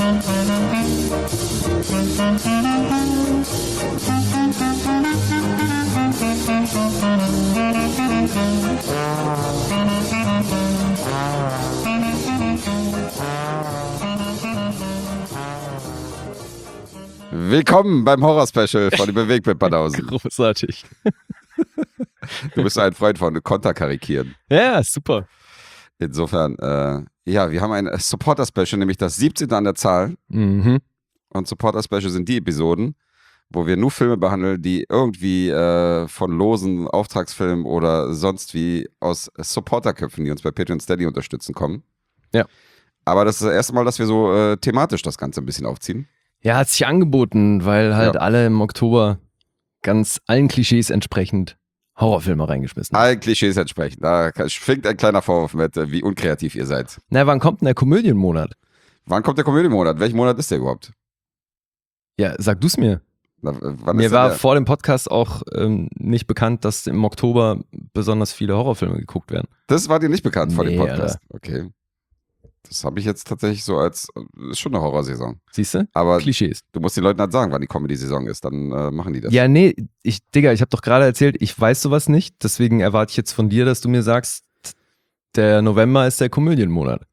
Willkommen beim Horror-Special von den Bewegtbild-Banausen. Großartig. Du bist ein Freund von Konterkarikieren. Ja, super. Insofern, wir haben ein Supporter-Special, nämlich das 17. an der Zahl. Mhm. Und Supporter-Special sind die Episoden, wo wir nur Filme behandeln, die irgendwie von losen Auftragsfilmen oder sonst wie aus Supporterköpfen, die uns bei Patreon Steady unterstützen, kommen. Ja. Aber das ist das erste Mal, dass wir so thematisch das Ganze ein bisschen aufziehen. Ja, hat sich angeboten, weil halt alle im Oktober ganz allen Klischees entsprechend Horrorfilme reingeschmissen haben. Allen Klischees entsprechend. Da schwingt ein kleiner Vorwurf mit, wie unkreativ ihr seid. Na, wann kommt denn der Komödienmonat? Wann kommt der Komödienmonat? Welchen Monat ist der überhaupt? Ja, sag du's mir. Wann Mir ist war der? vor dem Podcast auch nicht bekannt, dass im Oktober besonders viele Horrorfilme geguckt werden. Das war dir nicht bekannt vor dem Nee, Podcast. Okay. Das habe ich jetzt tatsächlich so als, ist schon eine Horrorsaison. Siehst du? Aber Klischees. du musst den Leuten halt sagen, wann die Comedy-Saison ist, dann machen die das. Ja, nee, ich habe doch gerade erzählt, ich weiß sowas nicht, deswegen erwarte ich jetzt von dir, dass du mir sagst, der November ist der Komödienmonat.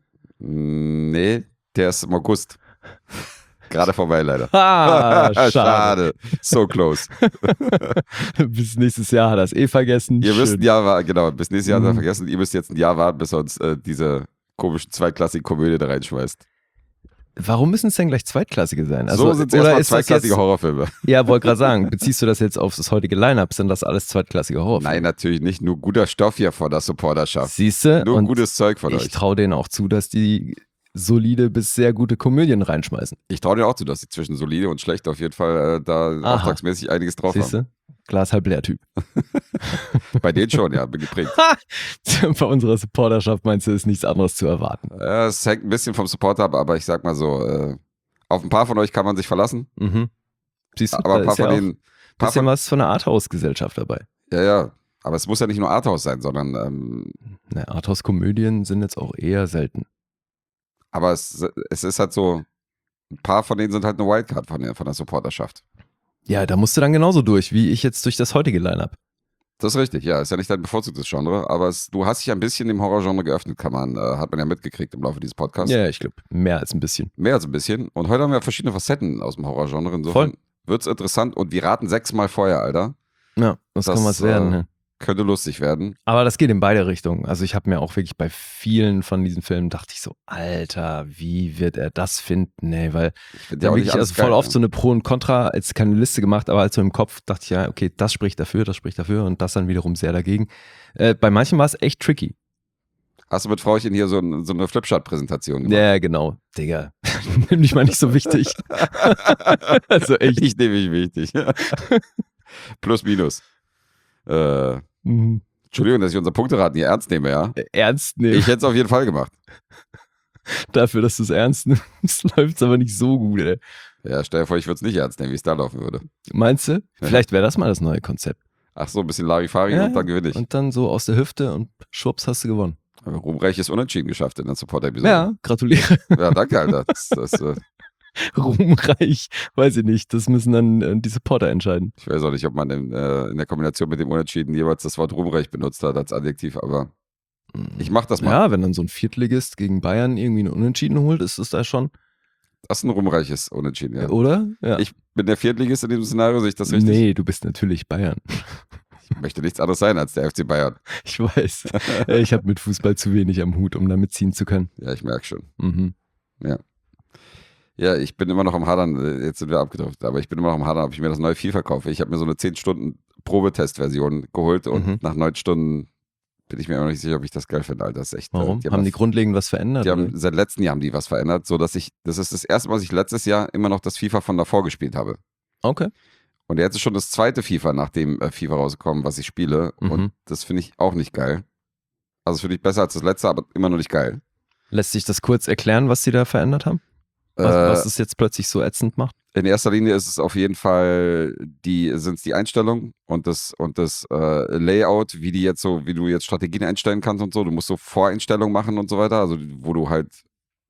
Nee, der ist im August. Gerade vorbei leider. Ah, Schade. So close. Bis nächstes Jahr hat er es vergessen. Ihr müsst Schön. ein Jahr warten, genau, bis nächstes Jahr Mhm. vergessen, ihr müsst jetzt ein Jahr warten, bis er uns diese komischen zweiklassigen Komödie da reinschmeißt. Warum müssen es denn gleich zweitklassige sein? So sind es oder erstmal ist das zweiklassige jetzt, Horrorfilme. ja, wollte gerade sagen, beziehst du das jetzt auf das heutige Line-Up? Sind das alles zweitklassige Horrorfilme? Nein, natürlich nicht. Nur guter Stoff hier von der Supporterschaft. Siehst du? Nur Und gutes Zeug von ich euch. traue denen auch zu, dass die solide bis sehr gute Komödien reinschmeißen. Ich traue dir auch zu, dass sie zwischen solide und schlecht auf jeden Fall da Aha. auftragsmäßig einiges drauf Siehst haben. du? Glas halb leer Typ. Bei denen schon, ja, bin geprägt. Bei unserer Supporterschaft meinst du, ist nichts anderes zu erwarten. Es hängt ein bisschen vom Supporter ab, aber ich sag mal so, auf ein paar von euch kann man sich verlassen, Mhm. Siehst du, aber ein da paar ist ja von auch denen, ein bisschen was von der Arthouse-Gesellschaft dabei. ja, aber es muss ja nicht nur Arthouse sein, sondern Ne, Arthouse-Komödien sind jetzt auch eher selten. aber es ist halt so, ein paar von denen sind halt eine Wildcard von der Supporterschaft. Ja, da musst du dann genauso durch, wie ich jetzt durch das heutige Line-Up. Das ist richtig, ja, ist ja nicht dein bevorzugtes Genre, aber du hast dich ein bisschen dem Horrorgenre geöffnet, hat man ja mitgekriegt im Laufe dieses Podcasts. Ja, ich glaube, mehr als ein bisschen. Mehr als ein bisschen. Und heute haben wir verschiedene Facetten aus dem Horrorgenre. Insofern wird's interessant und wir raten 6-mal vorher, Alter. Ja, das kann was werden. Ne? Könnte lustig werden. Aber das geht in beide Richtungen. Also ich habe mir auch wirklich bei vielen von diesen Filmen dachte ich so, Alter, wie wird er das finden? Nee, weil Ich finde da ja auch wirklich nicht alles also voll geil, oft so eine Pro und Contra, als keine Liste gemacht, aber als so im Kopf dachte ich, ja, okay, das spricht dafür und das dann wiederum sehr dagegen. Bei manchen war es echt tricky. Hast du mit Frauchen hier so eine Flipchart-Präsentation gemacht? Ja, genau. Digga, nimm dich mal nicht so wichtig. Also echt. Ich nehme mich wichtig. Plus, minus. Entschuldigung, dass ich unser Punkteraten hier ernst nehme, ja? Ernst nehmen. Ich hätte es auf jeden Fall gemacht. Dafür, dass du es ernst nimmst, läuft es aber nicht so gut, ey. Ja, stell dir vor, ich würde es nicht ernst nehmen, wie es da laufen würde. Meinst du? Vielleicht wäre das mal das neue Konzept. Ach so, ein bisschen Larifari und dann gewinne ich. Und dann so aus der Hüfte und schwupps hast du gewonnen. Ruhmreiches Unentschieden geschafft in der Supporter-Episode. Ja, gratuliere. Ja, danke, Alter. Ruhmreich, weiß ich nicht. Das müssen dann die Supporter entscheiden. Ich weiß auch nicht, ob man in der Kombination mit dem Unentschieden jeweils das Wort ruhmreich benutzt hat als Adjektiv, aber ich mach das mal. Ja, wenn dann so ein Viertligist gegen Bayern irgendwie einen Unentschieden holt, ist das da schon. Das ist ein ruhmreiches Unentschieden, ja. Oder? Ja. Ich bin der Viertligist in diesem Szenario, sehe ich das richtig? Nee, du bist natürlich Bayern. Ich möchte nichts anderes sein als der FC Bayern. Ich weiß. Ich habe mit Fußball zu wenig am Hut, um da mitziehen zu können. Ja, ich merke schon. Mhm. Ja, ich bin immer noch am Hadern, jetzt sind wir abgedriftet, aber ich bin immer noch am Hadern, ob ich mir das neue FIFA kaufe. Ich habe mir so eine 10-Stunden-Probetest-Version geholt und nach 9 Stunden bin ich mir immer noch nicht sicher, ob ich das geil finde, Alter. Das ist echt. Warum? Haben die grundlegend was verändert? Seit letztem Jahr haben die was verändert, sodass das ist das erste Mal, dass ich letztes Jahr immer noch das FIFA von davor gespielt habe. Okay. Und jetzt ist schon das zweite FIFA, nachdem FIFA rausgekommen, was ich spiele. Und das finde ich auch nicht geil. Also das finde ich besser als das letzte, aber immer noch nicht geil. Lässt sich das kurz erklären, was sie da verändert haben? Was es jetzt plötzlich so ätzend macht? In erster Linie ist es auf jeden Fall die Einstellungen und das Layout, wie du jetzt Strategien einstellen kannst und so. Du musst so Voreinstellungen machen und so weiter, also wo du halt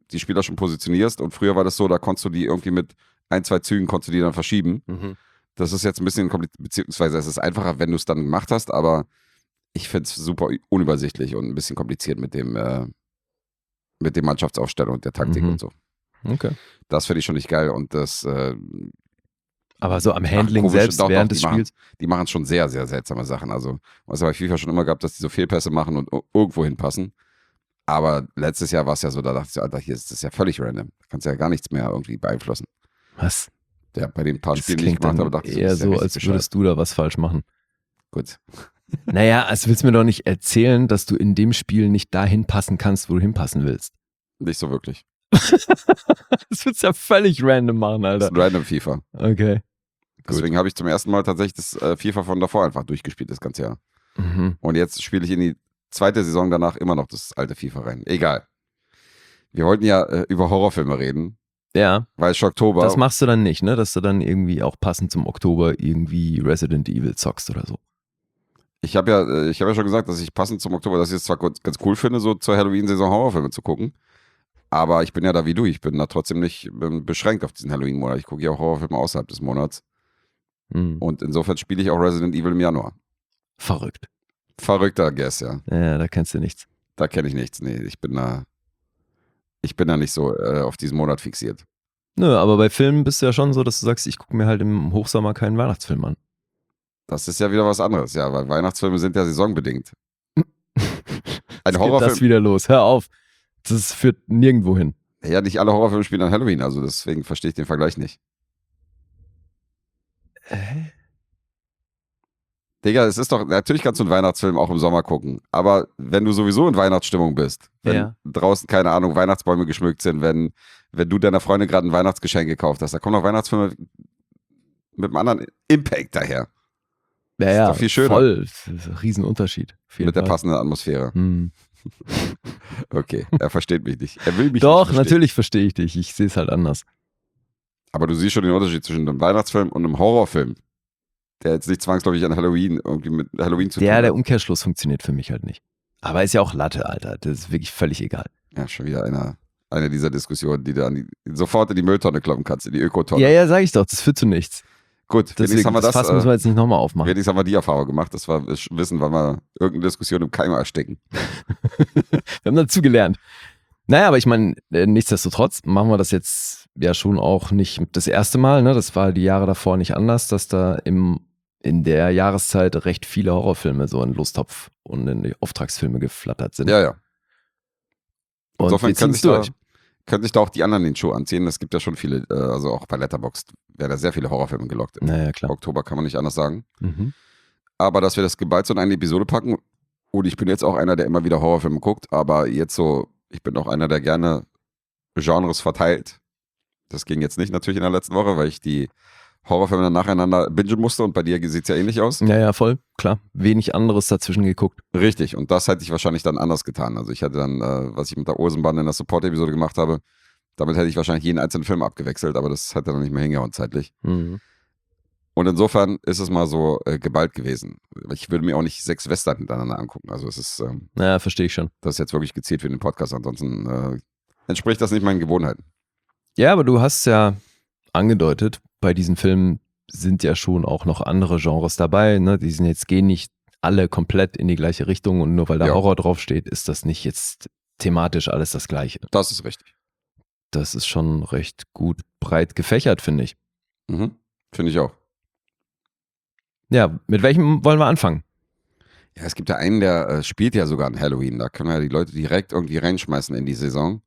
die Spieler schon positionierst und früher war das so, da konntest du die irgendwie mit 1, 2 Zügen konntest du die dann verschieben. Das ist jetzt ein bisschen kompliziert, beziehungsweise es ist einfacher, wenn du es dann gemacht hast, aber ich finde es super unübersichtlich und ein bisschen kompliziert mit der Mannschaftsaufstellung und der Taktik und so. Okay. Das finde ich schon nicht geil und das aber so am Handling selbst während des Spiels? Die machen schon sehr, sehr seltsame Sachen. Also, was bei FIFA schon immer gab, dass die so Fehlpässe machen und irgendwo hinpassen. Aber letztes Jahr war es ja so, da dachte ich, Alter, hier ist das ja völlig random. Da kannst du ja gar nichts mehr irgendwie beeinflussen. Was? Ja, bei den paar Das Spielen, die ich gemacht habe, dachte ich, eher so, als würdest du da was falsch machen. Gut. Naja, also willst du mir doch nicht erzählen, dass du in dem Spiel nicht dahin passen kannst, wo du hinpassen willst. Nicht so wirklich. Das würdest du ja völlig random machen, Alter. Das ist ein random FIFA. Okay. Deswegen habe ich zum ersten Mal tatsächlich das FIFA von davor einfach durchgespielt, das ganze Jahr. Und jetzt spiele ich in die zweite Saison danach immer noch das alte FIFA rein. Egal. Wir wollten ja über Horrorfilme reden. Ja. Weil es schon Oktober. Das machst du dann nicht, ne? Dass du dann irgendwie auch passend zum Oktober irgendwie Resident Evil zockst oder so. Ich habe ja schon gesagt, dass ich passend zum Oktober, dass ich es zwar ganz cool finde, so zur Halloween-Saison Horrorfilme zu gucken. Aber ich bin ja da wie du. Ich bin da trotzdem nicht beschränkt auf diesen Halloween-Monat. Ich gucke ja auch Horrorfilme außerhalb des Monats. Und insofern spiele ich auch Resident Evil im Januar. Verrückt. Verrückter Guess, ja. Ja, da kennst du nichts. Da kenne ich nichts. Nee, ich bin da nicht so auf diesen Monat fixiert. Nö, aber bei Filmen bist du ja schon so, dass du sagst, ich gucke mir halt im Hochsommer keinen Weihnachtsfilm an. Das ist ja wieder was anderes, ja, weil Weihnachtsfilme sind ja saisonbedingt. Ein Horrorfilm. Geht das wieder los, hör auf. Das führt nirgendwo hin. Ja, nicht alle Horrorfilme spielen an Halloween, also deswegen verstehe ich den Vergleich nicht. Digga, es ist doch, natürlich kannst du einen Weihnachtsfilm auch im Sommer gucken, aber wenn du sowieso in Weihnachtsstimmung bist, wenn draußen, keine Ahnung, Weihnachtsbäume geschmückt sind, wenn du deiner Freundin gerade ein Weihnachtsgeschenk gekauft hast, da kommen auch Weihnachtsfilme mit einem anderen Impact daher. Ja, ist doch viel schöner. Voll, Riesenunterschied. Mit der passenden Atmosphäre. Okay, er versteht mich nicht. Er will mich doch, nicht natürlich verstehe ich dich. Ich sehe es halt anders. Aber du siehst schon den Unterschied zwischen einem Weihnachtsfilm und einem Horrorfilm, der jetzt nicht zwangsläufig an Halloween irgendwie mit Halloween zu tun hat. Der Umkehrschluss funktioniert für mich halt nicht. Aber ist ja auch Latte, Alter. Das ist wirklich völlig egal. Ja, schon wieder eine dieser Diskussionen, die du sofort in die Mülltonne kloppen kannst, in die Ökotonne. Ja, sag ich doch. Das führt zu nichts. Gut, deswegen haben wir das Fass müssen wir jetzt nicht nochmal aufmachen. Wenigstens haben wir die Erfahrung gemacht, dass wir wissen, wann wir irgendeine Diskussion im Keim ersticken. Wir haben dazu gelernt. Naja, aber ich meine, nichtsdestotrotz machen wir das jetzt ja schon auch nicht das erste Mal. Ne? Das war die Jahre davor nicht anders, dass da in der Jahreszeit recht viele Horrorfilme so in Lostopf und in die Auftragsfilme geflattert sind. Ja. Insofern können sich da auch die anderen den Schuh anziehen. Es gibt ja schon viele, also auch bei Letterboxd werden da sehr viele Horrorfilme gelockt. Naja, klar. Oktober kann man nicht anders sagen. Aber dass wir das geballt so in eine Episode packen, und ich bin jetzt auch einer, der immer wieder Horrorfilme guckt, aber jetzt so, ich bin auch einer, der gerne Genres verteilt. Das ging jetzt nicht natürlich in der letzten Woche, weil ich die Horrorfilme dann nacheinander bingen musste und bei dir sieht es ja ähnlich aus. Ja, voll, klar. Wenig anderes dazwischen geguckt. Richtig, und das hätte ich wahrscheinlich dann anders getan. Also ich hatte dann, was ich mit der Olsenbande in der Support-Episode gemacht habe, damit hätte ich wahrscheinlich jeden einzelnen Film abgewechselt, aber das hätte dann nicht mehr hingehauen zeitlich. Und insofern ist es mal so geballt gewesen. Ich würde mir auch nicht 6 Western hintereinander angucken. Also es ist, ja, verstehe ich schon. Das ist jetzt wirklich gezielt für den Podcast, ansonsten entspricht das nicht meinen Gewohnheiten. Ja, aber du hast ja angedeutet, bei diesen Filmen sind ja schon auch noch andere Genres dabei. Ne? Gehen nicht alle komplett in die gleiche Richtung und nur weil da Horror draufsteht, ist das nicht jetzt thematisch alles das Gleiche. Das ist richtig. Das ist schon recht gut breit gefächert, finde ich. Finde ich auch. Ja, mit welchem wollen wir anfangen? Ja, es gibt ja einen, der spielt ja sogar an Halloween. Da können wir ja die Leute direkt irgendwie reinschmeißen in die Saison.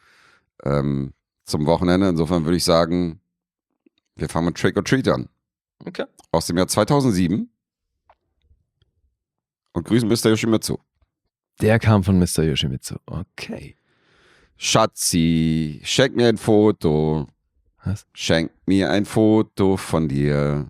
Zum Wochenende. Insofern würde ich sagen, wir fangen mit Trick or Treat an. Okay. Aus dem Jahr 2007. Und grüßen Mr. Yoshimitsu. Der kam von Mr. Yoshimitsu. Okay. Schatzi, schenk mir ein Foto. Was? Schenk mir ein Foto von dir.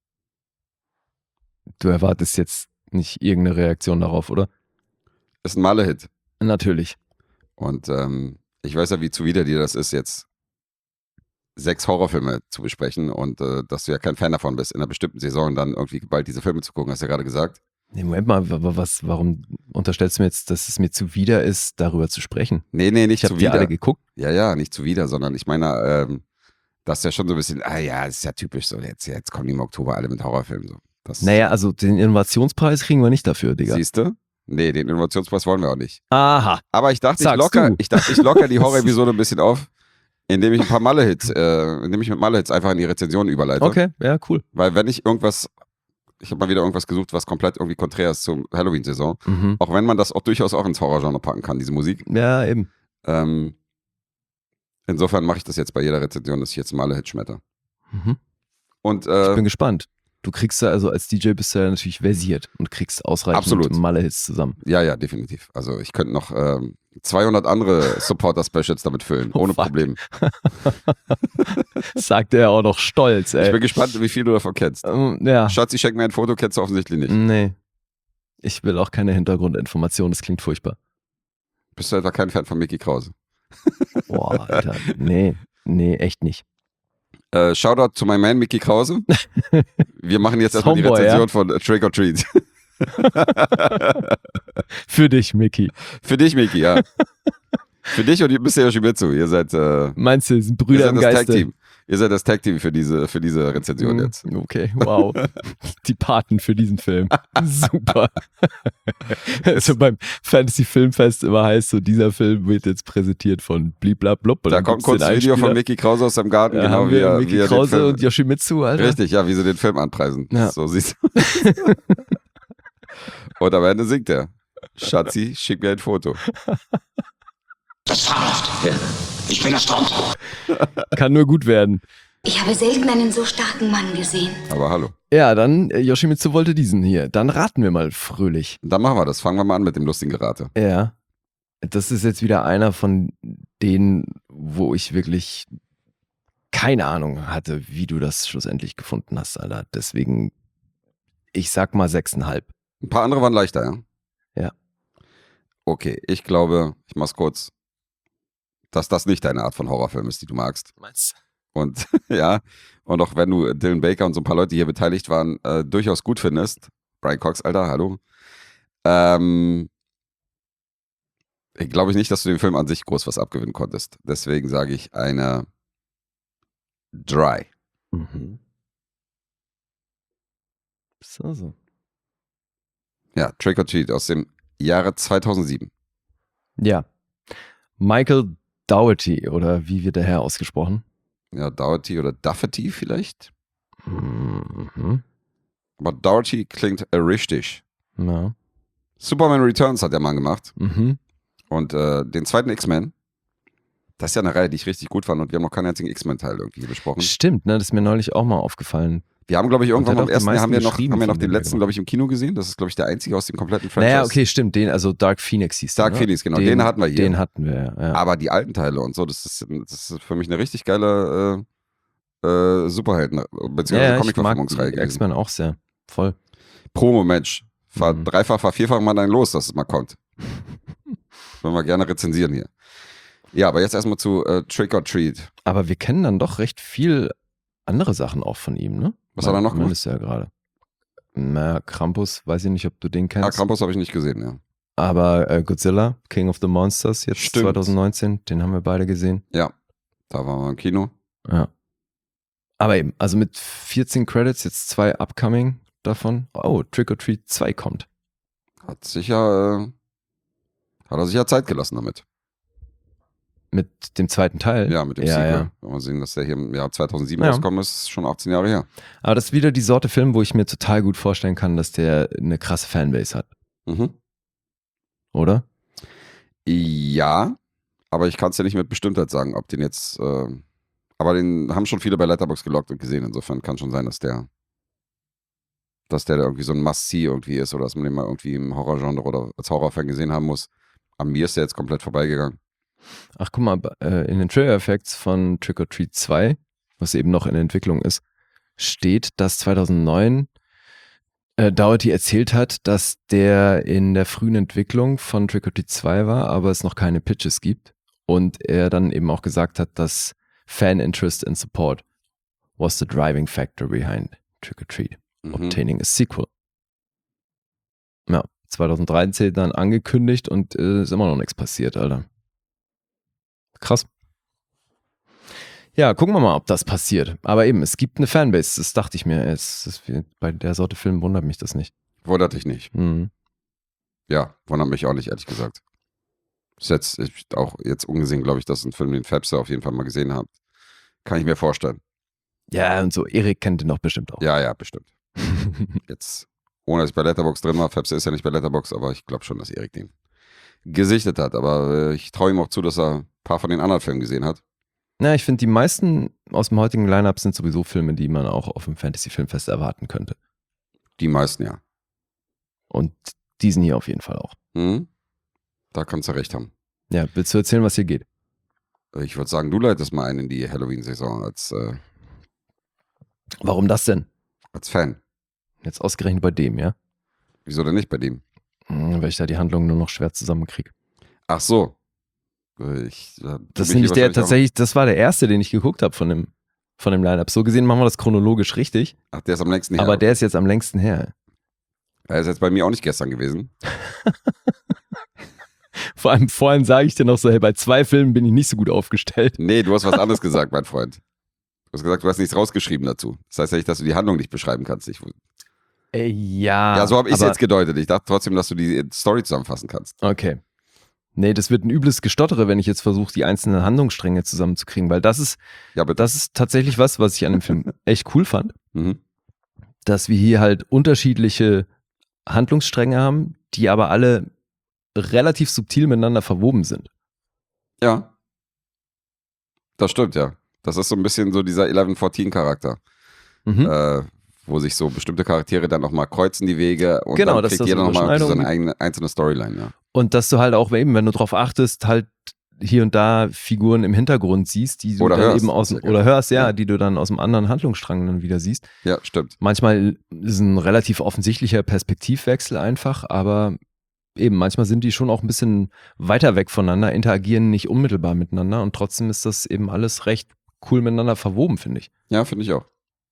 Du erwartest jetzt nicht irgendeine Reaktion darauf, oder? Ist ein Malle-Hit. Natürlich. Und ich weiß ja, wie zuwider dir das ist, jetzt 6 Horrorfilme zu besprechen und dass du ja kein Fan davon bist, in einer bestimmten Saison dann irgendwie bald diese Filme zu gucken, hast du ja gerade gesagt. Nee, Moment mal, warum unterstellst du mir jetzt, dass es mir zuwider ist, darüber zu sprechen? Nee, nicht Ich habe die zuwider. alle geguckt. Ja, nicht zuwider, sondern ich meine, das ist ja schon so ein bisschen, das ist ja typisch so, jetzt kommen die im Oktober alle mit Horrorfilmen. So. Naja, also den Innovationspreis kriegen wir nicht dafür, Digga. Siehst du? Nee, den Innovationspreis wollen wir auch nicht. Aha. Aber ich dachte, ich Sagst locker die Horror-Episode ein bisschen auf, indem ich ein paar Malle-Hits, mit Malle-Hits einfach in die Rezension überleite. Okay, ja, cool. Weil wenn ich habe mal wieder irgendwas gesucht, was komplett irgendwie konträr ist zur Halloween-Saison. Mhm. Auch wenn man das auch durchaus auch ins Horror-Genre packen kann, diese Musik. Ja, eben. Insofern mache ich das jetzt bei jeder Rezension, dass ich jetzt Malle-Hits schmetter. Mhm. Und ich bin gespannt. Du kriegst da, also als DJ bist du ja natürlich versiert und kriegst ausreichend Malle-Hits zusammen. Ja, definitiv. Also ich könnte noch 200 andere Supporter-Specials damit füllen, ohne Problem. Sagt er auch noch stolz, ey. Ich bin gespannt, wie viel du davon kennst. Ja. Schatzi, schenk mir ein Foto, kennst du offensichtlich nicht. Nee. Ich will auch keine Hintergrundinformationen, das klingt furchtbar. Bist du etwa kein Fan von Mickey Krause? Boah, Alter. Nee, echt nicht. Shoutout zu meinem Man Mickey Krause. Wir machen jetzt erstmal die Rezension von Trick or Treat. Für dich, Mickey. Für dich, Mickey, ja. Für dich und Mr. Yoshimitsu. Ihr seid meinst du, sind Brüder im Geiste? Tag-Team. Ihr seid das Tag-Team für diese Rezension jetzt. Okay, wow. Die Paten für diesen Film. Super. Also beim Fantasy Filmfest immer heißt so, dieser Film wird jetzt präsentiert von Bliblablub. Da kommt kurz ein Video von Mickey Krause aus seinem Garten. Ja, genau, wie Mickey Krause und Yoshimitsu, Alter. Richtig, ja, wie sie den Film anpreisen. Ja. So siehst du. Und am Ende singt er. Schatzi, schick mir ein Foto. Das Fahrrad. Ja. Ich bin erstaunt. Kann nur gut werden. Ich habe selten einen so starken Mann gesehen. Aber hallo. Ja, dann Yoshimitsu wollte diesen hier. Dann raten wir mal fröhlich. Dann machen wir das. Fangen wir mal an mit dem lustigen Gerate. Ja. Das ist jetzt wieder einer von denen, wo ich wirklich keine Ahnung hatte, wie du das schlussendlich gefunden hast, Alter. Deswegen, ich sag mal 6,5. Ein paar andere waren leichter, ja? Ja. Okay, ich glaube, ich mach's kurz, dass das nicht deine Art von Horrorfilm ist, die du magst. Meinst Und ja, und auch wenn du Dylan Baker und so ein paar Leute, die hier beteiligt waren, durchaus gut findest. Brian Cox, Alter, hallo. Glaube ich nicht, dass du dem Film an sich groß was abgewinnen konntest. Deswegen sage ich eine Dry. Mhm. So. Ja, Trick or Treat aus dem Jahre 2007. Ja. Michael Dougherty, oder wie wird der Herr ausgesprochen? Ja, Dougherty oder Duffety vielleicht. Mhm. Aber Dougherty klingt richtig. Ja. Superman Returns hat der Mann gemacht. Mhm. Und den zweiten X-Men. Das ist ja eine Reihe, die ich richtig gut fand. Und wir haben noch keinen einzigen X-Men-Teil irgendwie besprochen. Stimmt, ne? Das ist mir neulich auch mal aufgefallen. Wir haben, glaube ich, irgendwann am ersten Jahr haben wir noch den den letzten, glaube ich, im Kino gesehen. Das ist, glaube ich, der einzige aus dem kompletten Franchise. Naja, okay, stimmt. Also Dark Phoenix hieß der. Dark Phoenix, genau. Den hatten wir hier. Den hatten wir, ja. Aber die alten Teile und so, das ist für mich eine richtig geile Superhelden- bzw. Comic-Verfilmungsreihe gewesen. X-Men auch sehr. Voll. Promo-Mensch. Dreifach, vierfach mal einen los, dass es mal kommt. Wollen wir gerne rezensieren hier. Ja, aber jetzt erstmal zu Trick or Treat. Aber wir kennen dann doch recht viel andere Sachen auch von ihm, ne? Was hat er noch gemacht? Ist ja gerade. Na, Krampus, weiß ich nicht, ob du den kennst. Krampus habe ich nicht gesehen, ja. Aber Godzilla, King of the Monsters, jetzt Stimmt. 2019, den haben wir beide gesehen. Ja, da waren wir im Kino. Ja. Aber eben, also mit 14 Credits, jetzt 2 upcoming davon. Oh, Trick or Treat 2 kommt. Hat er sicher Zeit gelassen damit. Mit dem zweiten Teil? Ja, mit dem Sequel. Ja. Wenn wir sehen, dass der hier im Jahr 2007 rausgekommen ist, schon 18 Jahre her. Aber das ist wieder die Sorte Film, wo ich mir total gut vorstellen kann, dass der eine krasse Fanbase hat. Mhm. Oder? Ja, aber ich kann es ja nicht mit Bestimmtheit sagen, ob den jetzt, aber den haben schon viele bei Letterboxd gelockt und gesehen. Insofern kann schon sein, dass der irgendwie so ein Must-See irgendwie ist oder dass man den mal irgendwie im Horrorgenre oder als Horrorfan gesehen haben muss. An mir ist der jetzt komplett vorbeigegangen. Ach, guck mal, in den Trailer-Effects von Trick or Treat 2, was eben noch in Entwicklung ist, steht, dass 2009 Dougherty erzählt hat, dass der in der frühen Entwicklung von Trick or Treat 2 war, aber es noch keine Pitches gibt. Und er dann eben auch gesagt hat, dass Fan Interest and Support was the driving factor behind Trick or Treat, obtaining a sequel. 2013 dann angekündigt und ist immer noch nichts passiert, Alter. Krass. Ja, gucken wir mal, ob das passiert. Aber eben, es gibt eine Fanbase, das dachte ich mir. Bei der Sorte Film wundert mich das nicht. Wundert dich nicht. Mhm. Ja, wundert mich auch nicht, ehrlich gesagt. Ist auch jetzt ungesehen, glaube ich, dass ein Film, den Fabster auf jeden Fall mal gesehen hat. Kann ich mir vorstellen. Ja, und so, Erik kennt den doch bestimmt auch. Ja, bestimmt. Jetzt, ohne dass ich bei Letterboxd drin war, Fabster ist ja nicht bei Letterboxd, aber ich glaube schon, dass Erik den gesichtet hat. Aber ich traue ihm auch zu, dass er ein paar von den anderen Filmen gesehen hat. Ja, ich finde, die meisten aus dem heutigen Line-Up sind sowieso Filme, die man auch auf dem Fantasy-Filmfest erwarten könnte. Die meisten, ja. Und diesen hier auf jeden Fall auch. Mhm. Da kannst du recht haben. Ja, willst du erzählen, was hier geht? Ich würde sagen, du leitest mal ein in die Halloween-Saison als Warum das denn? Fan. Jetzt ausgerechnet bei dem, ja? Wieso denn nicht bei dem? Weil ich da die Handlung nur noch schwer zusammenkriege. Ach so. Das ist nämlich das war der erste, den ich geguckt habe von dem Line-Up. So gesehen machen wir das chronologisch richtig. Ach, der ist am längsten her. Aber der ist jetzt am längsten her. Er ist jetzt bei mir auch nicht gestern gewesen. Vor allem vorhin sage ich dir noch so, hey, bei 2 Filmen bin ich nicht so gut aufgestellt. Nee, du hast was anderes gesagt, mein Freund. Du hast gesagt, du hast nichts rausgeschrieben dazu. Das heißt ja nicht, dass du die Handlung nicht beschreiben kannst. Ja, so habe ich es jetzt gedeutet. Ich dachte trotzdem, dass du die Story zusammenfassen kannst. Okay. Nee, das wird ein übles Gestottere, wenn ich jetzt versuche, die einzelnen Handlungsstränge zusammenzukriegen, weil das ist tatsächlich was ich an dem Film echt cool fand, dass wir hier halt unterschiedliche Handlungsstränge haben, die aber alle relativ subtil miteinander verwoben sind. Ja. Das stimmt, ja. Das ist so ein bisschen so dieser 11-14-Charakter. Wo sich so bestimmte Charaktere dann nochmal kreuzen die Wege und dann kriegt jeder nochmal so eine einzelne Storyline, ja. Und dass du halt auch eben, wenn du drauf achtest, halt hier und da Figuren im Hintergrund siehst, die du oder dann hörst, eben hörst, die du dann aus einem anderen Handlungsstrang dann wieder siehst. Ja, stimmt. Manchmal ist ein relativ offensichtlicher Perspektivwechsel einfach, aber eben manchmal sind die schon auch ein bisschen weiter weg voneinander, interagieren nicht unmittelbar miteinander und trotzdem ist das eben alles recht cool miteinander verwoben, finde ich. Ja, finde ich auch.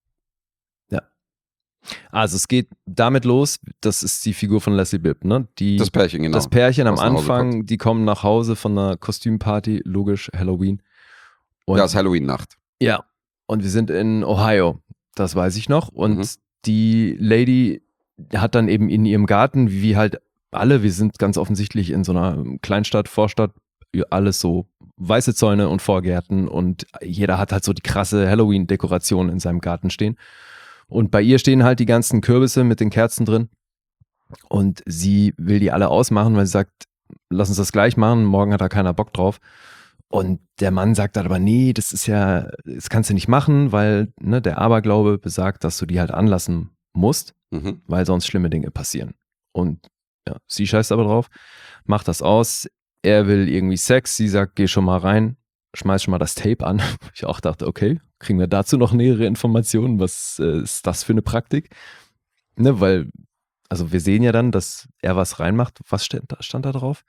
Also es geht damit los, das ist die Figur von Leslie Bibb, ne? Das Pärchen, genau. Das Pärchen am Anfang, die kommen nach Hause von einer Kostümparty, logisch, Halloween. Ja, es ist Halloween-Nacht. Ja, und wir sind in Ohio, das weiß ich noch. Und die Lady hat dann eben in ihrem Garten, wie halt alle, wir sind ganz offensichtlich in so einer Kleinstadt, Vorstadt, alles so weiße Zäune und Vorgärten und jeder hat halt so die krasse Halloween-Dekoration in seinem Garten stehen. Und bei ihr stehen halt die ganzen Kürbisse mit den Kerzen drin. Und sie will die alle ausmachen, weil sie sagt, lass uns das gleich machen, morgen hat da keiner Bock drauf. Und der Mann sagt dann aber, nee, das kannst du nicht machen, weil der Aberglaube besagt, dass du die halt anlassen musst, weil sonst schlimme Dinge passieren. Und ja, sie scheißt aber drauf, macht das aus. Er will irgendwie Sex, sie sagt, geh schon mal rein, schmeiß schon mal das Tape an. Ich auch dachte, okay, kriegen wir dazu noch nähere Informationen? Was ist das für eine Praktik? Weil, also wir sehen ja dann, dass er was reinmacht. Was stand da drauf?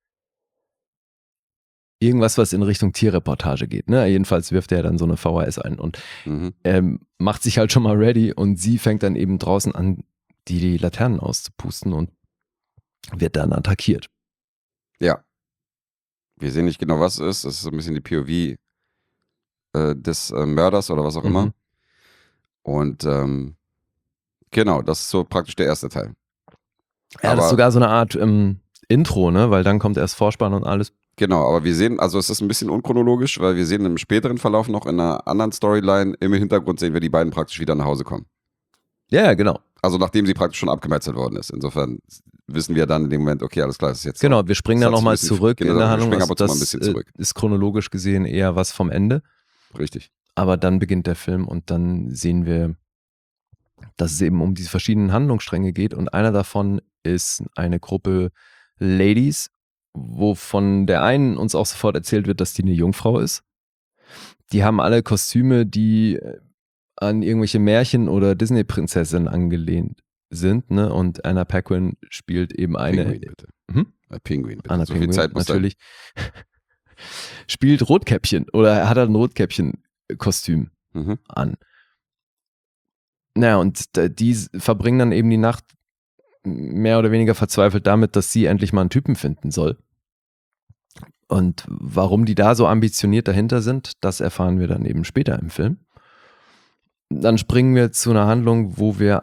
Irgendwas, was in Richtung Tierreportage geht. Jedenfalls wirft er dann so eine VHS ein und macht sich halt schon mal ready und sie fängt dann eben draußen an, die Laternen auszupusten und wird dann attackiert. Ja. Wir sehen nicht genau, was es ist. Es ist so ein bisschen die POV des Mörders oder was auch immer. Und genau, das ist so praktisch der erste Teil. Ja, aber das ist sogar so eine Art Intro, weil dann kommt erst Vorspann und alles. Genau, aber wir sehen, also es ist ein bisschen unchronologisch, weil wir sehen im späteren Verlauf noch in einer anderen Storyline, im Hintergrund sehen wir die beiden praktisch wieder nach Hause kommen. Ja, genau. Also nachdem sie praktisch schon abgemetzelt worden ist. Insofern wissen wir dann in dem Moment, okay, alles klar, das ist jetzt genau, wir springen dann nochmal zurück in der Handlung. Wir springen ab und zu mal ein bisschen zurück. Ist chronologisch gesehen eher was vom Ende. Richtig. Aber dann beginnt der Film und dann sehen wir, dass es eben um diese verschiedenen Handlungsstränge geht und einer davon ist eine Gruppe Ladies, wovon der einen uns auch sofort erzählt wird, dass die eine Jungfrau ist. Die haben alle Kostüme, die an irgendwelche Märchen oder Disney-Prinzessinnen angelehnt sind, und Anna Paquin spielt eben eine. Pinguin, bitte. Pinguin, bitte. Anna so Pinguin, viel Zeit muss natürlich. Spielt Rotkäppchen oder er hat ein Rotkäppchen-Kostüm an. Naja, und die verbringen dann eben die Nacht mehr oder weniger verzweifelt damit, dass sie endlich mal einen Typen finden soll. Und warum die da so ambitioniert dahinter sind, das erfahren wir dann eben später im Film. Dann springen wir zu einer Handlung, wo wir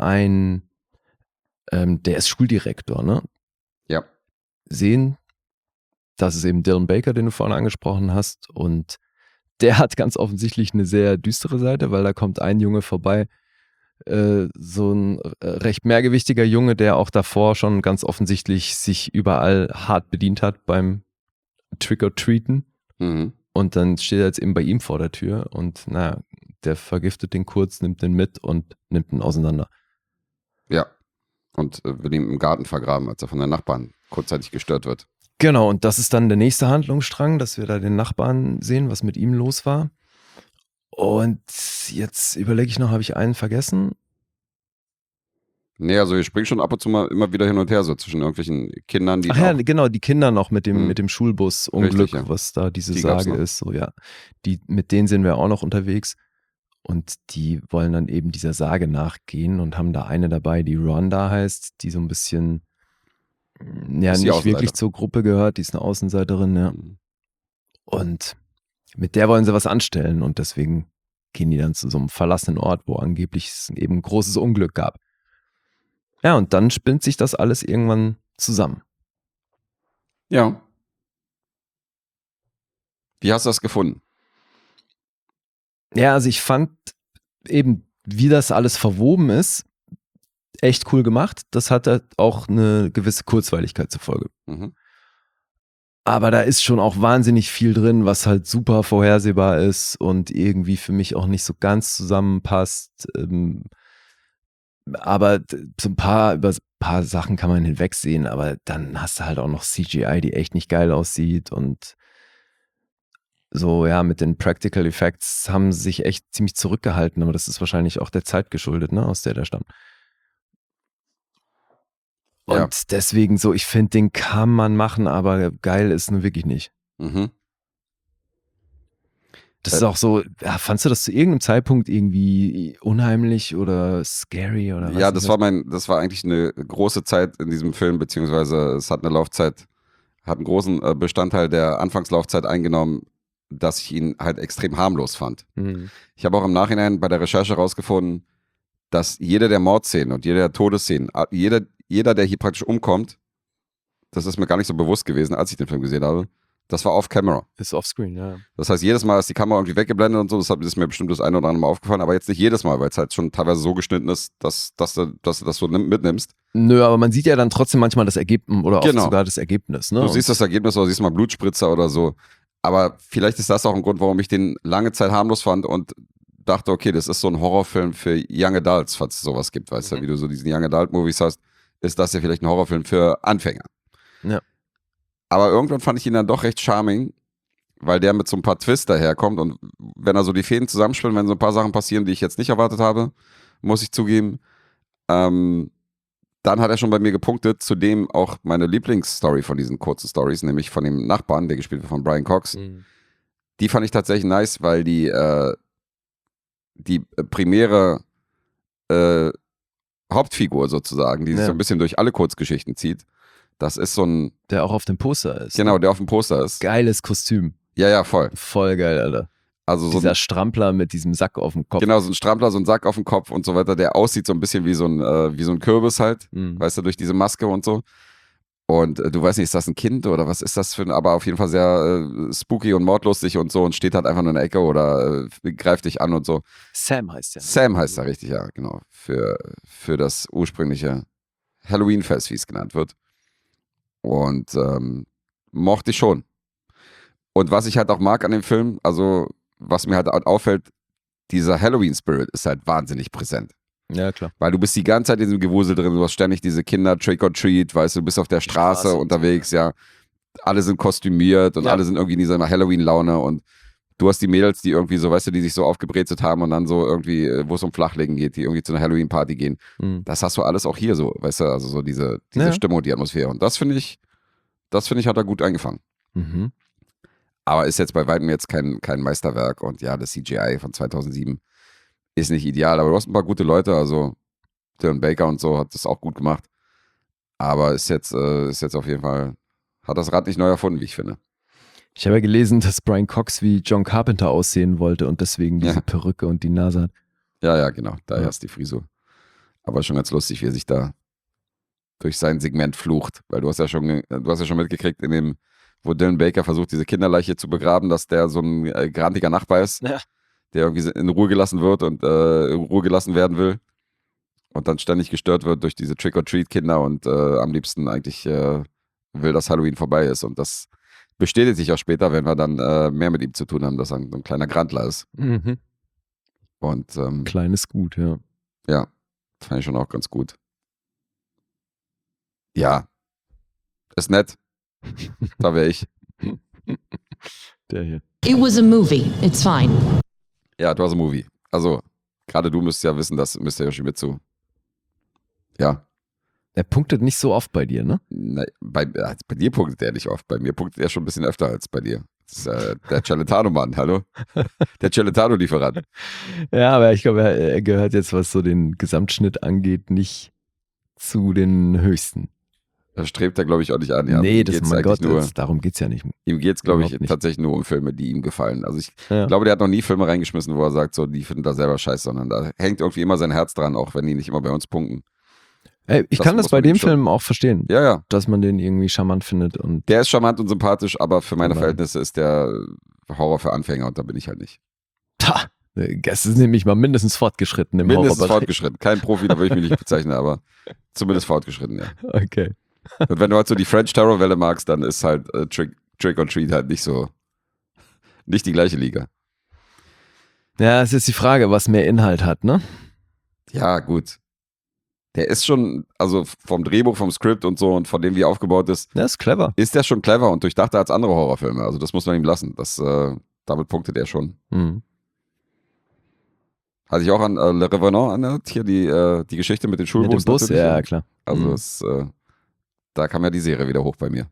der ist Schuldirektor, ne? Ja. Sehen, das ist eben Dylan Baker, den du vorhin angesprochen hast, und der hat ganz offensichtlich eine sehr düstere Seite, weil da kommt ein Junge vorbei, so ein recht mehrgewichtiger Junge, der auch davor schon ganz offensichtlich sich überall hart bedient hat beim Trick-or-Treaten. Mhm. Und dann steht er jetzt eben bei ihm vor der Tür und naja, der vergiftet den kurz, nimmt den mit und nimmt ihn auseinander. Ja. Und will ihn im Garten vergraben, als er von den Nachbarn kurzzeitig gestört wird. Genau, und das ist dann der nächste Handlungsstrang, dass wir da den Nachbarn sehen, was mit ihm los war. Und jetzt überlege ich noch, habe ich einen vergessen? Nee, also wir springen schon ab und zu mal immer wieder hin und her, so zwischen irgendwelchen Kindern, die Ach ja, genau, die Kinder noch mit dem Schulbus-Unglück, Richtig, ja. was da diese Die gab's Sage noch. ist. So, ja. Mit denen sind wir auch noch unterwegs. Und die wollen dann eben dieser Sage nachgehen und haben da eine dabei, die Rhonda heißt, die so ein bisschen, ja, Ist die nicht Außenseiter. wirklich zur Gruppe gehört, die ist eine Außenseiterin, ja. Mhm. Und mit der wollen sie was anstellen und deswegen gehen die dann zu so einem verlassenen Ort, wo angeblich es eben ein großes Unglück gab. Ja, und dann spinnt sich das alles irgendwann zusammen. Ja. Wie hast du das gefunden? Ja, also ich fand eben, wie das alles verwoben ist, echt cool gemacht. Das hat halt auch eine gewisse Kurzweiligkeit zur Folge. Mhm. Aber da ist schon auch wahnsinnig viel drin, was halt super vorhersehbar ist und irgendwie für mich auch nicht so ganz zusammenpasst. Aber so über ein paar Sachen kann man hinwegsehen, aber dann hast du halt auch noch CGI, die echt nicht geil aussieht und so, ja, mit den Practical Effects haben sie sich echt ziemlich zurückgehalten, aber das ist wahrscheinlich auch der Zeit geschuldet, ne, aus der stammt. Und Ja. deswegen so, ich finde, den kann man machen, aber geil ist nur wirklich nicht. Mhm. Das ist auch so, ja, fandst du das zu irgendeinem Zeitpunkt irgendwie unheimlich oder scary oder was? Ja, das war eigentlich eine große Zeit in diesem Film, beziehungsweise es hat einen großen Bestandteil der Anfangslaufzeit eingenommen, dass ich ihn halt extrem harmlos fand. Mhm. Ich habe auch im Nachhinein bei der Recherche rausgefunden, dass jede der Mordszenen und jede der Todesszenen, jeder, der hier praktisch umkommt, das ist mir gar nicht so bewusst gewesen, als ich den Film gesehen habe, das war off-camera. Ist offscreen, ja. Das heißt, jedes Mal ist die Kamera irgendwie weggeblendet und so, das ist mir bestimmt das eine oder andere Mal aufgefallen, aber jetzt nicht jedes Mal, weil es halt schon teilweise so geschnitten ist, dass du das so mitnimmst. Nö, aber man sieht ja dann trotzdem manchmal das Ergebnis oder Genau. oft sogar das Ergebnis. Ne? Du siehst das Ergebnis oder siehst mal Blutspritzer oder so. Aber vielleicht ist das auch ein Grund, warum ich den lange Zeit harmlos fand und dachte, okay, das ist so ein Horrorfilm für Young Adults, falls es sowas gibt, weißt du, wie du so diesen Young Adult Movies hast, ist das ja vielleicht ein Horrorfilm für Anfänger. Ja. Aber irgendwann fand ich ihn dann doch recht charming, weil der mit so ein paar Twists daherkommt und wenn er so die Fäden zusammenspielt, wenn so ein paar Sachen passieren, die ich jetzt nicht erwartet habe, muss ich zugeben, dann hat er schon bei mir gepunktet, zudem auch meine Lieblingsstory von diesen kurzen Stories, nämlich von dem Nachbarn, der gespielt wird von Brian Cox. Mhm. Die fand ich tatsächlich nice, weil die primäre Hauptfigur sozusagen, die sich Ja. so ein bisschen durch alle Kurzgeschichten zieht, das ist so ein, Der auch auf dem Poster ist. genau, der auf dem Poster ist. Geiles Kostüm. Ja, voll. Voll geil, Alter. Also so Dieser Strampler mit diesem Sack auf dem Kopf. genau, so ein Strampler, so ein Sack auf dem Kopf und so weiter, der aussieht so ein bisschen wie so ein Kürbis halt, Mhm. weißt du, durch diese Maske und so. Und du weißt nicht, ist das ein Kind oder was ist das für ein, aber auf jeden Fall sehr spooky und mordlustig und so und steht halt einfach nur in der Ecke oder greift dich an und so. Sam heißt der. Sam heißt er richtig, ja, genau. Für das ursprüngliche Halloween-Fest, wie es genannt wird. Und mochte ich schon. Und was ich halt auch mag an dem Film, also was mir halt auffällt, dieser Halloween-Spirit ist halt wahnsinnig präsent. Ja, klar. Weil du bist die ganze Zeit in diesem Gewusel drin, du hast ständig diese Kinder Trick-or-Treat, weißt du, bist auf der Straße Straße unterwegs, ja. Alle sind kostümiert und Ja. alle sind irgendwie in dieser Halloween-Laune und du hast die Mädels, die irgendwie so, weißt du, die sich so aufgebrezelt haben und dann so irgendwie, wo es um Flachlegen geht, die irgendwie zu einer Halloween-Party gehen. Mhm. Das hast du alles auch hier so, weißt du, also so diese Ja. Stimmung, die Atmosphäre. Und das finde ich, hat er gut eingefangen. Mhm. Aber ist jetzt bei weitem jetzt kein Meisterwerk und ja, das CGI von 2007 ist nicht ideal, aber du hast ein paar gute Leute, also Dylan Baker und so hat das auch gut gemacht. Aber ist jetzt auf jeden Fall, hat das Rad nicht neu erfunden, wie ich finde. Ich habe ja gelesen, dass Brian Cox wie John Carpenter aussehen wollte und deswegen diese Perücke und die Nase hat. Ja, genau, daher ist die Frisur. Aber schon ganz lustig, wie er sich da durch sein Segment flucht, weil du hast ja schon mitgekriegt in dem, wo Dylan Baker versucht, diese Kinderleiche zu begraben, dass der so ein grantiger Nachbar ist, der irgendwie in Ruhe gelassen wird und in Ruhe gelassen werden will und dann ständig gestört wird durch diese Trick-or-Treat-Kinder und am liebsten eigentlich will, dass Halloween vorbei ist und das bestätigt sich auch später, wenn wir dann mehr mit ihm zu tun haben, dass er ein kleiner Grantler ist. Mhm. Und kleines Gut, ja. Ja, fand ich schon auch ganz gut. Ja, ist nett. Da wäre ich. Der hier. It was a movie. It's fine. Ja, it was a movie. Also, gerade du müsst ja wissen, das müsst ihr ja schon mit zu. Ja. Er punktet nicht so oft bei dir, ne? Bei dir punktet er nicht oft. Bei mir punktet er schon ein bisschen öfter als bei dir. Das ist der Celentano-Mann, hallo? Der Celentano-Lieferant. Ja, aber ich glaube, er gehört jetzt, was so den Gesamtschnitt angeht, nicht zu den höchsten. Das strebt er, glaube ich, auch nicht an. Ja, nee, das mein Gott, darum geht es ja nicht. Ihm geht es, glaube ich, tatsächlich nur um Filme, die ihm gefallen. Also ich glaube, der hat noch nie Filme reingeschmissen, wo er sagt, so, die finden da selber scheiße, sondern da hängt irgendwie immer sein Herz dran, auch wenn die nicht immer bei uns punkten. Ey, ich kann das bei dem Film auch verstehen, ja. Dass man den irgendwie charmant findet. Und der ist charmant und sympathisch, aber für meine Verhältnisse ist der Horror für Anfänger und da bin ich halt nicht. Es ist nämlich mal mindestens fortgeschritten im Mindestens Horrorbereich. Fortgeschritten. Kein Profi, da würde ich mich nicht bezeichnen, aber zumindest fortgeschritten, ja. Okay. Und wenn du halt so die French Terror Welle magst, dann ist halt Trick or Treat halt nicht die gleiche Liga. Ja, es ist die Frage, was mehr Inhalt hat, ne? Ja, gut. Der ist schon, also vom Drehbuch, vom Skript und so und von dem, wie er aufgebaut ist. Der ist clever. Ist der schon clever und durchdachter als andere Horrorfilme. Also das muss man ihm lassen. Damit punktet er schon. Mhm. Hatte ich auch an Le Revenant anhört, hier die Geschichte mit den Schulbus. Mit dem Bus, ja, klar. Also da kam ja die Serie wieder hoch bei mir.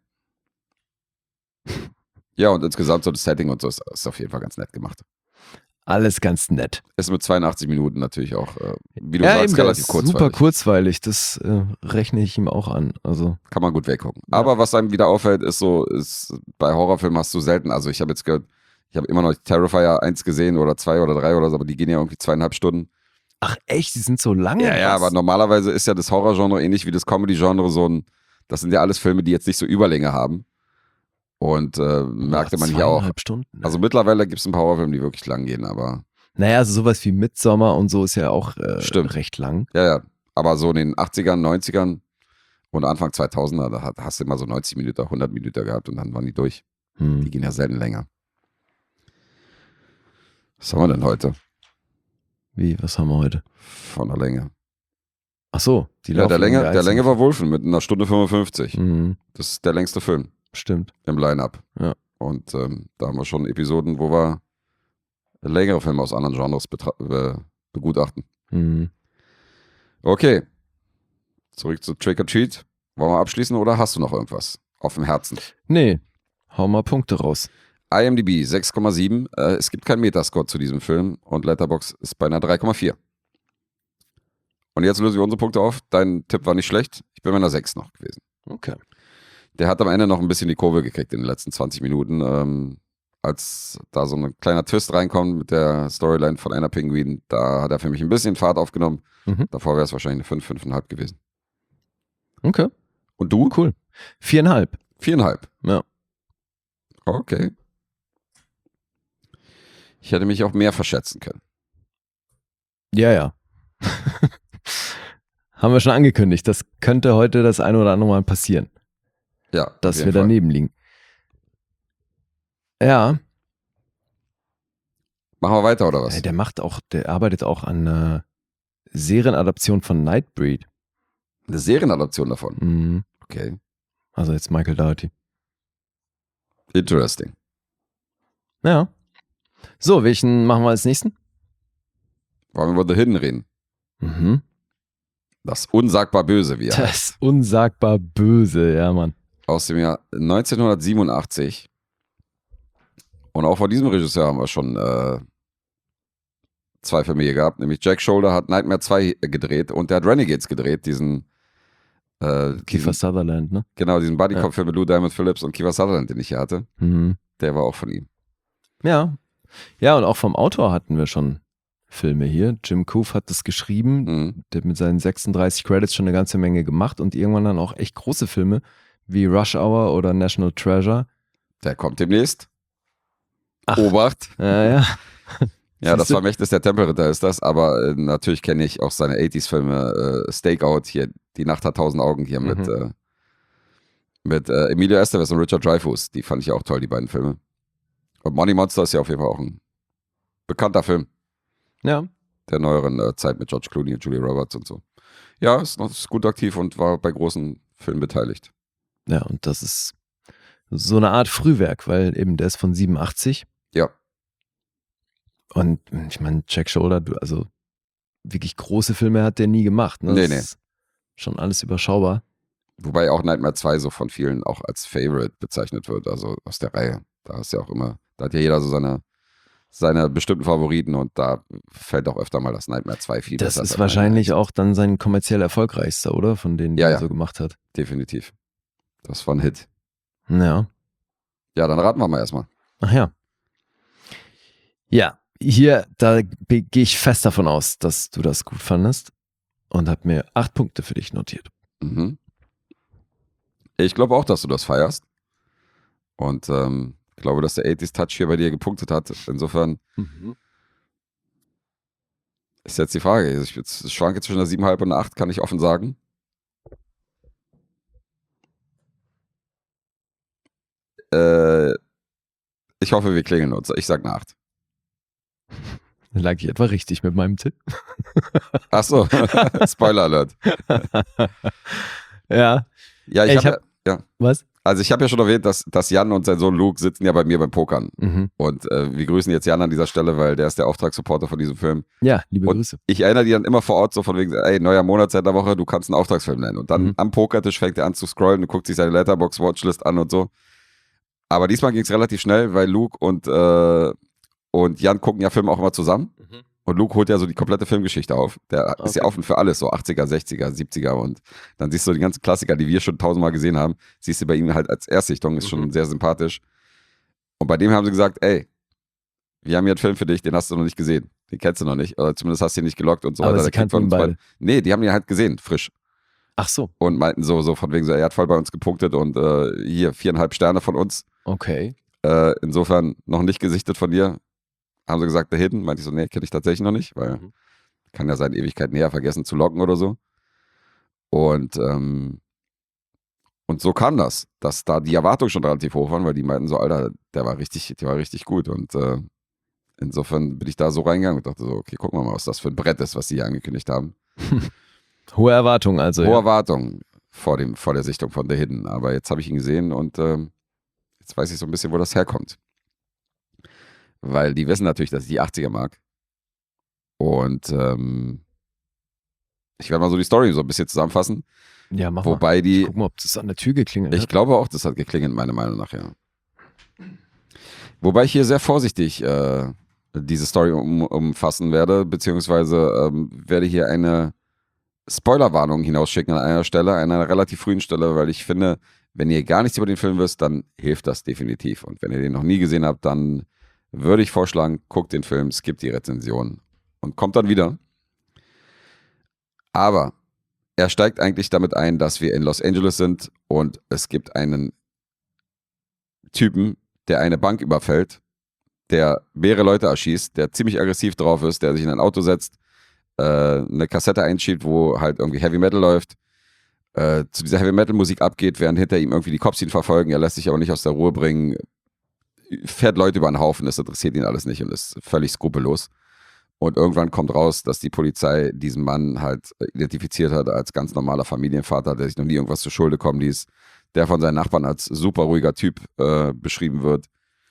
Ja, und insgesamt so das Setting und so ist auf jeden Fall ganz nett gemacht. Alles ganz nett. Ist mit 82 Minuten natürlich auch, wie du sagst, relativ kurzweilig. Super kurzweilig, das rechne ich ihm auch an. Also kann man gut weggucken. Ja. Aber was einem wieder auffällt, ist bei Horrorfilmen hast du selten, also ich habe jetzt gehört, ich habe immer noch Terrifier 1 gesehen oder 2 oder 3 oder so, aber die gehen ja irgendwie 2,5 Stunden. Ach echt, die sind so lange? Ja, aber normalerweise ist ja das Horrorgenre ähnlich wie das Comedy-Genre das sind ja alles Filme, die jetzt nicht so Überlänge haben. Und merkte man hier auch. Stunden, ne? Also mittlerweile gibt es ein paar Horrorfilme, die wirklich lang gehen, aber. Naja, also sowas wie Midsommar und so ist ja auch recht lang. Ja. Aber so in den 80ern, 90ern und Anfang 2000er, da hast du immer so 90 Minuten, 100 Minuten gehabt und dann waren die durch. Die gehen ja selten länger. Was haben wir denn heute? Wie, was haben wir heute? Von der Länge. Ach so, der Länge war Wolfen mit einer Stunde 55. Mhm. Das ist der längste Film. Stimmt. Im Line-Up. Ja. Und da haben wir schon Episoden, wo wir längere Filme aus anderen Genres begutachten. Mhm. Okay. Zurück zu Trick or Treat. Wollen wir abschließen oder hast du noch irgendwas auf dem Herzen? Nee, hau mal Punkte raus. IMDb 6,7. Es gibt keinen Metascore zu diesem Film und Letterboxd ist bei einer 3,4. Und jetzt lösen wir unsere Punkte auf. Dein Tipp war nicht schlecht. Ich bin bei einer 6 noch gewesen. Okay. Der hat am Ende noch ein bisschen die Kurve gekriegt in den letzten 20 Minuten. Als da so ein kleiner Twist reinkommt mit der Storyline von einer Pinguin, da hat er für mich ein bisschen Fahrt aufgenommen. Davor wäre es wahrscheinlich eine 5, 5,5 gewesen. Okay. Und du? Cool. 4,5. 4,5. Ja. Okay. Ich hätte mich auch mehr verschätzen können. Ja. Haben wir schon angekündigt. Das könnte heute das eine oder andere Mal passieren. Ja. Dass wir daneben liegen. Ja. Machen wir weiter, oder was? Der arbeitet auch an einer Serienadaption von Nightbreed. Eine Serienadaption davon? Mhm. Okay. Also jetzt Michael Dougherty. Interesting. Ja. So, welchen machen wir als nächsten? Wollen wir über The Hidden reden? Mhm. Das unsagbar Böse, wie er heißt. Das unsagbar Böse, ja, Mann. Aus dem Jahr 1987. Und auch von diesem Regisseur haben wir schon 2 Filme hier gehabt. Nämlich Jack Shoulder hat Nightmare 2 gedreht und der hat Renegades gedreht, diesen Kiefer Sutherland, ne? Genau, diesen Buddy-Cop-Film mit Lou Diamond Phillips und Kiefer Sutherland, den ich hier hatte. Mhm. Der war auch von ihm. Ja. Ja, und auch vom Autor hatten wir schon Filme hier. Jim Koof hat das geschrieben, der hat mit seinen 36 Credits schon eine ganze Menge gemacht und irgendwann dann auch echt große Filme wie Rush Hour oder National Treasure. Der kommt demnächst. Ach. Obacht. Ja. Ja, das Vermächtnis der Tempelritter ist das, aber natürlich kenne ich auch seine 80s-Filme, Stakeout, hier, Die Nacht hat 1000 Augen, hier mit Emilio Estevez und Richard Dreyfuss. Die fand ich auch toll, die beiden Filme. Und Money Monster ist ja auf jeden Fall auch ein bekannter Film. Ja. Der neueren Zeit mit George Clooney und Julia Roberts und so. Ja, ist gut aktiv und war bei großen Filmen beteiligt. Ja, und das ist so eine Art Frühwerk, weil eben der ist von 87. Ja. Und ich meine, Jack Shoulder, also wirklich große Filme hat der nie gemacht. Ne? Das ist schon alles überschaubar. Wobei auch Nightmare 2 so von vielen auch als Favorite bezeichnet wird, also aus der Reihe. Da ist ja auch immer, da hat ja jeder so seine bestimmten Favoriten und da fällt auch öfter mal das Nightmare 2 viel besser. Das ist wahrscheinlich auch dann sein kommerziell erfolgreichster, oder? Von denen, die er so gemacht hat. Definitiv. Das war ein Hit. Ja. Ja, dann raten wir mal erstmal. Ach ja. Ja, hier, da gehe ich fest davon aus, dass du das gut fandest und habe mir 8 Punkte für dich notiert. Mhm. Ich glaube auch, dass du das feierst. Und ich glaube, dass der 80s Touch hier bei dir gepunktet hat. Insofern ist jetzt die Frage. Ich schwanke zwischen einer 7,5 und einer 8, kann ich offen sagen. Ich hoffe, wir klingeln uns. Ich sag eine 8. Dann lag ich etwa richtig mit meinem Tipp. Ach so, Spoiler Alert. Ja. Ja, ich habe ja. Was? Also ich habe ja schon erwähnt, dass Jan und sein Sohn Luke sitzen ja bei mir beim Pokern. Mhm. Und wir grüßen jetzt Jan an dieser Stelle, weil der ist der Auftragssupporter von diesem Film. Ja, liebe und Grüße. Ich erinnere die dann immer vor Ort so von wegen, ey, neuer Monatszeit der Woche, du kannst einen Auftragsfilm nennen. Und dann am Pokertisch fängt er an zu scrollen und guckt sich seine Letterboxd-Watchlist an und so. Aber diesmal ging es relativ schnell, weil Luke und Jan gucken ja Filme auch immer zusammen. Mhm. Und Luke holt ja so die komplette Filmgeschichte auf. Der ist ja offen für alles, so 80er, 60er, 70er. Und dann siehst du die ganzen Klassiker, die wir schon 1000-mal gesehen haben, siehst du bei ihm halt als Erstsichtung, ist schon sehr sympathisch. Und bei dem haben sie gesagt, ey, wir haben hier einen Film für dich, den hast du noch nicht gesehen. Den kennst du noch nicht. Oder zumindest hast du ihn nicht gelockt und so weiter. Aber sie kannten ihn beide. Nee, die haben ihn halt gesehen, frisch. Ach so. Und meinten so von wegen so, er hat voll bei uns gepunktet und hier 4,5 Sterne von uns. Okay. Insofern noch nicht gesichtet von dir. Haben sie gesagt, da hinten. Meinte ich so, nee, kenne ich tatsächlich noch nicht, weil kann ja seit Ewigkeit näher vergessen zu locken oder so. Und so kam das, dass da die Erwartungen schon relativ hoch waren, weil die meinten so, Alter, der war richtig gut. Und insofern bin ich da so reingegangen und dachte so, okay, gucken wir mal, was das für ein Brett ist, was sie hier angekündigt haben. Hohe Erwartungen also. Hohe Erwartungen vor der Sichtung von The Hidden. Aber jetzt habe ich ihn gesehen und jetzt weiß ich so ein bisschen, wo das herkommt. Weil die wissen natürlich, dass ich die 80er mag. Und ich werde mal so die Story so ein bisschen zusammenfassen. Ja, mach Wobei mal. die. Guck mal, ob das an der Tür geklingelt hat. Ich glaube auch, das hat geklingelt, meiner Meinung nach, ja. Wobei ich hier sehr vorsichtig diese Story umfassen werde, beziehungsweise werde hier eine Spoilerwarnung hinausschicken an einer Stelle, an einer relativ frühen Stelle, weil ich finde, wenn ihr gar nichts über den Film wisst, dann hilft das definitiv. Und wenn ihr den noch nie gesehen habt, dann würde ich vorschlagen, guckt den Film, skippt die Rezension und kommt dann wieder. Aber er steigt eigentlich damit ein, dass wir in Los Angeles sind und es gibt einen Typen, der eine Bank überfällt, der mehrere Leute erschießt, der ziemlich aggressiv drauf ist, der sich in ein Auto setzt, eine Kassette einschiebt, wo halt irgendwie Heavy Metal läuft, zu dieser Heavy Metal Musik abgeht, während hinter ihm irgendwie die Cops ihn verfolgen, er lässt sich aber nicht aus der Ruhe bringen, fährt Leute über den Haufen, das interessiert ihn alles nicht und ist völlig skrupellos. Und irgendwann kommt raus, dass die Polizei diesen Mann halt identifiziert hat als ganz normaler Familienvater, der sich noch nie irgendwas zu Schulde kommen ließ, der von seinen Nachbarn als super ruhiger Typ beschrieben wird,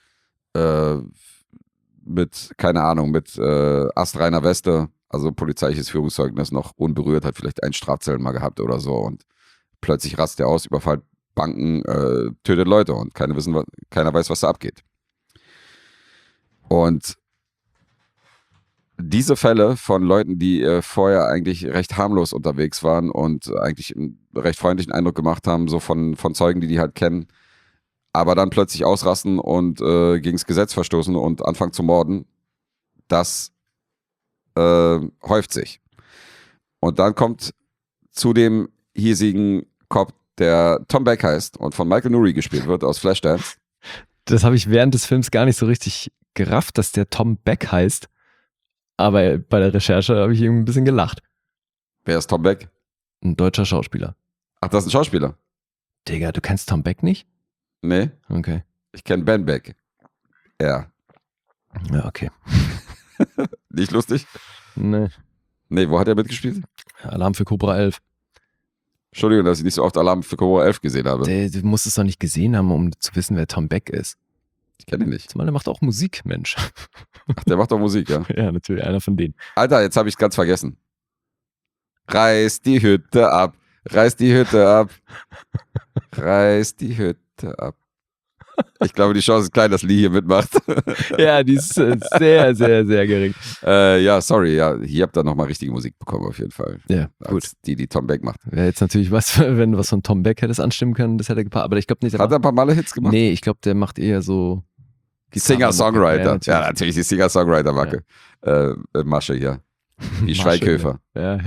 mit, keine Ahnung, mit astreiner Weste, also polizeiliches Führungszeugnis noch unberührt, hat vielleicht einen Strafzettel mal gehabt oder so und plötzlich rast er aus, überfällt Banken, tötet Leute und keiner weiß, was da abgeht. Und diese Fälle von Leuten, die vorher eigentlich recht harmlos unterwegs waren und eigentlich einen recht freundlichen Eindruck gemacht haben, so von Zeugen, die halt kennen, aber dann plötzlich ausrasten und gegen das Gesetz verstoßen und anfangen zu morden, das häuft sich. Und dann kommt zu dem hiesigen Cop, der Tom Beck heißt und von Michael Nouri gespielt wird aus Flashdance. Das habe ich während des Films gar nicht so richtig gerafft, dass der Tom Beck heißt. Aber bei der Recherche habe ich irgendwie ein bisschen gelacht. Wer ist Tom Beck? Ein deutscher Schauspieler. Ach, das ist ein Schauspieler? Digga, du kennst Tom Beck nicht? Nee, Okay. ich kenne Ben Beck. Ja. Ja, okay. Nicht lustig? Nee. Nee, wo hat er mitgespielt? Alarm für Cobra 11. Entschuldigung, dass ich nicht so oft Alarm für Cobra 11 gesehen habe. Du musst es doch nicht gesehen haben, um zu wissen, wer Tom Beck ist. Ich kenne ihn nicht. Zumal der macht auch Musik, Mensch. Ach, der macht doch Musik, ja? Ja, natürlich, einer von denen. Alter, jetzt habe ich es ganz vergessen. Reiß die Hütte ab. Reiß die Hütte ab. Reiß die Hütte ab. Ich glaube, die Chance ist klein, dass Lee hier mitmacht. Ja, die ist sehr, sehr, sehr gering. Ja, sorry, ja, hier habt ihr nochmal richtige Musik bekommen, auf jeden Fall. Ja, Als gut. die Tom Beck macht. Wäre jetzt natürlich was, wenn du was von Tom Beck hättest anstimmen können, das hätte gepasst. Aber ich glaube nicht, Hat er ein paar Male Hits gemacht? Nee, ich glaube, der macht eher so Singer-Songwriter. Ja, Ja, natürlich die Singer-Songwriter-Macke. Masche hier. Wie Masche, Schweighöfer. Ja.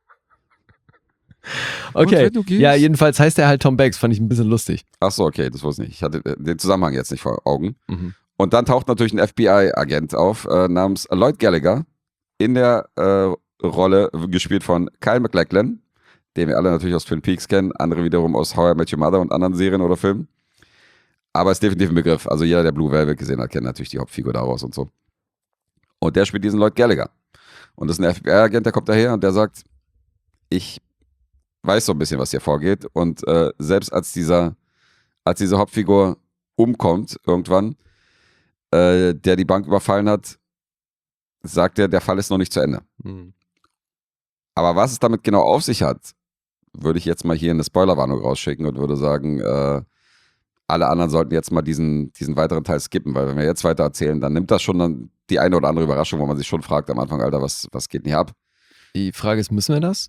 Und Okay, wenn du gehst- ja, jedenfalls heißt er halt Tom Beck, das fand ich ein bisschen lustig. Ach so, okay, das wusste ich nicht. Ich hatte den Zusammenhang jetzt nicht vor Augen. Mhm. Und dann taucht natürlich ein FBI-Agent auf, namens Lloyd Gallagher, in der Rolle gespielt von Kyle MacLachlan, den wir alle natürlich aus Twin Peaks kennen, andere wiederum aus How I Met Your Mother und anderen Serien oder Filmen. Aber ist definitiv ein Begriff. Also jeder, der Blue Velvet gesehen hat, kennt natürlich die Hauptfigur daraus und so. Und der spielt diesen Lloyd Gallagher. Und das ist ein FBI-Agent, der kommt daher und der sagt, ich weiß so ein bisschen, was hier vorgeht. Und selbst als diese Hauptfigur umkommt irgendwann, der die Bank überfallen hat, sagt er, der Fall ist noch nicht zu Ende. Mhm. Aber was es damit genau auf sich hat, würde ich jetzt mal hier eine Spoilerwarnung rausschicken und würde sagen, alle anderen sollten jetzt mal diesen weiteren Teil skippen, weil wenn wir jetzt weiter erzählen, dann nimmt das schon dann die eine oder andere Überraschung, wo man sich schon fragt am Anfang, Alter, was geht denn hier ab? Die Frage ist, müssen wir das?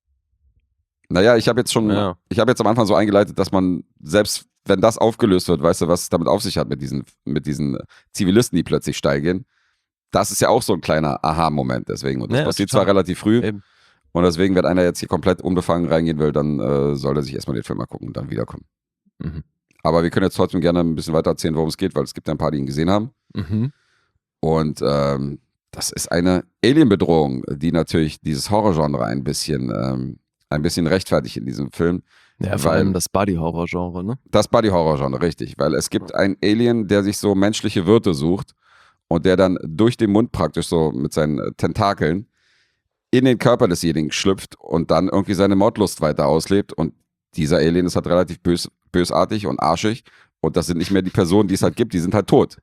Naja, ich habe jetzt Ja. am Anfang so eingeleitet, dass man, selbst wenn das aufgelöst wird, weißt du, was es damit auf sich hat mit diesen Zivilisten, die plötzlich steil gehen, das ist ja auch so ein kleiner Aha-Moment deswegen. Und das Ja, passiert total. zwar relativ früh, Eben. und deswegen, wenn einer jetzt hier komplett unbefangen reingehen will, dann soll er sich erstmal den Film mal gucken und dann wiederkommen. Mhm. Aber wir können jetzt trotzdem gerne ein bisschen weiter erzählen, worum es geht, weil es gibt ja ein paar, die ihn gesehen haben. Mhm. Und das ist eine Alien-Bedrohung, die natürlich dieses Horrorgenre ein bisschen rechtfertigt in diesem Film. Ja, vor Weil- allem das Body-Horror-Genre, ne? Das Body-Horror-Genre, richtig. Weil es gibt einen Alien, der sich so menschliche Wirte sucht und der dann durch den Mund praktisch so mit seinen Tentakeln in den Körper desjenigen schlüpft und dann irgendwie seine Mordlust weiter auslebt. Und dieser Alien ist halt relativ bösartig und arschig. Und das sind nicht mehr die Personen, die es halt gibt, die sind halt tot.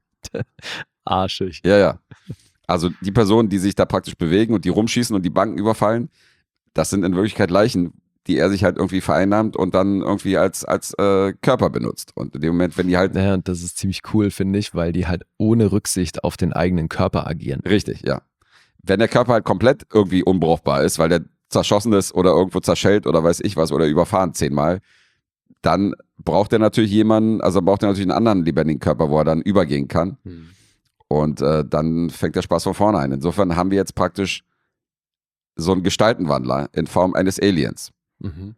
Arschig. Ja, ja. Also die Personen, die sich da praktisch bewegen und die rumschießen und die Banken überfallen, das sind in Wirklichkeit Leichen, die er sich halt irgendwie vereinnahmt und dann irgendwie als Körper benutzt. Und in dem Moment, wenn die halt... Naja, und das ist ziemlich cool, finde ich, weil die halt ohne Rücksicht auf den eigenen Körper agieren. Richtig, ja. Wenn der Körper halt komplett irgendwie unbrauchbar ist, weil der zerschossen ist oder irgendwo zerschellt oder weiß ich was oder überfahren 10-mal, dann braucht er natürlich jemanden, also braucht er natürlich einen anderen lebendigen Körper, wo er dann übergehen kann. Und dann fängt der Spaß von vorne an. Insofern haben wir jetzt praktisch so einen Gestaltenwandler in Form eines Aliens. Mhm.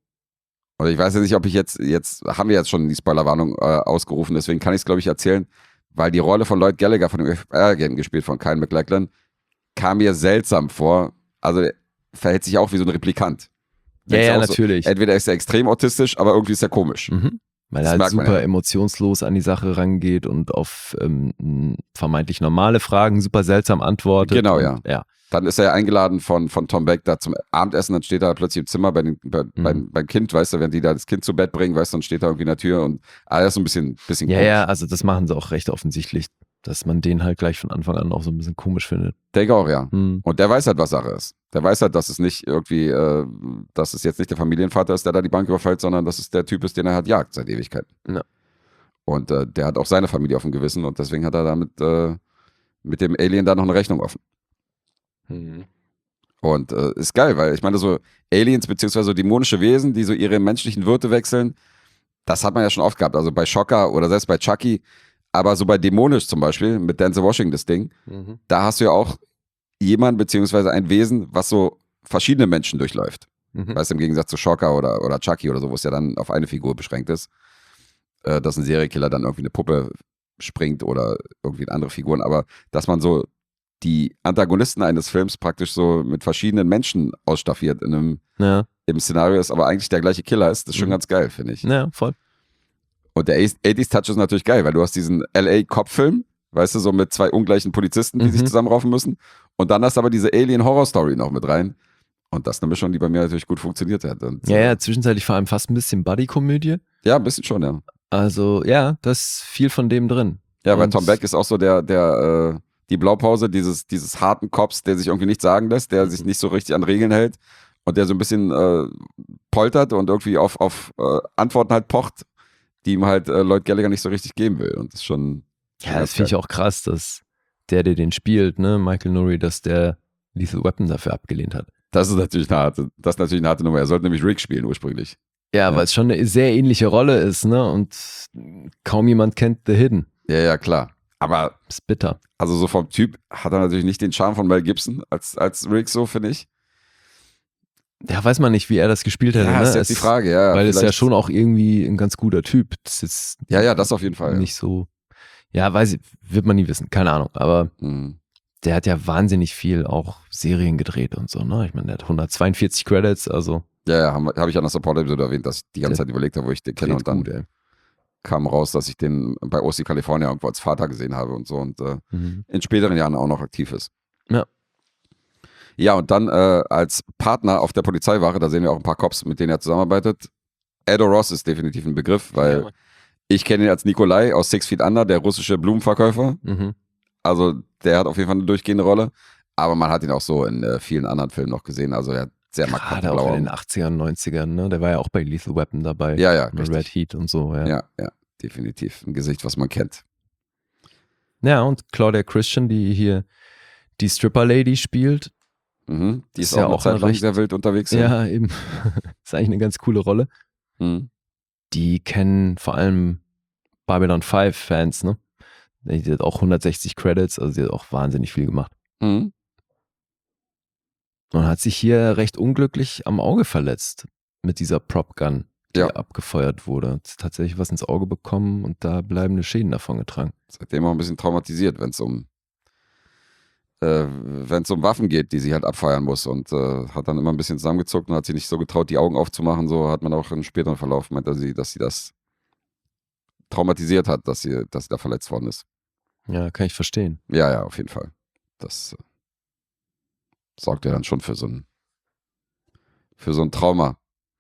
Und ich weiß ja nicht, ob ich jetzt haben wir jetzt schon die Spoilerwarnung ausgerufen, deswegen kann ich es, glaube ich, erzählen, weil die Rolle von Lloyd Gallagher, von dem FBI-Agenten gespielt von Kyle MacLachlan, kam mir seltsam vor. Also der verhält sich auch wie so ein Replikant. Ja, Denkst ja, du auch so, natürlich. entweder ist er extrem autistisch, aber irgendwie ist er komisch. Mhm. Weil Das er halt merkt man super ja. emotionslos an die Sache rangeht und auf vermeintlich normale Fragen super seltsam antwortet. Genau, und, ja. Ja. Dann ist er ja eingeladen von Tom Beck da zum Abendessen, dann steht er plötzlich im Zimmer beim Kind, weißt du, wenn die da das Kind zu Bett bringen, weißt du, dann steht er irgendwie in der Tür und alles so ein bisschen Ja, komisch. ja, also das machen sie auch recht offensichtlich, dass man den halt gleich von Anfang an auch so ein bisschen komisch findet. Denke auch, ja. Hm. Und der weiß halt, was Sache ist. Der weiß halt, dass es nicht irgendwie, dass es jetzt nicht der Familienvater ist, der da die Bank überfällt, sondern dass es der Typ ist, den er halt jagt seit Ewigkeiten. Ja. Und der hat auch seine Familie auf dem Gewissen und deswegen hat er damit mit dem Alien da noch eine Rechnung offen. Und ist geil, weil ich meine, so Aliens beziehungsweise so dämonische Wesen, die so ihre menschlichen Würte wechseln, das hat man ja schon oft gehabt. Also bei Shocker oder selbst bei Chucky, aber so bei Dämonisch zum Beispiel, mit Denzel Washington das Ding, da hast du ja auch jemand beziehungsweise ein Wesen, was so verschiedene Menschen durchläuft. Weißt du, im Gegensatz zu Shocker oder Chucky oder so, wo es ja dann auf eine Figur beschränkt ist, dass ein Seriekiller dann irgendwie eine Puppe springt oder irgendwie andere Figuren, aber dass man so die Antagonisten eines Films praktisch so mit verschiedenen Menschen ausstaffiert im Szenario ist, aber eigentlich der gleiche Killer ist, das ist schon ganz geil, finde ich. Ja, voll. Und der 80s Touch ist natürlich geil, weil du hast diesen LA-Cop-Film, weißt du, so mit zwei ungleichen Polizisten, die sich zusammenraufen müssen, und dann hast du aber diese Alien-Horror-Story noch mit rein. Und das ist eine Mischung, die bei mir natürlich gut funktioniert hat. Und, zwischenzeitlich vor allem fast ein bisschen Buddy-Komödie. Ja, ein bisschen schon, ja. Also, ja, da ist viel von dem drin. Ja, weil Tom Beck ist auch so die Blaupause dieses harten Cops, der sich irgendwie nichts sagen lässt, der sich nicht so richtig an Regeln hält und der so ein bisschen poltert und irgendwie auf Antworten halt pocht, die ihm halt Lloyd Gallagher nicht so richtig geben will. Und das ist schon. Ja, das finde ich auch krass, dass der den spielt, ne, Michael Nouri, dass der Lethal Weapon dafür abgelehnt hat. Das ist natürlich eine harte Nummer. Er sollte nämlich Rick spielen ursprünglich. Ja, weil es schon eine sehr ähnliche Rolle ist, ne? Und kaum jemand kennt The Hidden. Ja, klar. Aber ist bitter. Also so vom Typ hat er natürlich nicht den Charme von Mel Gibson als Rick, so finde ich. Ja, weiß man nicht, wie er das gespielt hätte. Ja, ne? ist jetzt die Frage, ja. Weil es ja schon auch irgendwie ein ganz guter Typ. Das ist ja, das auf jeden Fall. Nicht so. Ja, wird man nie wissen, keine Ahnung. Aber der hat ja wahnsinnig viel auch Serien gedreht und so, ne? Ich meine, der hat 142 Credits, also. Ja, habe ich an der Support-Episode erwähnt, dass ich die ganze Zeit überlegt habe, wo ich den kenne, und dann kam raus, dass ich den bei OC California irgendwo als Vater gesehen habe und so, und in späteren Jahren auch noch aktiv ist. Ja. Ja, und dann als Partner auf der Polizeiwache, da sehen wir auch ein paar Cops, mit denen er zusammenarbeitet. Edo Ross ist definitiv ein Begriff, weil ich kenne ihn als Nikolai aus 6 Feet Under, der russische Blumenverkäufer. Also der hat auf jeden Fall eine durchgehende Rolle, aber man hat ihn auch so in vielen anderen Filmen noch gesehen, also er hat sehr markante blaue blaue Augen. Auch in den 80ern, 90ern, ne? Der war ja auch bei Lethal Weapon dabei. Ja, mit Red Heat und so, Ja, definitiv. Ein Gesicht, was man kennt. Ja, und Claudia Christian, die hier die Stripper-Lady spielt. Die ist auch eine Zeit lang sehr wild unterwegs. Ja, eben. Ist eigentlich eine ganz coole Rolle. Die kennen vor allem Babylon 5 Fans, ne? Die hat auch 160 Credits, also sie hat auch wahnsinnig viel gemacht. Und hat sich hier recht unglücklich am Auge verletzt mit dieser Prop Gun, die abgefeuert wurde. Hat tatsächlich was ins Auge bekommen und da bleibende Schäden davon getragen. Seitdem auch ein bisschen traumatisiert, wenn es um Waffen geht, die sie halt abfeuern muss, und hat dann immer ein bisschen zusammengezuckt und hat sich nicht so getraut, die Augen aufzumachen. So hat man auch im späteren Verlauf meinte sie, dass sie das traumatisiert hat, dass sie da verletzt worden ist. Ja, kann ich verstehen. Ja, auf jeden Fall. Das sorgt ja dann schon für so ein Trauma.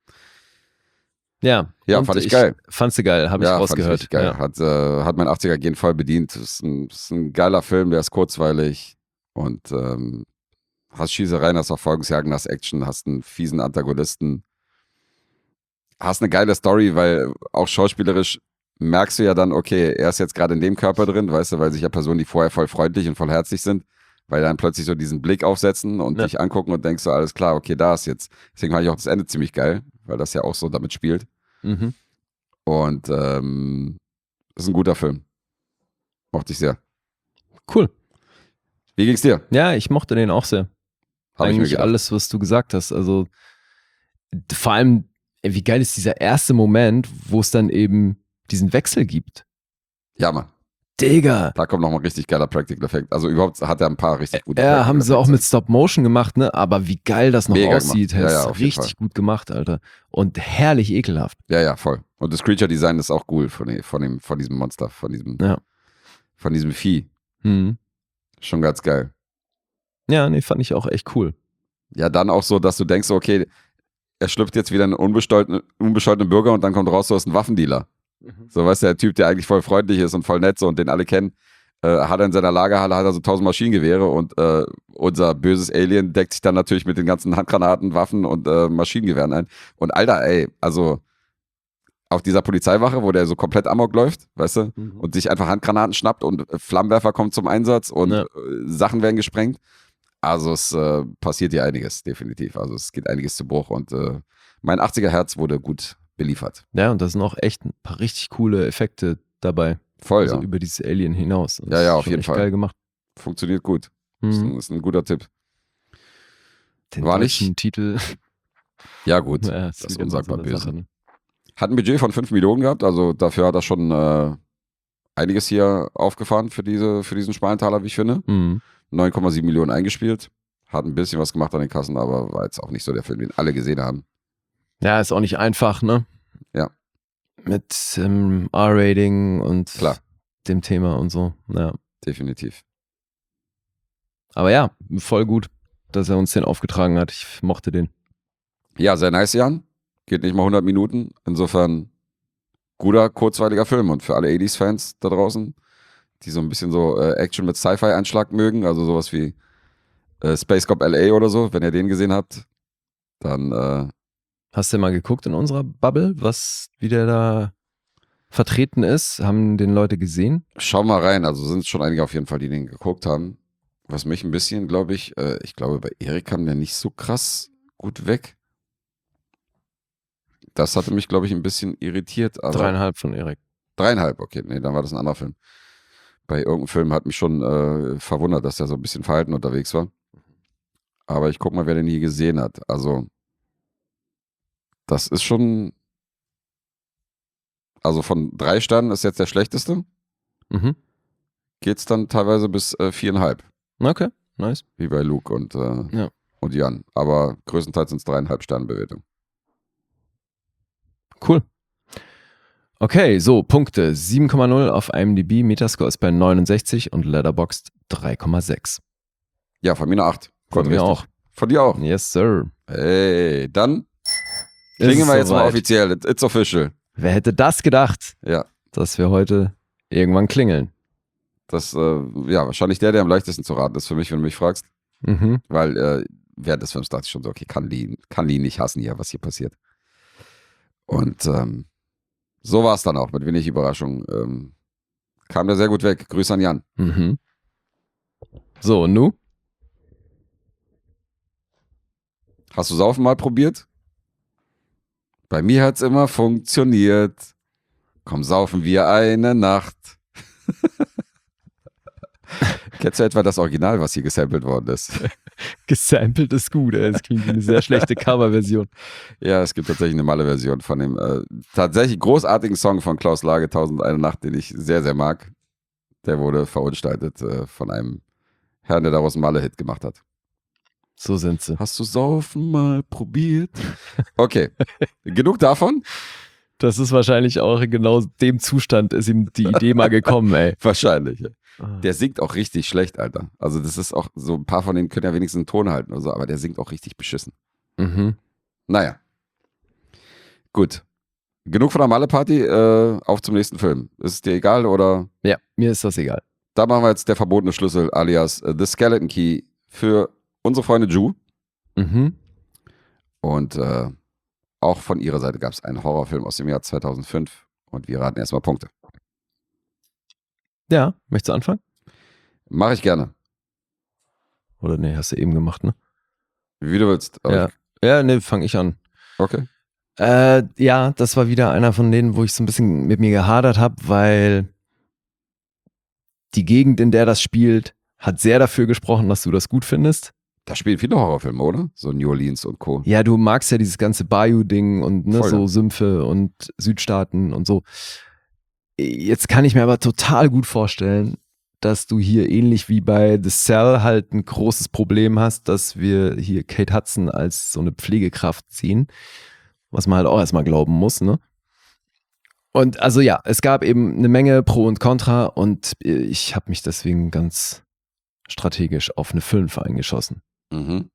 Ja, fand ich geil. Fandst du geil, habe ich rausgehört. Fand ich geil. Hat mein 80er-Gen voll bedient. Das ist ein geiler Film, der ist kurzweilig und hast Schießereien, hast Verfolgungsjagden, hast Action, hast einen fiesen Antagonisten, hast eine geile Story, weil auch schauspielerisch merkst du ja dann, okay, er ist jetzt gerade in dem Körper drin, weißt du, weil sich ja Personen, die vorher voll freundlich und voll herzlich sind, weil dann plötzlich so diesen Blick aufsetzen und dich angucken und denkst so, alles klar, okay, da ist jetzt. Deswegen fand ich auch das Ende ziemlich geil, weil das ja auch so damit spielt. Und ist ein guter Film. Mochte ich sehr. Cool. Wie ging's dir? Ja, ich mochte den auch sehr. Eigentlich alles, was du gesagt hast. Also vor allem, wie geil ist dieser erste Moment, wo es dann eben diesen Wechsel gibt. Ja, Mann. Digga. Da kommt nochmal richtig geiler Practical-Effekt. Also überhaupt hat er ein paar richtig gute Ja, haben sie auch mit Stop-Motion gemacht, ne? Aber wie geil das noch Mega aussieht. Gemacht. Ja, richtig gut gemacht, Alter. Und herrlich ekelhaft. Ja, voll. Und das Creature-Design ist auch cool von diesem Monster, von diesem Vieh. Schon ganz geil. Ja, nee, fand ich auch echt cool. Ja, dann auch so, dass du denkst, okay, er schlüpft jetzt wieder einen unbescholtenen Bürger und dann kommt raus, du hast einen Waffendealer. So, weißt du, der Typ, der eigentlich voll freundlich ist und voll nett so und den alle kennen, hat er in seiner Lagerhalle so 1000 Maschinengewehre und unser böses Alien deckt sich dann natürlich mit den ganzen Handgranaten, Waffen und Maschinengewehren ein. Und Alter, ey, also auf dieser Polizeiwache, wo der so komplett amok läuft, weißt du, und sich einfach Handgranaten schnappt und Flammenwerfer kommt zum Einsatz und Sachen werden gesprengt. Also es passiert hier einiges, definitiv. Also es geht einiges zu Bruch und mein 80er-Herz wurde gut beliefert. Ja, und da sind auch echt ein paar richtig coole Effekte dabei. Voll, Also ja. über dieses Alien hinaus. Das Ja, ist auf schon jeden echt Fall. geil gemacht. Funktioniert gut. Ist ein guter Tipp. Den War deutschen nicht- Titel. Ja gut, Ja, das ist wieder unsagbar so eine böse. Sache, ne? Hat ein Budget von 5 Millionen gehabt, also dafür hat er schon einiges hier aufgefahren für diesen Schmalentaler, wie ich finde. 9,7 Millionen eingespielt. Hat ein bisschen was gemacht an den Kassen, aber war jetzt auch nicht so der Film, den alle gesehen haben. Ja, ist auch nicht einfach, ne? Ja. Mit R-Rating und Klar. dem Thema und so. Ja. Definitiv. Aber ja, voll gut, dass er uns den aufgetragen hat. Ich mochte den. Ja, sehr nice, Jan. Geht nicht mal 100 Minuten. Insofern guter, kurzweiliger Film. Und für alle 80s-Fans da draußen, die so ein bisschen so Action mit Sci-Fi-Einschlag mögen, also sowas wie Space Cop LA oder so, wenn ihr den gesehen habt, dann Hast du mal geguckt in unserer Bubble, wie der da vertreten ist? Haben den Leute gesehen? schau mal rein. Also sind schon einige auf jeden Fall, die den geguckt haben. Was mich ein bisschen, glaube ich glaube, bei Erik kam der nicht so krass gut weg. Das hatte mich, glaube ich, ein bisschen irritiert. Aber 3,5 von Erik. 3,5, okay. Nee, dann war das ein anderer Film. Bei irgendeinem Film hat mich schon verwundert, dass der so ein bisschen verhalten unterwegs war. Aber ich guck mal, wer den hier gesehen hat. Also, das ist schon. Also von 3 Sternen ist jetzt der schlechteste. Mhm. Geht's dann teilweise bis 4,5. Okay, nice. Wie bei Luke und Jan. Aber größtenteils sind es 3,5 Sterne Bewertung. Cool. Okay, so, Punkte. 7,0 auf IMDb, Metascore ist bei 69 und Letterboxd 3,6. Ja, von mir eine 8. Von mir auch. Von dir auch. Yes, sir. Hey, dann Ist klingen es wir jetzt mal soweit. offiziell. It's official. Wer hätte das gedacht, Ja. dass wir heute irgendwann klingeln? Das, wahrscheinlich der am leichtesten zu raten ist für mich, wenn du mich fragst. Mhm. Weil während des Films dachte ich schon so, okay, kann die nicht hassen hier, was hier passiert. Und so war es dann auch, mit wenig Überraschung. Kam der sehr gut weg. Grüße an Jan. Mhm. So, und nu? Hast du Saufen mal probiert? Bei mir hat's immer funktioniert. Komm, saufen wir eine Nacht. Kennst du etwa das Original, was hier gesampelt worden ist? Gesampelt ist gut, ey. Das klingt wie eine sehr schlechte Coverversion. Ja, es gibt tatsächlich eine Malle-Version von dem tatsächlich großartigen Song von Klaus Lage, 1001 Nacht, den ich sehr, sehr mag. Der wurde verunstaltet von einem Herrn, der daraus einen Malle-Hit gemacht hat. So sind sie. Hast du Saufen mal probiert? Okay, genug davon? Das ist wahrscheinlich auch in genau dem Zustand ist ihm die Idee mal gekommen, ey. Wahrscheinlich. Ja. Der singt auch richtig schlecht, Alter. Also das ist auch, so ein paar von denen können ja wenigstens einen Ton halten oder so, aber der singt auch richtig beschissen. Mhm. Naja. Gut. Genug von der Malle-Party, auf zum nächsten Film. Ist es dir egal oder? Ja, mir ist das egal. Da machen wir jetzt der verbotene Schlüssel alias The Skeleton Key für unsere Freunde Ju. Mhm. Und auch von ihrer Seite gab es einen Horrorfilm aus dem Jahr 2005 und wir raten erstmal Punkte. Ja, möchtest du anfangen? Mache ich gerne. Oder nee, hast du eben gemacht, ne? Wie du willst. Aber Ja, nee, fange ich an. Okay. Ja, das war wieder einer von denen, wo ich so ein bisschen mit mir gehadert habe, weil die Gegend, in der das spielt, hat sehr dafür gesprochen, dass du das gut findest. Da spielen viele Horrorfilme, oder? So New Orleans und Co. Ja, du magst ja dieses ganze Bayou-Ding und ne, Voll, so ja. Sümpfe und Südstaaten und so. Jetzt kann ich mir aber total gut vorstellen, dass du hier ähnlich wie bei The Cell halt ein großes Problem hast, dass wir hier Kate Hudson als so eine Pflegekraft sehen, was man halt auch erstmal glauben muss, ne? Und also ja, es gab eben eine Menge Pro und Contra und ich habe mich deswegen ganz strategisch auf eine 5 eingeschossen. Mhm.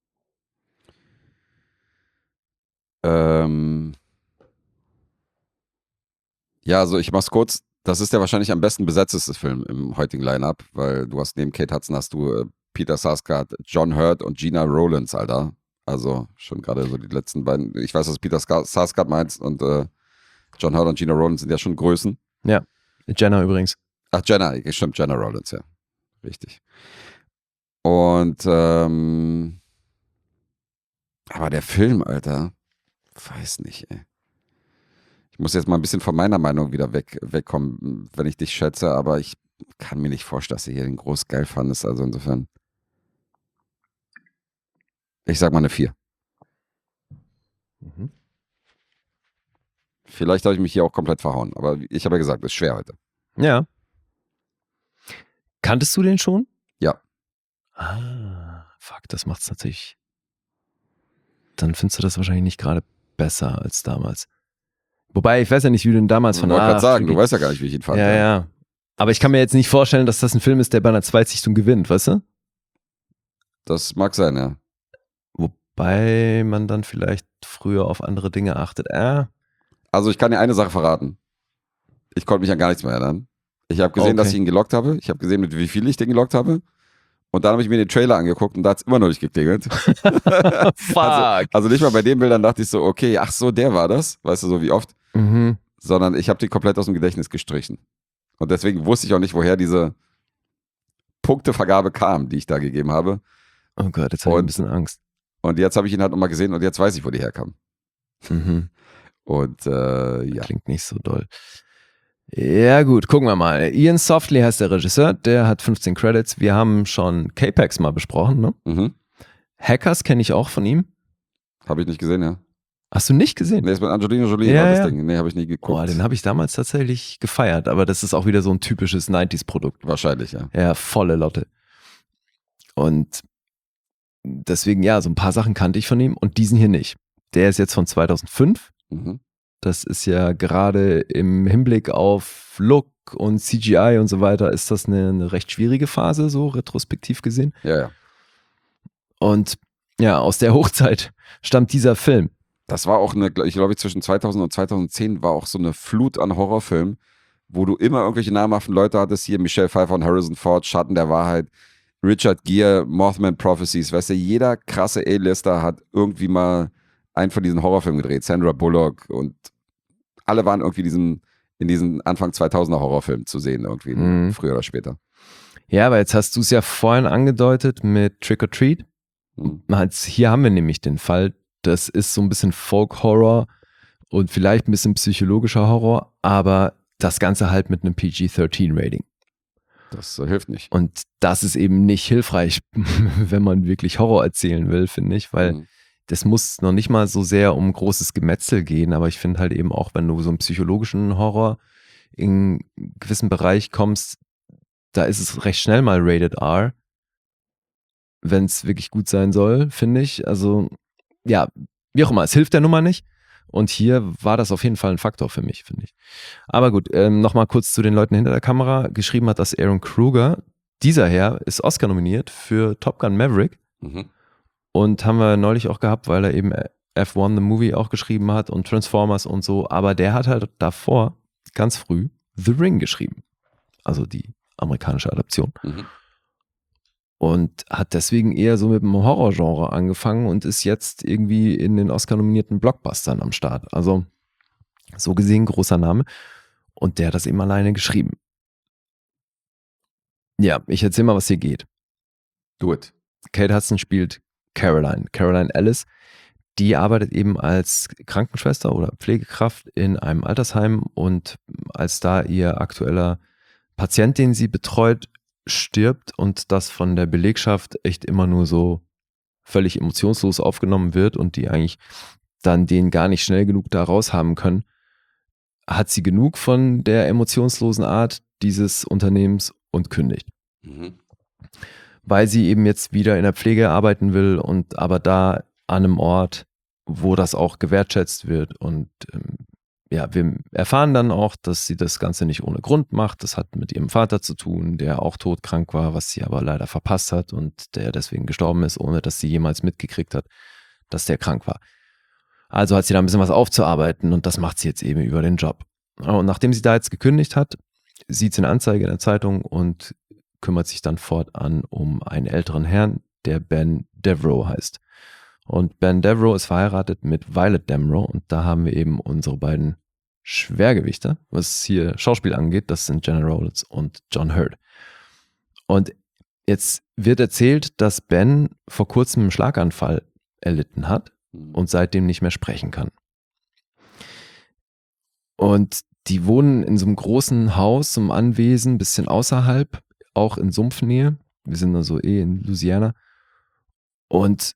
Ja, also ich mach's kurz. Das ist der wahrscheinlich am besten besetzteste Film im heutigen Line-Up, weil du hast neben Kate Hudson hast du Peter Sarsgaard, John Hurt und Gina Rowlands, Alter. Also schon gerade so die letzten beiden. Ich weiß, was Peter Sarsgaard meinst und John Hurt und Gina Rowlands sind ja schon Größen. Ja, Jenna übrigens. Ach, Jenna, stimmt, Jenna Rowlands, ja. Richtig. Und aber der Film, Alter, weiß nicht, ey. Ich muss jetzt mal ein bisschen von meiner Meinung wieder wegkommen, wenn ich dich schätze, aber ich kann mir nicht vorstellen, dass du hier den groß geil fandest. Also insofern. Ich sag mal eine 4. Mhm. Vielleicht habe ich mich hier auch komplett verhauen, aber ich habe ja gesagt, es ist schwer heute. Ja. Kanntest du den schon? Ja. Fuck, das macht's natürlich. Dann findest du das wahrscheinlich nicht gerade besser als damals. Wobei, ich weiß ja nicht, wie du den damals Ich von wollte gerade sagen, du weißt ja gar nicht, wie ich ihn fand. Ja. Aber ich kann mir jetzt nicht vorstellen, dass das ein Film ist, der bei einer Zweitsichtung gewinnt, weißt du? Das mag sein, ja. Wobei man dann vielleicht früher auf andere Dinge achtet. Also ich kann dir eine Sache verraten. Ich konnte mich an gar nichts mehr erinnern. Ich habe gesehen, dass ich ihn gelockt habe. Ich habe gesehen, mit wie viel ich den gelockt habe. Und dann habe ich mir den Trailer angeguckt und da hat es immer noch nicht geklingelt. Fuck. Also nicht mal bei den Bildern dachte ich so, okay, ach so, der war das. Weißt du, so wie oft. Mhm. Sondern ich habe den komplett aus dem Gedächtnis gestrichen. Und deswegen wusste ich auch nicht, woher diese Punktevergabe kam, die ich da gegeben habe. Oh Gott, jetzt habe ich ein bisschen Angst. Und jetzt habe ich ihn halt nochmal gesehen und jetzt weiß ich, wo die herkam. Mhm. Und ja. Klingt nicht so doll. Ja gut, gucken wir mal. Ian Softly heißt der Regisseur, der hat 15 Credits. Wir haben schon K-Pax mal besprochen, ne? Mhm. Hackers kenne ich auch von ihm. Habe ich nicht gesehen, ja. Hast du nicht gesehen? Nee, ist mit Angelina Jolie Ja, war das ja. Ding. Nee, habe ich nie geguckt. Boah, den habe ich damals tatsächlich gefeiert, aber das ist auch wieder so ein typisches 90s-Produkt. Wahrscheinlich, ja. Ja, volle Lotte. Und deswegen, ja, so ein paar Sachen kannte ich von ihm und diesen hier nicht. Der ist jetzt von 2005. Mhm. Das ist ja gerade im Hinblick auf Look und CGI und so weiter, ist das eine recht schwierige Phase, so retrospektiv gesehen. Ja. Und ja, aus der Hochzeit stammt dieser Film. Das war auch ich glaube, zwischen 2000 und 2010 war auch so eine Flut an Horrorfilmen, wo du immer irgendwelche namhaften Leute hattest. Hier Michelle Pfeiffer und Harrison Ford, Schatten der Wahrheit, Richard Gere, Mothman Prophecies. Weißt du, jeder krasse A-Lister hat irgendwie mal einen von diesen Horrorfilmen gedreht. Sandra Bullock und alle waren irgendwie in diesen Anfang 2000er Horrorfilmen zu sehen, irgendwie früher oder später. Ja, aber jetzt hast du es ja vorhin angedeutet mit Trick or Treat. Hier haben wir nämlich den Fall, das ist so ein bisschen Folk-Horror und vielleicht ein bisschen psychologischer Horror, aber das Ganze halt mit einem PG-13-Rating. Das hilft nicht. Und das ist eben nicht hilfreich, wenn man wirklich Horror erzählen will, finde ich, weil das muss noch nicht mal so sehr um großes Gemetzel gehen, aber ich finde halt eben auch, wenn du so einen psychologischen Horror in einen gewissen Bereich kommst, da ist es recht schnell mal Rated R, wenn es wirklich gut sein soll, finde ich. Also ja, wie auch immer, es hilft der Nummer nicht. Und hier war das auf jeden Fall ein Faktor für mich, finde ich. Aber gut, nochmal kurz zu den Leuten hinter der Kamera. Geschrieben hat das Aaron Kruger. Dieser Herr ist Oscar nominiert für Top Gun Maverick. Und haben wir neulich auch gehabt, weil er eben F1 The Movie auch geschrieben hat und Transformers und so. Aber der hat halt davor ganz früh The Ring geschrieben. Also die amerikanische Adaption. Und hat deswegen eher so mit dem Horrorgenre angefangen und ist jetzt irgendwie in den Oscar-nominierten Blockbustern am Start. Also so gesehen großer Name. Und der hat das eben alleine geschrieben. Ja, ich erzähl mal, was hier geht. Do it. Kate Hudson spielt Caroline Ellis. Die arbeitet eben als Krankenschwester oder Pflegekraft in einem Altersheim und als da ihr aktueller Patient, den sie betreut, stirbt und das von der Belegschaft echt immer nur so völlig emotionslos aufgenommen wird und die eigentlich dann den gar nicht schnell genug da raus haben können, hat sie genug von der emotionslosen Art dieses Unternehmens und kündigt. Weil sie eben jetzt wieder in der Pflege arbeiten will und aber da an einem Ort, wo das auch gewertschätzt wird und ja, wir erfahren dann auch, dass sie das Ganze nicht ohne Grund macht. Das hat mit ihrem Vater zu tun, der auch todkrank war, was sie aber leider verpasst hat und der deswegen gestorben ist, ohne dass sie jemals mitgekriegt hat, dass der krank war. Also hat sie da ein bisschen was aufzuarbeiten und das macht sie jetzt eben über den Job. Und nachdem sie da jetzt gekündigt hat, sieht sie eine Anzeige in der Zeitung und kümmert sich dann fortan um einen älteren Herrn, der Ben Devereaux heißt. Und Ben Devereaux ist verheiratet mit Violet Devereaux und da haben wir eben unsere beiden Schwergewichte, was hier Schauspiel angeht, das sind Jenna Rollins und John Hurt. Und Jetzt wird erzählt, dass Ben vor kurzem einen Schlaganfall erlitten hat und seitdem nicht mehr sprechen kann. Und die wohnen in so einem großen Haus, so einem Anwesen, ein bisschen außerhalb, auch in Sumpfnähe. Wir sind also in Louisiana. Und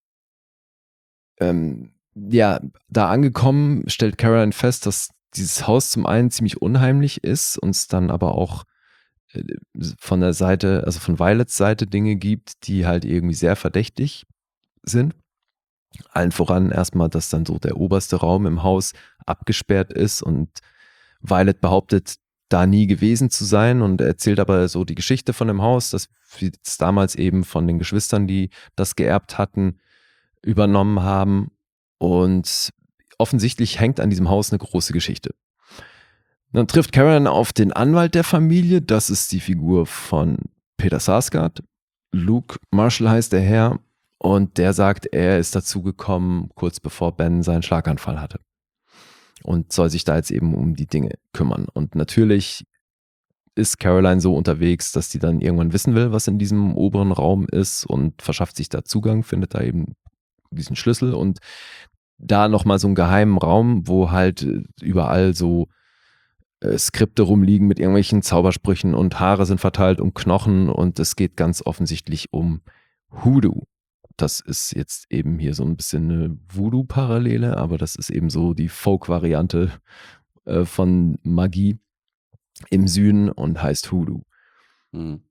da angekommen, stellt Caroline fest, dass dieses Haus zum einen ziemlich unheimlich ist und es dann aber auch von der Seite, also von Violets Seite Dinge gibt, die halt irgendwie sehr verdächtig sind. Allen voran erstmal, dass dann so der oberste Raum im Haus abgesperrt ist und Violet behauptet, da nie gewesen zu sein und erzählt aber so die Geschichte von dem Haus, dass wir es damals eben von den Geschwistern, die das geerbt hatten, übernommen haben und offensichtlich hängt an diesem Haus eine große Geschichte. Dann trifft Caroline auf den Anwalt der Familie, das ist die Figur von Peter Sarsgaard. Luke Marshall heißt der Herr und der sagt, er ist dazu gekommen, kurz bevor Ben seinen Schlaganfall hatte und soll sich da jetzt eben um die Dinge kümmern. Und natürlich ist Caroline so unterwegs, dass die dann irgendwann wissen will, was in diesem oberen Raum ist und verschafft sich da Zugang, findet da eben diesen Schlüssel und da nochmal so einen geheimen Raum, wo halt überall so Skripte rumliegen mit irgendwelchen Zaubersprüchen und Haare sind verteilt um Knochen und es geht ganz offensichtlich um Hoodoo. Das ist jetzt eben hier so ein bisschen eine Voodoo-Parallele, aber das ist eben so die Folk-Variante von Magie im Süden und heißt Hoodoo. Mhm.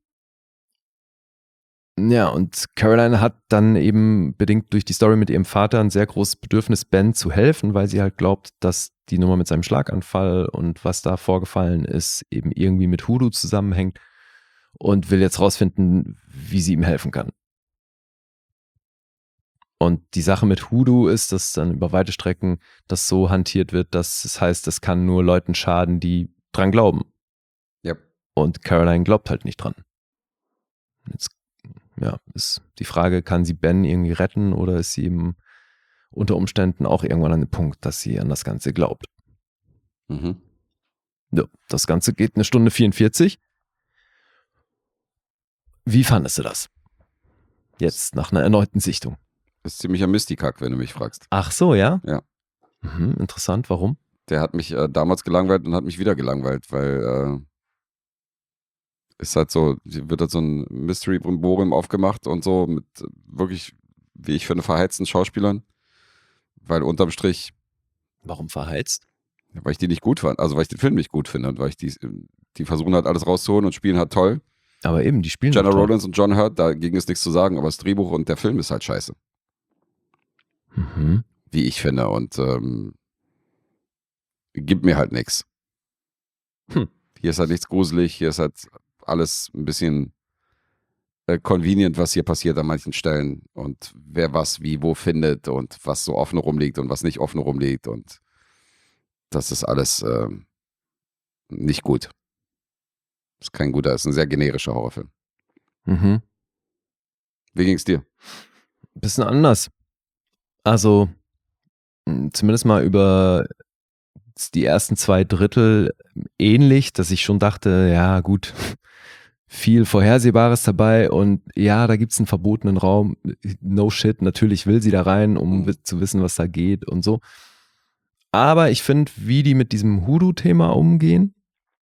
Ja, und Caroline hat dann eben bedingt durch die Story mit ihrem Vater ein sehr großes Bedürfnis, Ben zu helfen, weil sie halt glaubt, dass die Nummer mit seinem Schlaganfall und was da vorgefallen ist, eben irgendwie mit Hoodoo zusammenhängt und will jetzt rausfinden, wie sie ihm helfen kann. Und die Sache mit Hoodoo ist, dass dann über weite Strecken das so hantiert wird, dass es heißt, es kann nur Leuten schaden, die dran glauben. Ja. Und Caroline glaubt halt nicht dran. Jetzt ist die Frage, kann sie Ben irgendwie retten oder ist sie eben unter Umständen auch irgendwann an dem Punkt, dass sie an das Ganze glaubt. Mhm. Ja, das Ganze geht 1 Stunde 44. Wie fandest du das? Jetzt nach einer erneuten Sichtung. Das ist ziemlicher Mystikack, wenn du mich fragst. Ach so, ja? Ja. Interessant, warum? Der hat mich damals gelangweilt und hat mich wieder gelangweilt, weil ist halt so, wird halt so ein Mystery-Brimborium aufgemacht und so mit wirklich, wie ich finde, verheizten Schauspielern. Weil unterm Strich. Warum verheizt? Weil ich die nicht gut fand. Also weil ich den Film nicht gut finde und weil ich die versuchen halt alles rauszuholen und spielen halt toll. Aber eben, die spielen Jenna Rollins und John Hurt, dagegen ist nichts zu sagen, aber das Drehbuch und der Film ist halt scheiße. Mhm. Wie ich finde. Und gibt mir halt nichts. Hier ist halt nichts gruselig, hier ist halt alles ein bisschen convenient, was hier passiert an manchen Stellen und wer was wie wo findet und was so offen rumliegt und was nicht offen rumliegt und das ist alles nicht gut. Ist kein guter, ist ein sehr generischer Horrorfilm. Mhm. Wie ging's dir? Bisschen anders. Also zumindest mal über die ersten 2 Drittel ähnlich, dass ich schon dachte, ja gut, viel Vorhersehbares dabei und ja, da gibt es einen verbotenen Raum, no shit, natürlich will sie da rein, um zu wissen, was da geht und so. Aber ich finde, wie die mit diesem Hoodoo-Thema umgehen,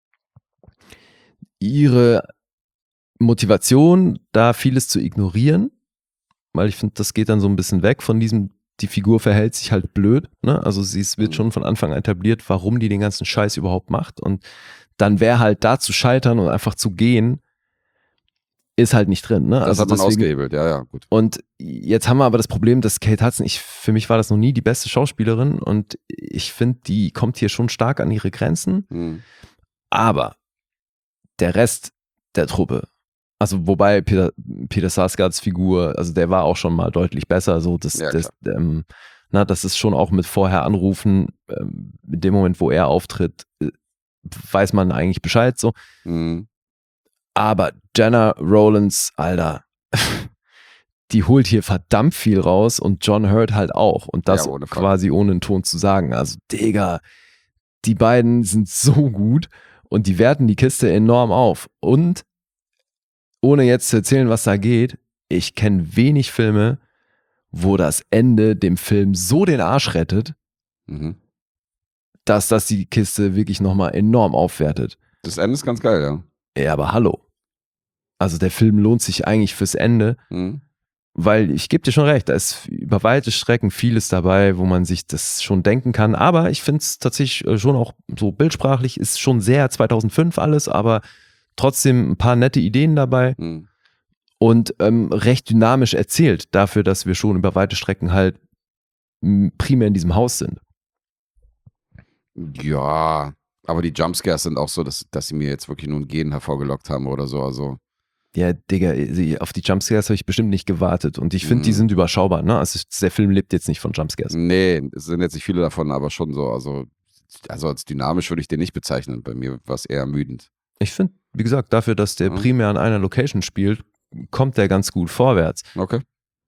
ihre Motivation, da vieles zu ignorieren, weil ich finde, das geht dann so ein bisschen weg von diesem, die Figur verhält sich halt blöd, ne? Also wird schon von Anfang an etabliert, warum die den ganzen Scheiß überhaupt macht und dann wäre halt da zu scheitern und einfach zu gehen, ist halt nicht drin. Ne? Das also hat man deswegen, ausgehebelt, ja, gut. Und jetzt haben wir aber das Problem, dass Kate Hudson, für mich war das noch nie die beste Schauspielerin und ich finde, die kommt hier schon stark an ihre Grenzen, aber der Rest der Truppe, also wobei Peter Sarsgaards Figur, also der war auch schon mal deutlich besser, so das ist schon auch mit vorher anrufen, in dem Moment, wo er auftritt, weiß man eigentlich Bescheid, so. Aber Jenna Rollins, Alter, die holt hier verdammt viel raus und John Hurt halt auch. Und das quasi ohne einen Ton zu sagen. Also, Digga, die beiden sind so gut und die werten die Kiste enorm auf. Und ohne jetzt zu erzählen, was da geht, ich kenne wenig Filme, wo das Ende dem Film so den Arsch rettet, dass das die Kiste wirklich nochmal enorm aufwertet. Das Ende ist ganz geil, ja. Ja, aber hallo. Also der Film lohnt sich eigentlich fürs Ende, weil ich gebe dir schon recht, da ist über weite Strecken vieles dabei, wo man sich das schon denken kann, aber ich finde es tatsächlich schon auch so bildsprachlich, ist schon sehr 2005 alles, aber trotzdem ein paar nette Ideen dabei und recht dynamisch erzählt dafür, dass wir schon über weite Strecken halt primär in diesem Haus sind. Ja, aber die Jumpscares sind auch so, dass sie mir jetzt wirklich nur ein Gen hervorgelockt haben oder so, also Ja, Digga, auf die Jumpscares habe ich bestimmt nicht gewartet und ich finde, die sind überschaubar, ne? Also der Film lebt jetzt nicht von Jumpscares. Nee, es sind jetzt nicht viele davon, aber schon so, also als dynamisch würde ich den nicht bezeichnen, bei mir war es eher ermüdend. Ich finde, wie gesagt, dafür, dass der primär an einer Location spielt, kommt der ganz gut vorwärts. Okay.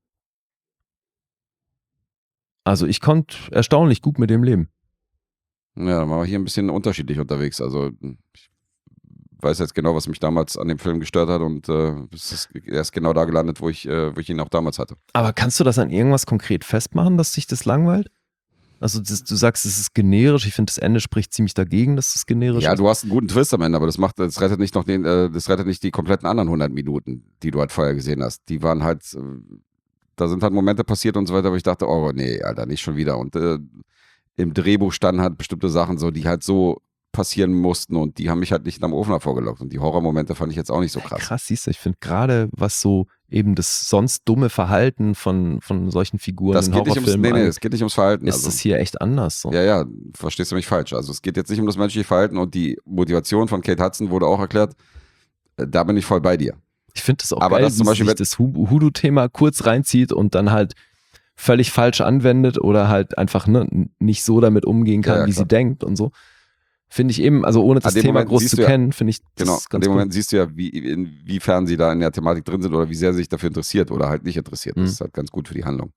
Also ich konnte erstaunlich gut mit dem leben. Ja, dann waren wir hier ein bisschen unterschiedlich unterwegs. Also ich weiß jetzt genau, was mich damals an dem Film gestört hat und er ist genau da gelandet, wo ich ihn auch damals hatte. Aber kannst du das an irgendwas konkret festmachen, dass dich das langweilt? Also du sagst, es ist generisch. Ich finde, das Ende spricht ziemlich dagegen, dass es generisch ist. Ja, du hast einen guten Twist am Ende, aber das rettet nicht das rettet nicht die kompletten anderen 100 Minuten, die du halt vorher gesehen hast. Die waren halt, da sind halt Momente passiert und so weiter, wo ich dachte, oh nee, Alter, nicht schon wieder. Und im Drehbuch standen halt bestimmte Sachen so, die halt so passieren mussten und die haben mich halt nicht am Ofen hervorgelockt. Und die Horrormomente fand ich jetzt auch nicht so krass. Krass, siehst du, ich finde gerade, was so eben das sonst dumme Verhalten von solchen Figuren das in geht Horrorfilmen es geht nicht ums Verhalten. ist das hier echt anders. So. Ja, verstehst du mich falsch. Also es geht jetzt nicht um das menschliche Verhalten und die Motivation von Kate Hudson wurde auch erklärt. Da bin ich voll bei dir. Ich finde das auch aber geil, das zum Beispiel, wie sich das Hoodoo-Thema kurz reinzieht und dann halt völlig falsch anwendet oder halt einfach nicht so damit umgehen kann, wie sie denkt und so. Finde ich eben, also ohne das Thema groß zu kennen, finde ich das genau, ganz in dem cool. Moment siehst du ja, inwiefern sie da in der Thematik drin sind oder wie sehr sie sich dafür interessiert oder halt nicht interessiert. Das ist halt ganz gut für die Handlung.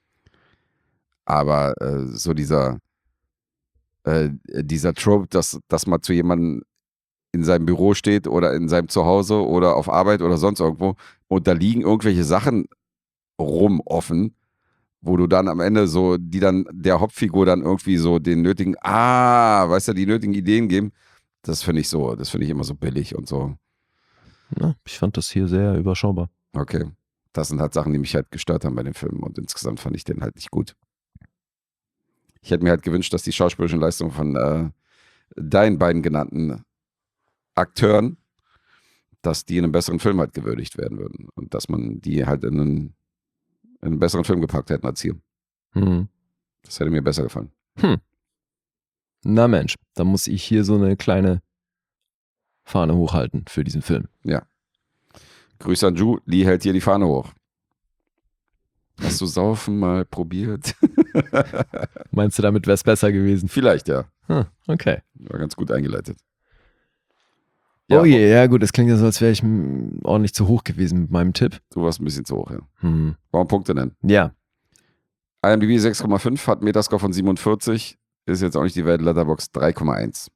Aber so dieser Trope, dass man zu jemandem in seinem Büro steht oder in seinem Zuhause oder auf Arbeit oder sonst irgendwo und da liegen irgendwelche Sachen rum offen, wo du dann am Ende so, die dann der Hauptfigur dann irgendwie so den nötigen, weißt du, die nötigen Ideen geben, das finde ich immer so billig und so. Ja, ich fand das hier sehr überschaubar. Okay. Das sind halt Sachen, die mich halt gestört haben bei dem Film und insgesamt fand ich den halt nicht gut. Ich hätte mir halt gewünscht, dass die schauspielerischen Leistungen von deinen beiden genannten Akteuren, dass die in einem besseren Film halt gewürdigt werden würden und dass man die halt in einen besseren Film gepackt hätten als hier. Das hätte mir besser gefallen. Na Mensch, da muss ich hier so eine kleine Fahne hochhalten für diesen Film. Ja. Grüße an Ju, Lee hält hier die Fahne hoch. Hast du Saufen mal probiert? Meinst du, damit wäre es besser gewesen? Vielleicht, ja. Okay. War ganz gut eingeleitet. Ja. Oh je, ja gut, das klingt ja so, als wäre ich ordentlich zu hoch gewesen mit meinem Tipp. Du warst ein bisschen zu hoch, ja. Wollen wir Punkte nennen? Ja. IMDb 6,5, hat einen Metascore von 47, ist jetzt auch nicht die Welt, Letterboxd 3,1.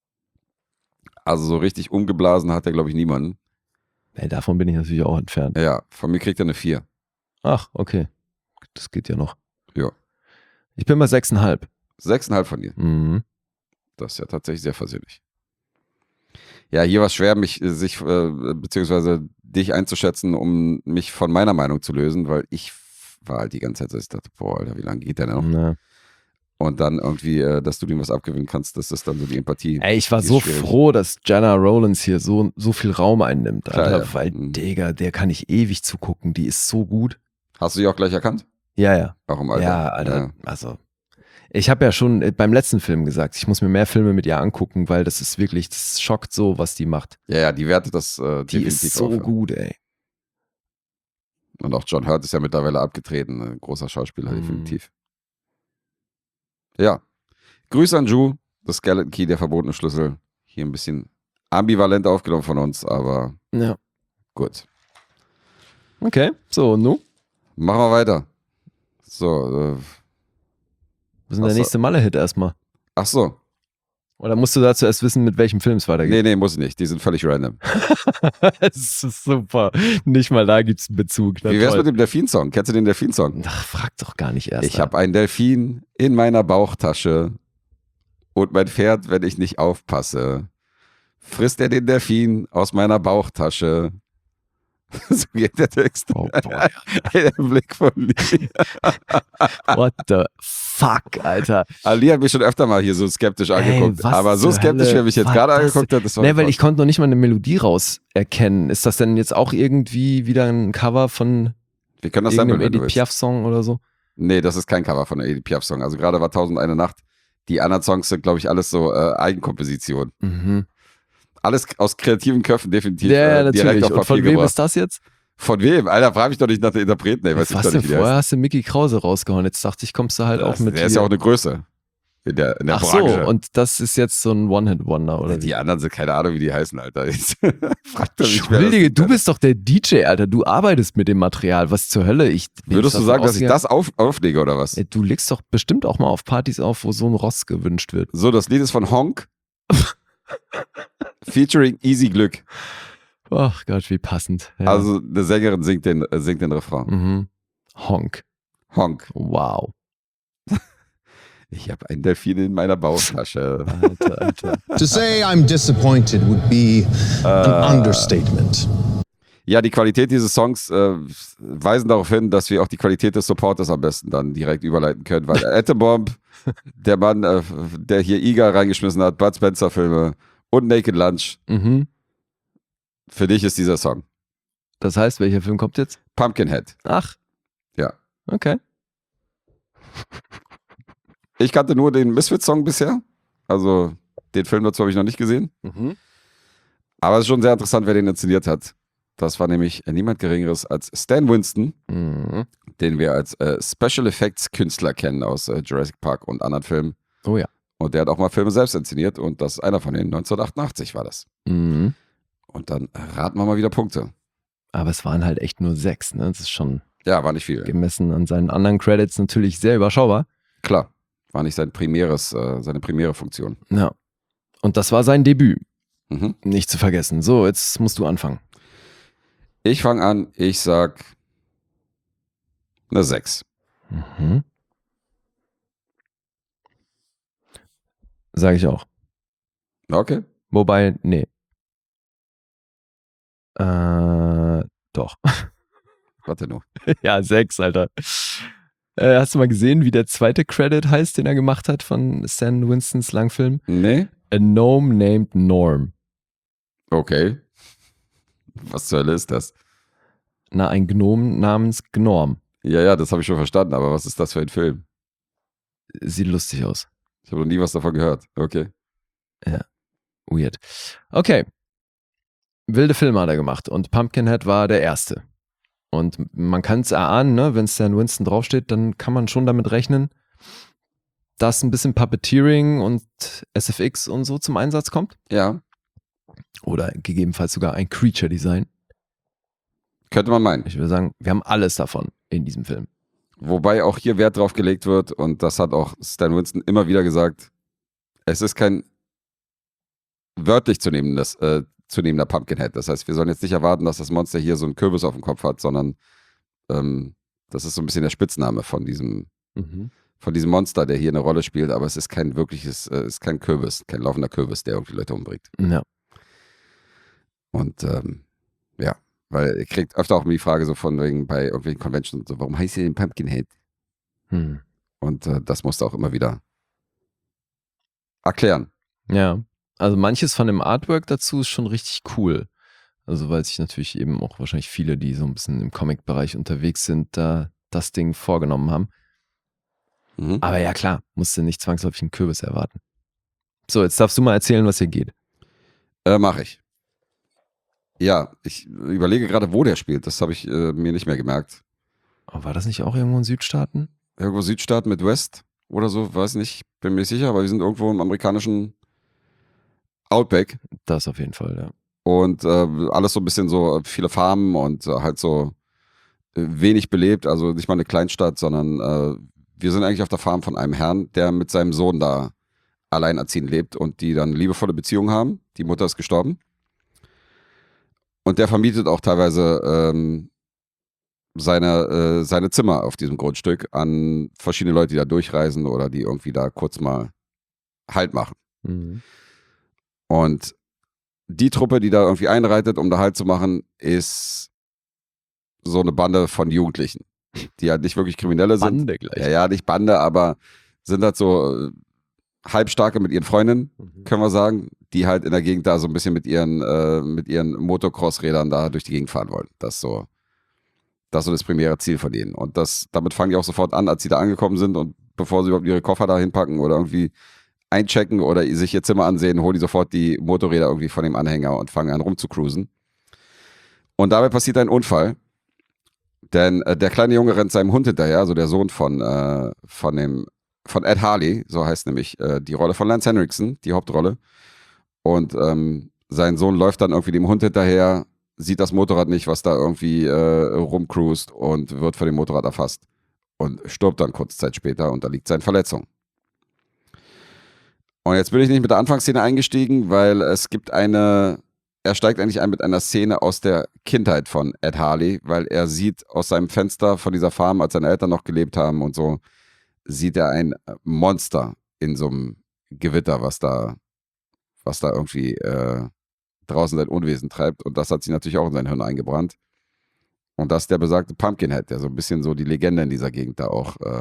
Also so richtig umgeblasen hat er, glaube ich, niemanden. Hey, davon bin ich natürlich auch entfernt. Ja, von mir kriegt er eine 4. Ach, okay. Das geht ja noch. Ja. Ich bin bei 6,5. 6,5 von dir. Das ist ja tatsächlich sehr versöhnlich. Ja, hier war es schwer, beziehungsweise dich einzuschätzen, um mich von meiner Meinung zu lösen, weil ich war halt die ganze Zeit, dass ich dachte, boah, Alter, wie lange geht der denn noch? Na. Und dann irgendwie, dass du dem was abgewinnen kannst, das ist dann so die Empathie. Ey, ich war so froh, dass Jenna Rollins hier so viel Raum einnimmt, Alter, klar, ja. Weil, Digga, der kann ich ewig zugucken, die ist so gut. Hast du sie auch gleich erkannt? Ja. Auch im Alter? Ja, Alter, also ich habe ja schon beim letzten Film gesagt, ich muss mir mehr Filme mit ihr angucken, weil das ist wirklich, das schockt so, was die macht. Ja, die wertet das Die definitiv ist so auf, ja. gut, ey. Und auch John Hurt ist ja mittlerweile abgetreten, ein großer Schauspieler, definitiv. Ja. Grüße an Ju, das Skeleton Key, der verbotene Schlüssel. Hier ein bisschen ambivalent aufgenommen von uns, aber Ja. gut. Okay, so, nu? Machen wir weiter. So, Was ist denn der nächste Malle-Hit erstmal? ach so. Oder musst du dazu erst wissen, mit welchem Film es weitergeht? Nee, muss ich nicht. Die sind völlig random. Das ist super. Nicht mal da gibt es einen Bezug. Wie wär's mit dem Delfin-Song? Kennst du den Delfin-Song? Ach, frag doch gar nicht erst. Ich habe einen Delfin in meiner Bauchtasche und mein Pferd, wenn ich nicht aufpasse, frisst er den Delfin aus meiner Bauchtasche. So geht der Text. Oh boy. Der Blick von Lee. What the fuck, Alter. Ali hat mich schon öfter mal hier so skeptisch angeguckt. was Aber so zur skeptisch, wie er mich jetzt Hölle gerade war das angeguckt hat, das war Nee, weil ich konnte noch nicht mal eine Melodie rauserkennen. Ist das denn jetzt auch irgendwie wieder ein Cover von Wir können das irgendeinem sammeln, wenn du Edith willst. Piaf-Song oder so? Nee, das ist kein Cover von der Edith Piaf-Song. Also gerade war 1001 Nacht. Die anderen Songs sind, glaube ich, alles so Eigenkomposition. Mhm. Alles aus kreativen Köpfen, definitiv. Ja, direkt natürlich. auf Und Papier von wem gebracht. ist das jetzt? Von wem? Alter, frag mich doch nicht nach der Interpreten, ey. Weiß ich Was doch denn? nicht, wie der Vorher heißt. hast du Mickey Krause rausgehauen. Jetzt dachte ich, kommst du halt auch mit. Der ist ja auch eine Größe in der Ach Branche. so, und das ist jetzt so ein One-Hit-Wonder, oder? Die anderen sind keine Ahnung, wie die heißen, Alter. Jetzt fragt er mich, Entschuldige, du bist doch der DJ, Alter. Du arbeitest mit dem Material. Was zur Hölle? Würdest du sagen, dass ich das auflege, oder was? Ey, du legst doch bestimmt auch mal auf Partys auf, wo so ein Ross gewünscht wird. So, das Lied ist von Honk. Featuring Easy Glück. Ach Gott, wie passend. Ja. Also eine Sängerin singt den Refrain. Mhm. Honk. Honk. Wow. Ich habe einen Delfin in meiner Bauchtasche. Alter. To say I'm disappointed would be an understatement. Ja, die Qualität dieses Songs weisen darauf hin, dass wir auch die Qualität des Supporters am besten dann direkt überleiten können, weil Atom der Mann, der hier Iga reingeschmissen hat, Bud Spencer Filme und Naked Lunch, Mhm. für dich ist dieser Song. Das heißt, welcher Film kommt jetzt? Pumpkinhead. Ach. Ja. Okay. Ich kannte nur den Misfits-Song bisher, also den Film dazu habe ich noch nicht gesehen, Mhm. aber es ist schon sehr interessant, wer den inszeniert hat. Das war nämlich niemand Geringeres als Stan Winston, Mhm. den wir als Special Effects Künstler kennen aus Jurassic Park und anderen Filmen. Oh ja. Und der hat auch mal Filme selbst inszeniert und das ist einer von denen. 1988 war das. Mhm. Und dann raten wir mal wieder Punkte. Aber es waren halt echt nur 6, ne? Das ist schon Ja, war nicht viel. gemessen an seinen anderen Credits natürlich sehr überschaubar. Klar, war nicht seine primäre Funktion. Ja. Und das war sein Debüt. Mhm. Nicht zu vergessen. So, jetzt musst du anfangen. Ich fange an, ich sag eine 6. Mhm. Sag ich auch. Okay. Wobei, nee. Doch. Warte nur. Ja, 6, Alter. Hast du mal gesehen, wie der zweite Credit heißt, den er gemacht hat von Stan Winstons Langfilm? Nee? A Gnome Named Norm. Okay. Was zur Hölle ist das? Na, ein Gnom namens Gnorm. Ja, das habe ich schon verstanden, aber was ist das für ein Film? Sieht lustig aus. Ich habe noch nie was davon gehört. Okay. Weird. Okay. Wilde Filme hat er gemacht und Pumpkinhead war der erste. Und man kann es erahnen, ne? Wenn Stan Winston draufsteht, dann kann man schon damit rechnen, dass ein bisschen Puppeteering und SFX und so zum Einsatz kommt. Ja, Oder gegebenenfalls sogar ein Creature-Design. könnte man meinen. Ich würde sagen, wir haben alles davon in diesem Film. Wobei auch hier Wert drauf gelegt wird, und das hat auch Stan Winston immer wieder gesagt, es ist kein wörtlich zu nehmender Pumpkinhead. Das heißt, wir sollen jetzt nicht erwarten, dass das Monster hier so einen Kürbis auf dem Kopf hat, sondern das ist so ein bisschen der Spitzname von diesem Monster, der hier eine Rolle spielt, aber es ist kein wirkliches, ist kein Kürbis, kein laufender Kürbis, der irgendwie Leute umbringt. Ja. Und ja, weil ihr kriegt öfter auch die Frage so von wegen bei irgendwelchen Conventions und so, warum heißt ihr den Pumpkinhead? Und das musst du auch immer wieder erklären. Ja. Also manches von dem Artwork dazu ist schon richtig cool. Also weil sich natürlich eben auch wahrscheinlich viele, die so ein bisschen im Comic-Bereich unterwegs sind, da das Ding vorgenommen haben. Mhm. Aber ja klar, musst du nicht zwangsläufig einen Kürbis erwarten. So, jetzt darfst du mal erzählen, was hier geht. Mach ich. Ja, ich überlege gerade, wo der spielt. Das habe ich mir nicht mehr gemerkt. Oh, war das nicht auch irgendwo in Südstaaten? Irgendwo Südstaaten mit West oder so, weiß nicht, bin mir nicht sicher, aber wir sind irgendwo im amerikanischen Outback Das auf jeden Fall, ja. und alles so ein bisschen so viele Farmen und halt so wenig belebt, also nicht mal eine Kleinstadt, sondern wir sind eigentlich auf der Farm von einem Herrn, der mit seinem Sohn da alleinerziehend lebt und die dann liebevolle Beziehungen haben. Die Mutter ist gestorben. Und der vermietet auch teilweise seine Zimmer auf diesem Grundstück an verschiedene Leute, die da durchreisen oder die irgendwie da kurz mal Halt machen. Und die Truppe, die da irgendwie einreitet, um da Halt zu machen, ist so eine Bande von Jugendlichen, die halt nicht wirklich Kriminelle sind. Bande gleich. Ja, nicht Bande, aber sind halt so Halbstarke mit ihren Freundinnen, können wir sagen, die halt in der Gegend da so ein bisschen mit ihren Motocross-Rädern da durch die Gegend fahren wollen. Das ist so das primäre Ziel von denen. Und damit fangen die auch sofort an, als sie da angekommen sind und bevor sie überhaupt ihre Koffer da hinpacken oder irgendwie einchecken oder sich ihr Zimmer ansehen, holen die sofort die Motorräder irgendwie von dem Anhänger und fangen an rumzucruisen. Und dabei passiert ein Unfall, denn der kleine Junge rennt seinem Hund hinterher, also der Sohn von Ed Harley, so heißt nämlich die Rolle von Lance Henriksen, die Hauptrolle. Und sein Sohn läuft dann irgendwie dem Hund hinterher, sieht das Motorrad nicht, was da irgendwie rumcruist und wird von dem Motorrad erfasst und stirbt dann kurze Zeit später und da liegt seine Verletzung. Und jetzt bin ich nicht mit der Anfangsszene eingestiegen, weil er steigt eigentlich ein mit einer Szene aus der Kindheit von Ed Harley, weil er sieht aus seinem Fenster von dieser Farm, als seine Eltern noch gelebt haben und so, sieht er ein Monster in so einem Gewitter, was da irgendwie draußen sein Unwesen treibt. Und das hat sich natürlich auch in sein Hirn eingebrannt. Und das ist der besagte Pumpkinhead, der so ein bisschen so die Legende in dieser Gegend da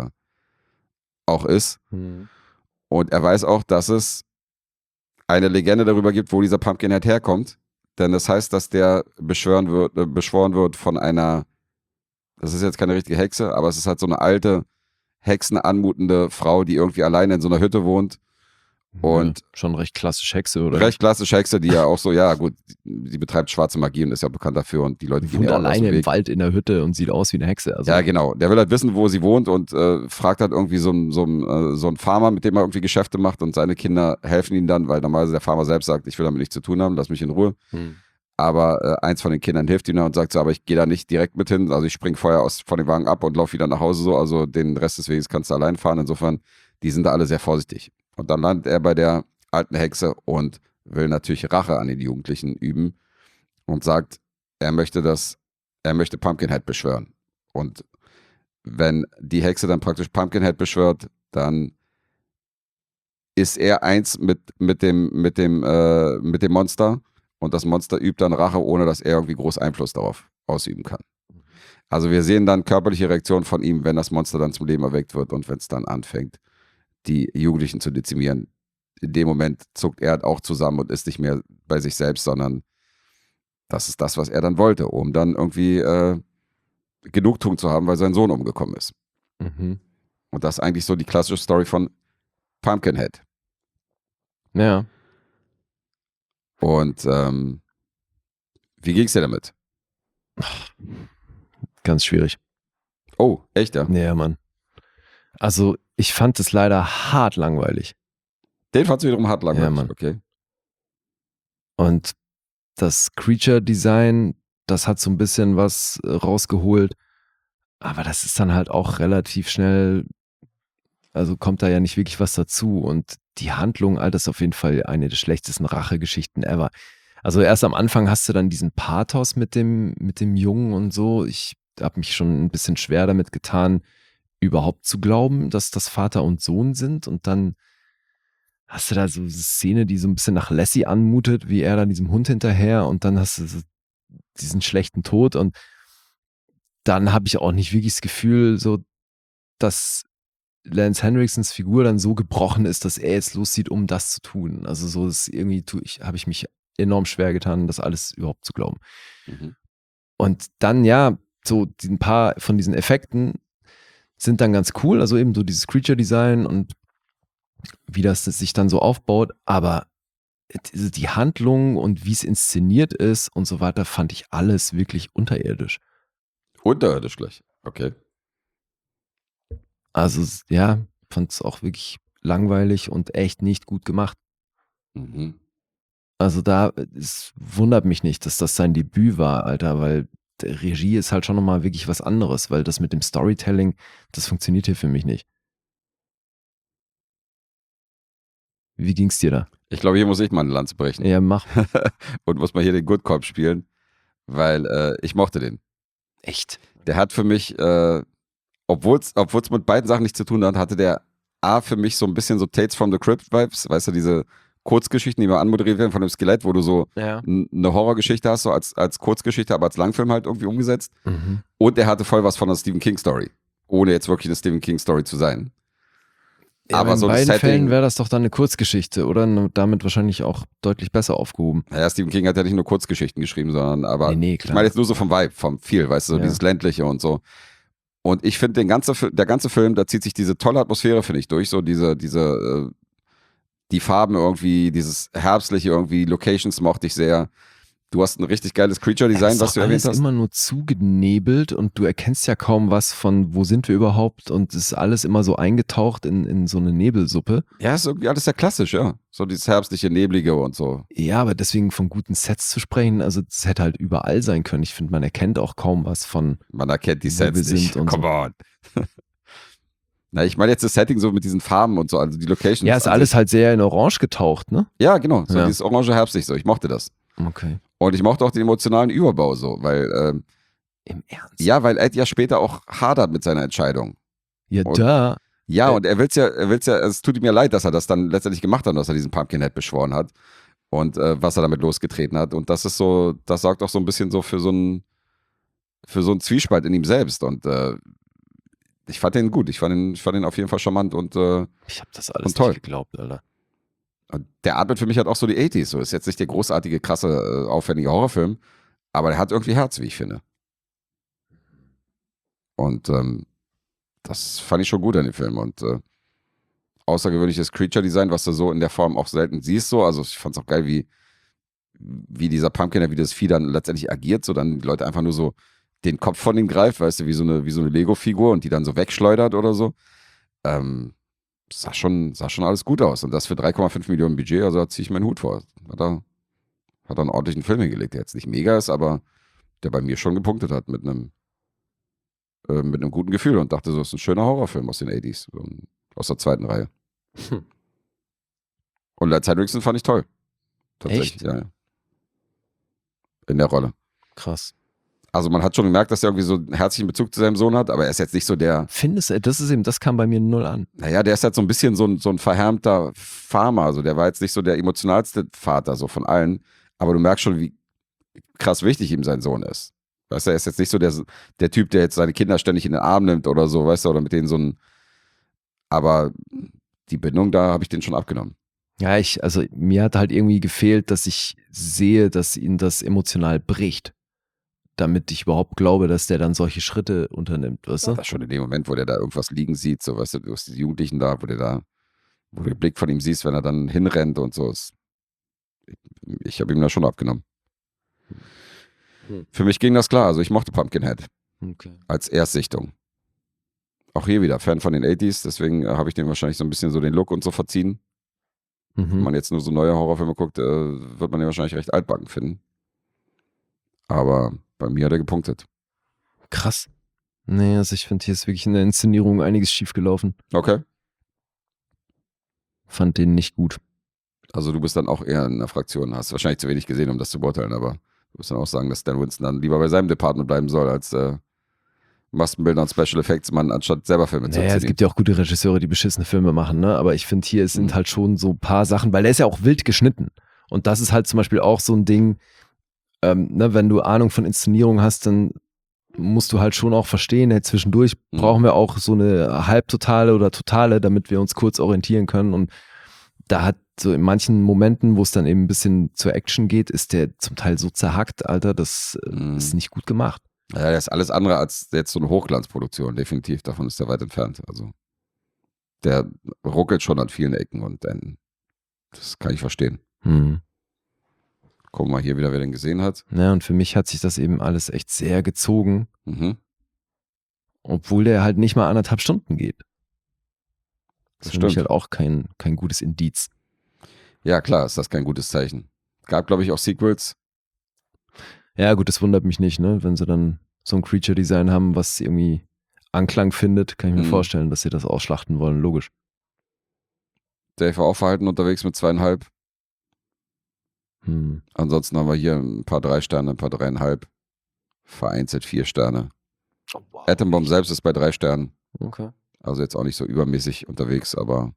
auch ist. Und er weiß auch, dass es eine Legende darüber gibt, wo dieser Pumpkinhead herkommt. Denn das heißt, dass der beschworen wird von einer, das ist jetzt keine richtige Hexe, aber es ist halt so eine alte, hexenanmutende Frau, die irgendwie alleine in so einer Hütte wohnt. Und schon recht klassisch Hexe, oder? Recht klassisch Hexe, die ja auch so, ja gut, die betreibt schwarze Magie und ist ja bekannt dafür und die Leute gehen wohnt ja alleine im Wald in der Hütte und sieht aus wie eine Hexe. Also. Ja, genau. Der will halt wissen, wo sie wohnt und fragt halt irgendwie so einen Farmer, mit dem er irgendwie Geschäfte macht und seine Kinder helfen ihm dann, weil normalerweise der Farmer selbst sagt, ich will damit nichts zu tun haben, lass mich in Ruhe. Aber eins von den Kindern hilft ihm dann und sagt so, aber ich gehe da nicht direkt mit hin, also ich springe vorher von dem Wagen ab und laufe wieder nach Hause so, also den Rest des Weges kannst du allein fahren. Insofern, die sind da alle sehr vorsichtig. Und dann landet er bei der alten Hexe und will natürlich Rache an den Jugendlichen üben und sagt, er möchte Pumpkinhead beschwören. Und wenn die Hexe dann praktisch Pumpkinhead beschwört, dann ist er eins mit dem Monster und das Monster übt dann Rache, ohne dass er irgendwie groß Einfluss darauf ausüben kann. Also wir sehen dann körperliche Reaktionen von ihm, wenn das Monster dann zum Leben erweckt wird und wenn es dann anfängt, die Jugendlichen zu dezimieren. In dem Moment zuckt er halt auch zusammen und ist nicht mehr bei sich selbst, sondern das ist das, was er dann wollte, um dann irgendwie Genugtuung zu haben, weil sein Sohn umgekommen ist. Und das ist eigentlich so die klassische Story von Pumpkinhead. Ja. Und wie ging's dir damit? Ganz schwierig. Oh, echt, ja? Ja, Mann. Also, ich fand es leider hart langweilig. Den fandst du wiederum hart langweilig, Ja, Mann. Okay. Und das Creature-Design, das hat so ein bisschen was rausgeholt. Aber das ist dann halt auch relativ schnell, also kommt da ja nicht wirklich was dazu. Und die Handlung, Alter, ist auf jeden Fall eine der schlechtesten Rachegeschichten ever. Also erst am Anfang hast du dann diesen Pathos mit dem Jungen und so. Ich habe mich schon ein bisschen schwer damit getan, überhaupt zu glauben, dass das Vater und Sohn sind. Und dann hast du da so eine Szene, die so ein bisschen nach Lassie anmutet, wie er da diesem Hund hinterher und dann hast du so diesen schlechten Tod und dann habe ich auch nicht wirklich das Gefühl, so, dass Lance Henriksens Figur dann so gebrochen ist, dass er jetzt loszieht, um das zu tun. Also so ist irgendwie habe ich mich enorm schwer getan, das alles überhaupt zu glauben. Und dann, ja, so ein paar von diesen Effekten sind dann ganz cool, also eben so dieses Creature-Design und wie das sich dann so aufbaut, aber die Handlung und wie es inszeniert ist und so weiter, fand ich alles wirklich unterirdisch. Unterirdisch gleich, okay. Also ja, fand es auch wirklich langweilig und echt nicht gut gemacht. Also es wundert mich nicht, dass das sein Debüt war, Alter, weil Regie ist halt schon nochmal wirklich was anderes, weil das mit dem Storytelling, das funktioniert hier für mich nicht. Wie ging's dir da? Ich glaube, hier muss ich mal eine Lanze brechen. Ja, mach. Und muss mal hier den Good Cop spielen, weil ich mochte den. Echt? Der hat für mich, obwohl es mit beiden Sachen nichts zu tun hat, hatte der für mich so ein bisschen so Tales from the Crypt-Vibes, weißt du, diese Kurzgeschichten, die mal anmoderiert werden von dem Skelett, wo du so eine Horrorgeschichte hast, so als Kurzgeschichte, aber als Langfilm halt irgendwie umgesetzt. Und er hatte voll was von einer Stephen King-Story, ohne jetzt wirklich eine Stephen King-Story zu sein. Ja, aber in so beiden Fällen wäre das doch dann eine Kurzgeschichte, oder? Und damit wahrscheinlich auch deutlich besser aufgehoben. Naja, Stephen King hat ja nicht nur Kurzgeschichten geschrieben, sondern aber klar. Ich meine jetzt nur so vom Vibe, vom Feel, weißt du, so dieses Ländliche und so. Und ich finde, der ganze Film, da zieht sich diese tolle Atmosphäre, finde ich, durch. So die Farben irgendwie, dieses Herbstliche irgendwie, Locations mochte ich sehr. Du hast ein richtig geiles Creature-Design, was du erwähnt hast. Es ist immer nur zugenebelt und du erkennst ja kaum was von, wo sind wir überhaupt, und es ist alles immer so eingetaucht in so eine Nebelsuppe. Ja, ist irgendwie alles sehr klassisch, ja. So dieses herbstliche, neblige und so. Ja, aber deswegen von guten Sets zu sprechen, also das hätte halt überall sein können. Ich finde, man erkennt auch kaum was von. Man erkennt die Sets nicht. Und Come on. Na, ich meine jetzt das Setting so mit diesen Farben und so, also die Locations. Ja, ist alles halt sehr in Orange getaucht, ne? Ja, genau. So dieses orange herbstlich so. Ich mochte das. Okay. Und ich mochte auch den emotionalen Überbau so, weil im Ernst? Ja, weil Ed ja später auch hadert mit seiner Entscheidung. Ja, und, ja, und er will's ja, es tut ihm ja leid, dass er das dann letztendlich gemacht hat, dass er diesen Pumpkinhead beschworen hat und was er damit losgetreten hat. Und das ist so, das sorgt auch so ein bisschen so für so einen Zwiespalt in ihm selbst. Und ich fand den gut. Ich fand den auf jeden Fall charmant und ich habe das alles toll. nicht geglaubt, Alter. Der atmet für mich halt auch so die 80s. So ist jetzt nicht der großartige, krasse, aufwendige Horrorfilm, aber der hat irgendwie Herz, wie ich finde. Und das fand ich schon gut an dem Film. Und außergewöhnliches Creature-Design, was du so in der Form auch selten siehst. So. Also ich fand es auch geil, wie dieser Pumpkin, wie das Vieh dann letztendlich agiert. So dann die Leute einfach nur so den Kopf von ihm greift, weißt du, wie so eine Lego-Figur und die dann so wegschleudert oder so. Sah schon alles gut aus. Und das für 3,5 Millionen Budget, also da ziehe ich meinen Hut vor. Hat er einen ordentlichen Film hingelegt, der jetzt nicht mega ist, aber der bei mir schon gepunktet hat mit einem guten Gefühl und dachte so, es ist ein schöner Horrorfilm aus den 80s, aus der zweiten Reihe. Und Lance Henriksen fand ich toll. Tatsächlich, echt? Ja. In der Rolle. Krass. Also man hat schon gemerkt, dass er irgendwie so einen herzlichen Bezug zu seinem Sohn hat, aber er ist jetzt nicht so der... Findest du, das kam bei mir null an. Naja, der ist halt so ein bisschen so ein verhärmter Farmer, also der war jetzt nicht so der emotionalste Vater, so von allen, aber du merkst schon, wie krass wichtig ihm sein Sohn ist. Weißt du, er ist jetzt nicht so der Typ, der jetzt seine Kinder ständig in den Arm nimmt oder so, weißt du, oder mit denen so ein... Aber die Bindung, da habe ich den schon abgenommen. Ja, also mir hat halt irgendwie gefehlt, dass ich sehe, dass ihn das emotional bricht, damit ich überhaupt glaube, dass der dann solche Schritte unternimmt, weißt du? Das schon in dem Moment, wo der da irgendwas liegen sieht, so, weißt du hast die Jugendlichen da, wo du den Blick von ihm siehst, wenn er dann hinrennt und so. Ich habe ihm da schon abgenommen. Für mich ging das klar, also ich mochte Pumpkinhead als Erstsichtung. Auch hier wieder Fan von den 80s, deswegen habe ich dem wahrscheinlich so ein bisschen so den Look und so verziehen. Wenn man jetzt nur so neue Horrorfilme guckt, wird man den wahrscheinlich recht altbacken finden. Aber bei mir hat er gepunktet. Krass. Nee, also ich finde, hier ist wirklich in der Inszenierung einiges schiefgelaufen. Okay. Fand den nicht gut. Also du bist dann auch eher in der Fraktion, hast wahrscheinlich zu wenig gesehen, um das zu beurteilen, aber du musst dann auch sagen, dass Stan Winston dann lieber bei seinem Department bleiben soll, als Maskenbilder und Special Effects Mann, anstatt selber Filme zu Naja, es gibt ja auch gute Regisseure, die beschissene Filme machen, ne? Aber ich finde, hier sind halt schon so ein paar Sachen, weil der ist ja auch wild geschnitten. Und das ist halt zum Beispiel auch so ein Ding, ne, wenn du Ahnung von Inszenierung hast, dann musst du halt schon auch verstehen, hey, zwischendurch brauchen wir auch so eine halbtotale oder totale, damit wir uns kurz orientieren können. Und da hat so in manchen Momenten, wo es dann eben ein bisschen zur Action geht, ist der zum Teil so zerhackt, Alter, das ist nicht gut gemacht. Ja, der ist alles andere als jetzt so eine Hochglanzproduktion, definitiv. Davon ist er weit entfernt. Also der ruckelt schon an vielen Ecken und dann, das kann ich verstehen. Gucken wir mal hier wieder, wer den gesehen hat. Ja, und für mich hat sich das eben alles echt sehr gezogen, obwohl der halt nicht mal 1,5 Stunden geht. Das ist für mich halt auch kein gutes Indiz. Ja, klar, ist das kein gutes Zeichen. Gab, glaube ich, auch Sequels. Ja, gut, das wundert mich nicht, ne? Wenn sie dann so ein Creature-Design haben, was irgendwie Anklang findet, kann ich mir vorstellen, dass sie das ausschlachten wollen, logisch. Dave war auch verhalten unterwegs mit 2,5. Ansonsten haben wir hier ein paar 3 Sterne, ein paar 3,5. Vereinzelt 4 Sterne. Oh, wow. Atom Bomb selbst ist bei 3 Sternen. Okay. Also jetzt auch nicht so übermäßig unterwegs, aber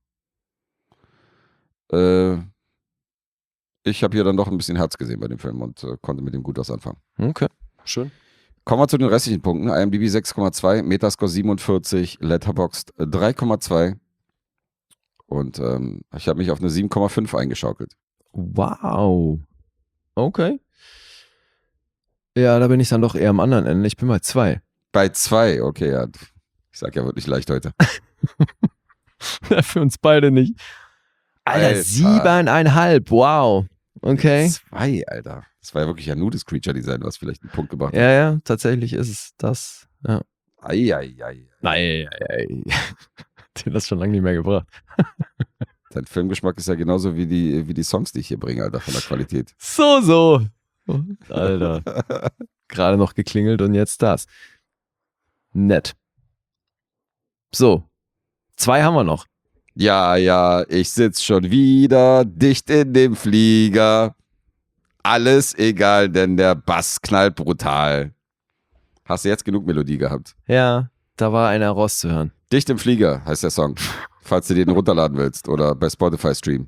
ich habe hier dann doch ein bisschen Herz gesehen bei dem Film und konnte mit ihm gut was anfangen. Okay, schön. Kommen wir zu den restlichen Punkten. IMDb 6,2, Metascore 47, Letterboxd 3,2 und ich habe mich auf eine 7,5 eingeschaukelt. Wow. Okay. Ja, da bin ich dann doch eher am anderen Ende. Ich bin bei 2. Bei 2, okay, ja. Ich sag ja wirklich leicht heute. Für uns beide nicht. Alter, 7,5. Wow. Okay. 2, Alter. Das war ja wirklich ein nudes Creature-Design, was vielleicht einen Punkt gebracht hat. Ja, tatsächlich ist es das. Ja. Ei. Nein. Den hast du schon lange nicht mehr gebracht. Dein Filmgeschmack ist ja genauso wie die Songs, die ich hier bringe, Alter, von der Qualität. So. Alter. Gerade noch geklingelt und jetzt das. Nett. So. 2 haben wir noch. Ja, ich sitz schon wieder dicht in dem Flieger. Alles egal, denn der Bass knallt brutal. Hast du jetzt genug Melodie gehabt? Ja, da war einer rauszuhören. Dicht im Flieger heißt der Song. Falls du den runterladen willst oder bei Spotify streamen.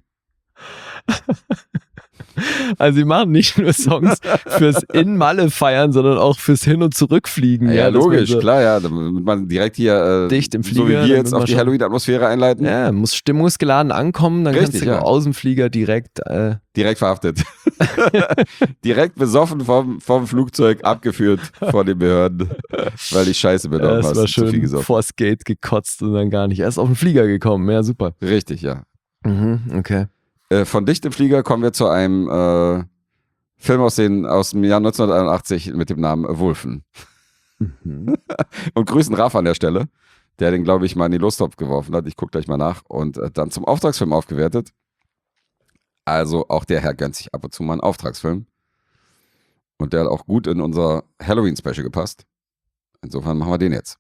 Also sie machen nicht nur Songs fürs In-Malle feiern, sondern auch fürs Hin- und Zurückfliegen. Ja, logisch, so klar, ja. Damit man direkt hier dicht im Flieger, so wie wir jetzt auf die schon Halloween-Atmosphäre einleiten. Ja, muss stimmungsgeladen ankommen, dann Richtig, kannst du ja. aus dem Flieger direkt Direkt verhaftet. Direkt besoffen vom Flugzeug abgeführt von den Behörden, weil die Scheiße benommen das hast. war Zu viel schön gesoffen. vors Gate gekotzt und dann gar nicht. Erst auf den Flieger gekommen, ja super. Richtig, ja. Okay. Von Dicht im Flieger kommen wir zu einem Film aus dem Jahr 1981 mit dem Namen Wulfen. Und grüßen Raf an der Stelle, der den, glaube ich, mal in die Lostopf geworfen hat. Ich gucke gleich mal nach. Und dann zum Auftragsfilm aufgewertet. Also auch der Herr gönnt sich ab und zu mal einen Auftragsfilm. Und der hat auch gut in unser Halloween-Special gepasst. Insofern machen wir den jetzt.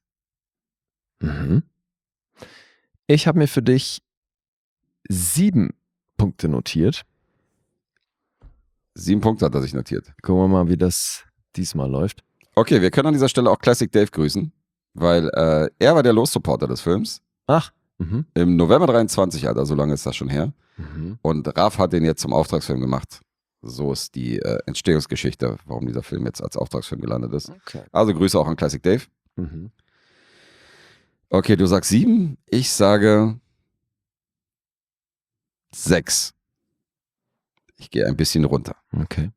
Ich habe mir für dich 7 Punkte notiert. 7 Punkte hat er sich notiert. Gucken wir mal, wie das diesmal läuft. Okay, wir können an dieser Stelle auch Classic Dave grüßen, weil er war der Los-Supporter des Films. Ach. Im November 23, Alter, so lange ist das schon her. Und Raf hat den jetzt zum Auftragsfilm gemacht. So ist die Entstehungsgeschichte, warum dieser Film jetzt als Auftragsfilm gelandet ist. Okay. Also Grüße auch an Classic Dave. Okay, du sagst 7, ich sage 6. Ich gehe ein bisschen runter. Okay.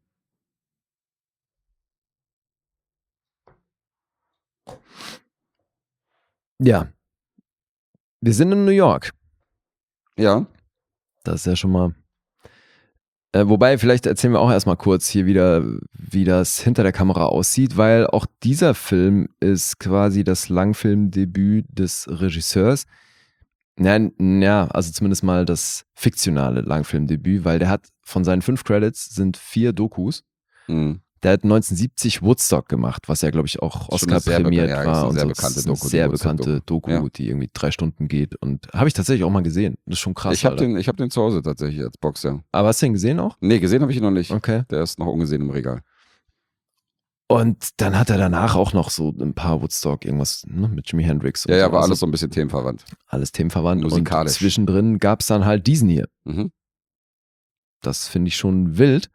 Ja. Wir sind in New York. Ja. Das ist ja schon mal. Wobei, vielleicht erzählen wir auch erstmal kurz hier wieder, wie das hinter der Kamera aussieht, weil auch dieser Film ist quasi das Langfilmdebüt des Regisseurs. Ja, also zumindest mal das fiktionale Langfilmdebüt, weil der hat von seinen 5 Credits sind 4 Dokus. Mhm. Der hat 1970 Woodstock gemacht, was ja, glaube ich, auch Oscar prämiert war. Und sehr so. bekannte Das ist eine Doku. sehr bekannte Doku, Ja. die irgendwie 3 Stunden geht. Und habe ich tatsächlich auch mal gesehen. Das ist schon krass. Ich habe Alter. den zu Hause tatsächlich als Box, ja. Aber hast du den gesehen auch? Nee, gesehen habe ich ihn noch nicht. Okay. Der ist noch ungesehen im Regal. Und dann hat er danach auch noch so ein paar Woodstock, irgendwas mit Jimi Hendrix. Und Ja, so. war Also alles so ein bisschen themenverwandt. alles themenverwandt. Musikalisch. Und zwischendrin gab es dann halt diesen hier. Mhm. Das finde ich schon wild.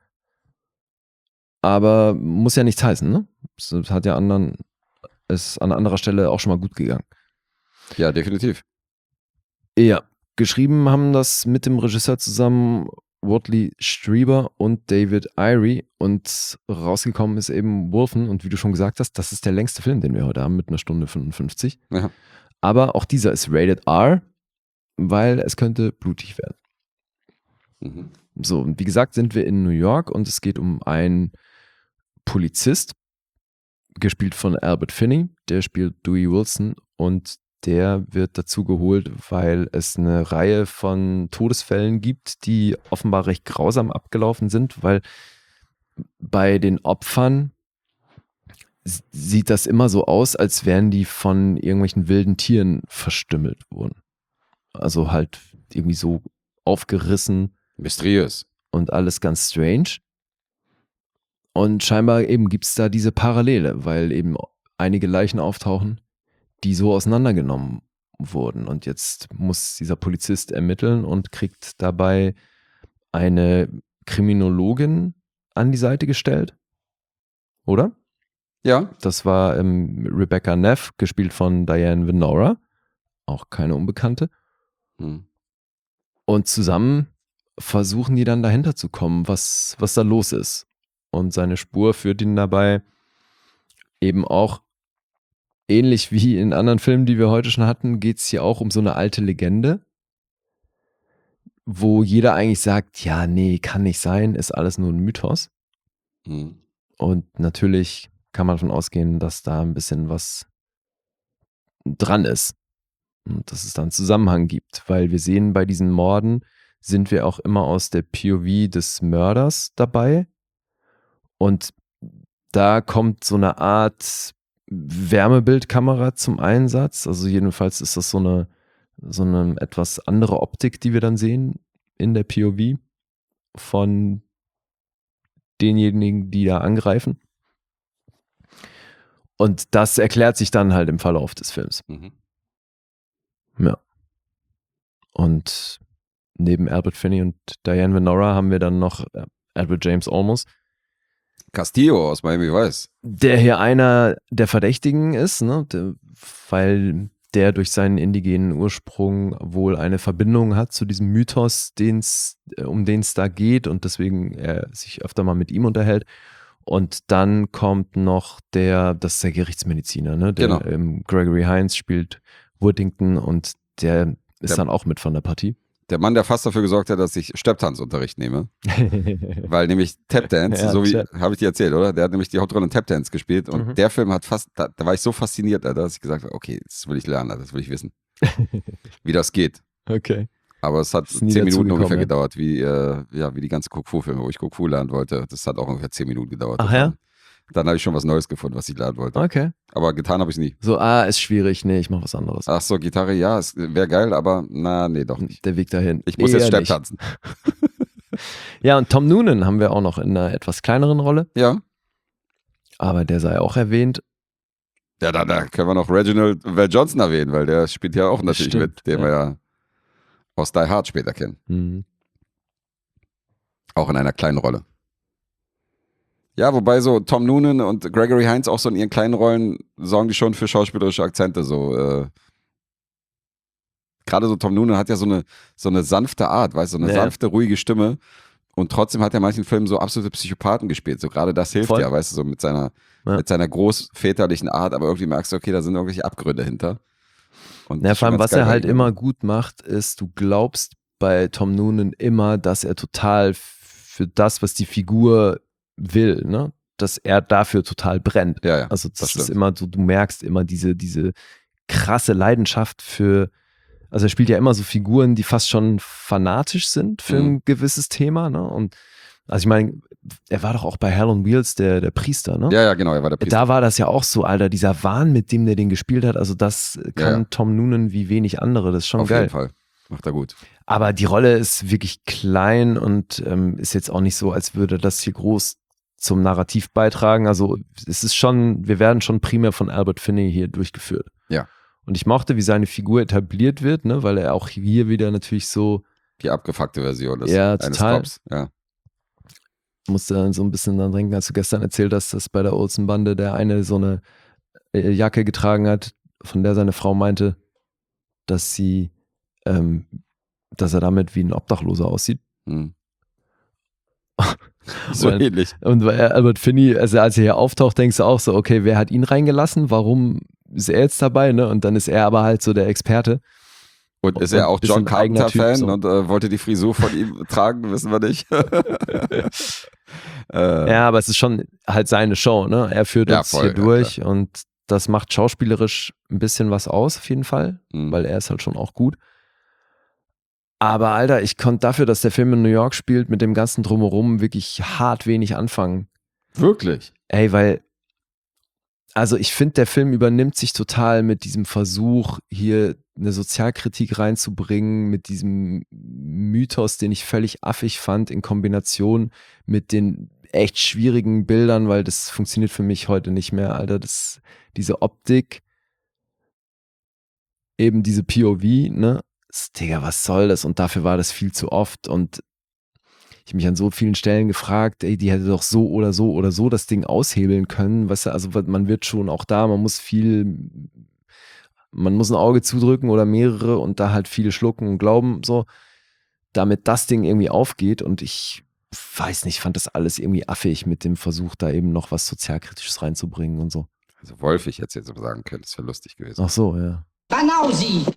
Aber muss ja nichts heißen, ne? Es hat ja ist an anderer Stelle auch schon mal gut gegangen. Ja, definitiv. Ja, geschrieben haben das mit dem Regisseur zusammen Wadley Strieber und David Irie und rausgekommen ist eben Wulfen und wie du schon gesagt hast, das ist der längste Film, den wir heute haben mit 1:55. Ja. Aber auch dieser ist rated R, weil es könnte blutig werden. Mhm. So, und wie gesagt, sind wir in New York und es geht um einen Polizist, gespielt von Albert Finney, der spielt Dewey Wilson und der wird dazu geholt, weil es eine Reihe von Todesfällen gibt, die offenbar recht grausam abgelaufen sind, weil bei den Opfern sieht das immer so aus, als wären die von irgendwelchen wilden Tieren verstümmelt worden. Also halt irgendwie so aufgerissen Mysteriös. und alles ganz strange. Und scheinbar eben gibt es da diese Parallele, weil eben einige Leichen auftauchen, die so auseinandergenommen wurden. Und jetzt muss dieser Polizist ermitteln und kriegt dabei eine Kriminologin an die Seite gestellt. Oder? Ja. Das war Rebecca Neff, gespielt von Diane Venora. Auch keine Unbekannte. Hm. Und zusammen versuchen die dann dahinter zu kommen, was da los ist. Und seine Spur führt ihn dabei eben auch, ähnlich wie in anderen Filmen, die wir heute schon hatten, geht es hier auch um so eine alte Legende, wo jeder eigentlich sagt, ja, nee, kann nicht sein, ist alles nur ein Mythos. Hm. Und natürlich kann man davon ausgehen, dass da ein bisschen was dran ist. Und dass es da einen Zusammenhang gibt, weil wir sehen, bei diesen Morden sind wir auch immer aus der POV des Mörders dabei. Und da kommt so eine Art Wärmebildkamera zum Einsatz. Also jedenfalls ist das so eine etwas andere Optik, die wir dann sehen in der POV von denjenigen, die da angreifen. Und das erklärt sich dann halt im Verlauf des Films. Mhm. Ja. Und neben Albert Finney und Diane Venora haben wir dann noch Edward James Olmos, Castillo aus Miami Vice. der hier einer der Verdächtigen ist, ne? Weil der durch seinen indigenen Ursprung wohl eine Verbindung hat zu diesem Mythos, um den es da geht und deswegen er sich öfter mal mit ihm unterhält. Und dann kommt noch das ist der Gerichtsmediziner, ne? Der, Genau. Gregory Hines spielt Worthington und der ist dann auch mit von der Partie. Der Mann, der fast dafür gesorgt hat, dass ich Stepptanzunterricht nehme. Weil nämlich Tapdance, Ja, so wie, habe ich dir erzählt, oder? Der hat nämlich die Hauptrolle in Tapdance gespielt und der Film hat da war ich so fasziniert, Alter, dass ich gesagt habe, okay, das will ich lernen, Alter, das will ich wissen. Wie das geht. Okay. Aber es hat Ist nie 10 Minuten dazugekommen, ungefähr ja. gedauert, wie die ganzen Kung-Fu-Filme, wo ich Kung-Fu lernen wollte. Das hat auch ungefähr 10 Minuten gedauert. Ach ja? Dann habe ich schon was Neues gefunden, was ich lernen wollte. Okay. Aber getan habe ich es nie. So, ist schwierig, nee, ich mach was anderes. Ach so, Gitarre, ja, es wäre geil, aber nee, doch nicht. Der Weg dahin. Ich muss Eher jetzt Stepp nicht. tanzen. Ja, und Tom Noonan haben wir auch noch in einer etwas kleineren Rolle, Ja. aber der sei auch erwähnt. Ja, da können wir noch Reginald Val Johnson erwähnen, weil der spielt ja auch natürlich Stimmt, mit, den wir ja aus Die Hard später kennen. Mhm. Auch in einer kleinen Rolle. Ja, wobei so Tom Noonan und Gregory Hines auch so in ihren kleinen Rollen sorgen die schon für schauspielerische Akzente. So, gerade so Tom Noonan hat ja so eine sanfte Art, weißt du, so eine Ja. sanfte, ruhige Stimme. Und trotzdem hat er in manchen Filmen so absolute Psychopathen gespielt. So gerade das hilft Voll. ja, weißt du, so mit seiner großväterlichen Art, aber irgendwie merkst du, okay, da sind irgendwelche Abgründe hinter. Und Ja, das ist vor allem, schon ganz was er geil bei halt ihm. immer gut macht, ist, du glaubst bei Tom Noonan immer, dass er total für das, was die Figur will, ne? Dass er dafür total brennt. Ja, ja, Also das das ist stimmt. immer so, du merkst immer diese krasse Leidenschaft also er spielt ja immer so Figuren, die fast schon fanatisch sind für ein gewisses Thema, ne? Und also ich meine, er war doch auch bei Hell on Wheels der Priester, ne? Ja, genau, er war der Priester. Da war das ja auch so, Alter, dieser Wahn, mit dem der den gespielt hat, also das kann Ja. Tom Noonan wie wenig andere, das ist schon Auf geil. jeden Fall. Macht er gut. Aber die Rolle ist wirklich klein und ist jetzt auch nicht so, als würde das hier groß zum Narrativ beitragen. Also es ist schon, wir werden schon primär von Albert Finney hier durchgeführt. Ja. Und ich mochte, wie seine Figur etabliert wird, ne, weil er auch hier wieder natürlich so, Die abgefuckte Version des Ja, eines total. Cops. Ja. musste dann so ein bisschen dran denken, als du gestern erzählt hast, dass bei der Olsen-Bande der eine so eine Jacke getragen hat, von der seine Frau meinte, dass er damit wie ein Obdachloser aussieht. Hm. So Und- ähnlich. Und weil Albert Finney, also als er hier auftaucht, denkst du auch so, okay, wer hat ihn reingelassen? Warum ist er jetzt dabei? Ne? Und dann ist er aber halt so der Experte. Und ist Und er auch bisschen John eigener Carpenter-Fan Typ, so. und wollte die Frisur von ihm tragen, wissen wir nicht. Ja, aber es ist schon halt seine Show, ne? Er führt Ja, uns voll, hier ja, durch und das macht schauspielerisch ein bisschen was aus, auf jeden Fall, Mhm. weil er ist halt schon auch gut. Aber Alter, ich konnte dafür, dass der Film in New York spielt, mit dem ganzen Drumherum wirklich hart wenig anfangen. Wirklich? Ey, weil, also ich finde, der Film übernimmt sich total mit diesem Versuch, hier eine Sozialkritik reinzubringen, mit diesem Mythos, den ich völlig affig fand, in Kombination mit den echt schwierigen Bildern, weil das funktioniert für mich heute nicht mehr, Alter. Diese Optik, eben diese POV, ne? Digga, was soll das? Und dafür war das viel zu oft und ich mich an so vielen Stellen gefragt, ey, die hätte doch so oder so oder so das Ding aushebeln können, weißt du, also man wird schon auch da, man muss ein Auge zudrücken oder mehrere und da halt viele schlucken und glauben, so, damit das Ding irgendwie aufgeht und ich weiß nicht, fand das alles irgendwie affig mit dem Versuch, da eben noch was Sozialkritisches reinzubringen und so. Also Wolfig hätte jetzt aber sagen können, das wäre lustig gewesen. Ach so, ja. Banausi!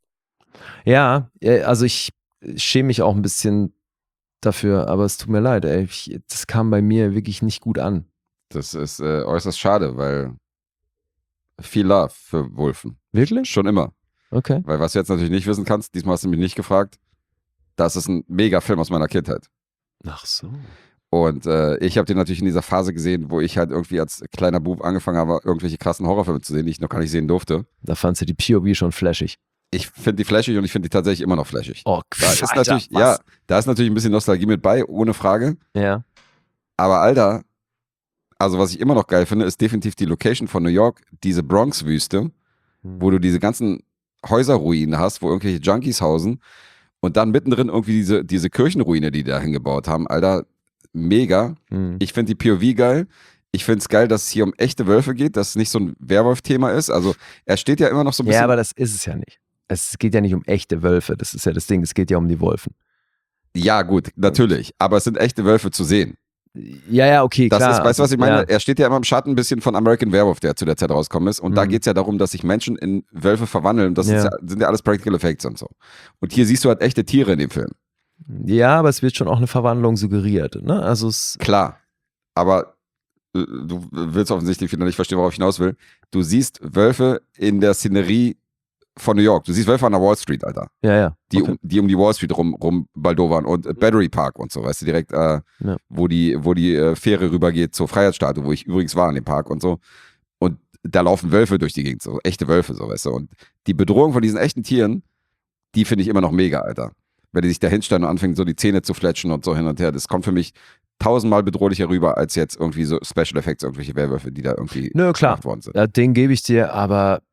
Ja, also ich schäme mich auch ein bisschen dafür, aber es tut mir leid, ey. Das kam bei mir wirklich nicht gut an. Das ist äußerst schade, weil viel Love für Wulfen. Wirklich? Schon immer. Okay. Weil was du jetzt natürlich nicht wissen kannst, diesmal hast du mich nicht gefragt, das ist ein mega Film aus meiner Kindheit. Ach so. Und ich habe den natürlich in dieser Phase gesehen, wo ich halt irgendwie als kleiner Bub angefangen habe, irgendwelche krassen Horrorfilme zu sehen, die ich noch gar nicht sehen durfte. Da fandst du die POV schon flashig. Ich finde die flashig und ich finde die tatsächlich immer noch flashig. Oh, Da ist Alter, natürlich, was? ja, da ist natürlich ein bisschen Nostalgie mit bei, ohne Frage. Ja. Aber Alter, also was ich immer noch geil finde, ist definitiv die Location von New York, diese Bronx-Wüste, wo du diese ganzen Häuserruinen hast, wo irgendwelche Junkies hausen und dann mittendrin irgendwie diese Kirchenruine, die da hingebaut haben. Alter, mega. Ich finde die POV geil. Ich finde es geil, dass es hier um echte Wölfe geht, dass es nicht so ein Werwolf-Thema ist. Also er steht ja immer noch so ein bisschen... Ja, aber das ist es ja nicht. Es geht ja nicht um echte Wölfe, das ist ja das Ding, es geht ja um die Wolfen. Ja, gut, natürlich. Aber es sind echte Wölfe zu sehen. Ja, okay, Das klar. ist, weißt du, was ich meine? Ja. Er steht ja immer im Schatten ein bisschen von American Werewolf, der zu der Zeit rausgekommen ist. Und da Mhm. geht es ja darum, dass sich Menschen in Wölfe verwandeln. Das ist sind ja alles Practical Effects und so. Und hier siehst du halt echte Tiere in dem Film. Ja, aber es wird schon auch eine Verwandlung suggeriert. Ne? Also Klar. Aber du willst offensichtlich wieder nicht verstehen, worauf ich hinaus will. Du siehst Wölfe in der Szenerie von New York. Du siehst Wölfe an der Wall Street, Alter. ja. Die, Okay. die um die Wall Street rum baldowern und Battery Park und so, weißt du, direkt, wo die Fähre rübergeht zur Freiheitsstatue, wo ich übrigens war in dem Park und so. Und da laufen Wölfe durch die Gegend, so echte Wölfe, so, weißt du. Und die Bedrohung von diesen echten Tieren, die finde ich immer noch mega, Alter. Wenn die sich da hinstellen und anfangen, so die Zähne zu fletschen und so hin und her, das kommt für mich 1000-mal bedrohlicher rüber, als jetzt irgendwie so Special Effects, irgendwelche Werwölfe, die da irgendwie gemacht worden sind. Ja, den gebe ich dir, aber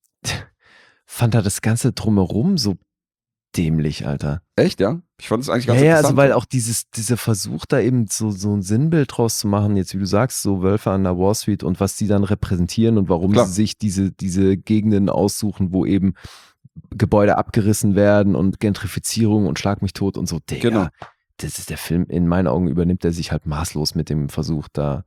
fand er das Ganze drumherum so dämlich, Alter. Echt, ja? Ich fand es eigentlich ganz Ja, interessant. also weil auch dieser Versuch da eben so ein Sinnbild draus zu machen, jetzt wie du sagst, so Wölfe an der Wall Street und was die dann repräsentieren und warum Klar. sie sich diese Gegenden aussuchen, wo eben Gebäude abgerissen werden und Gentrifizierung und Schlag mich tot und so. Digga, Genau. das ist der Film, in meinen Augen übernimmt er sich halt maßlos mit dem Versuch da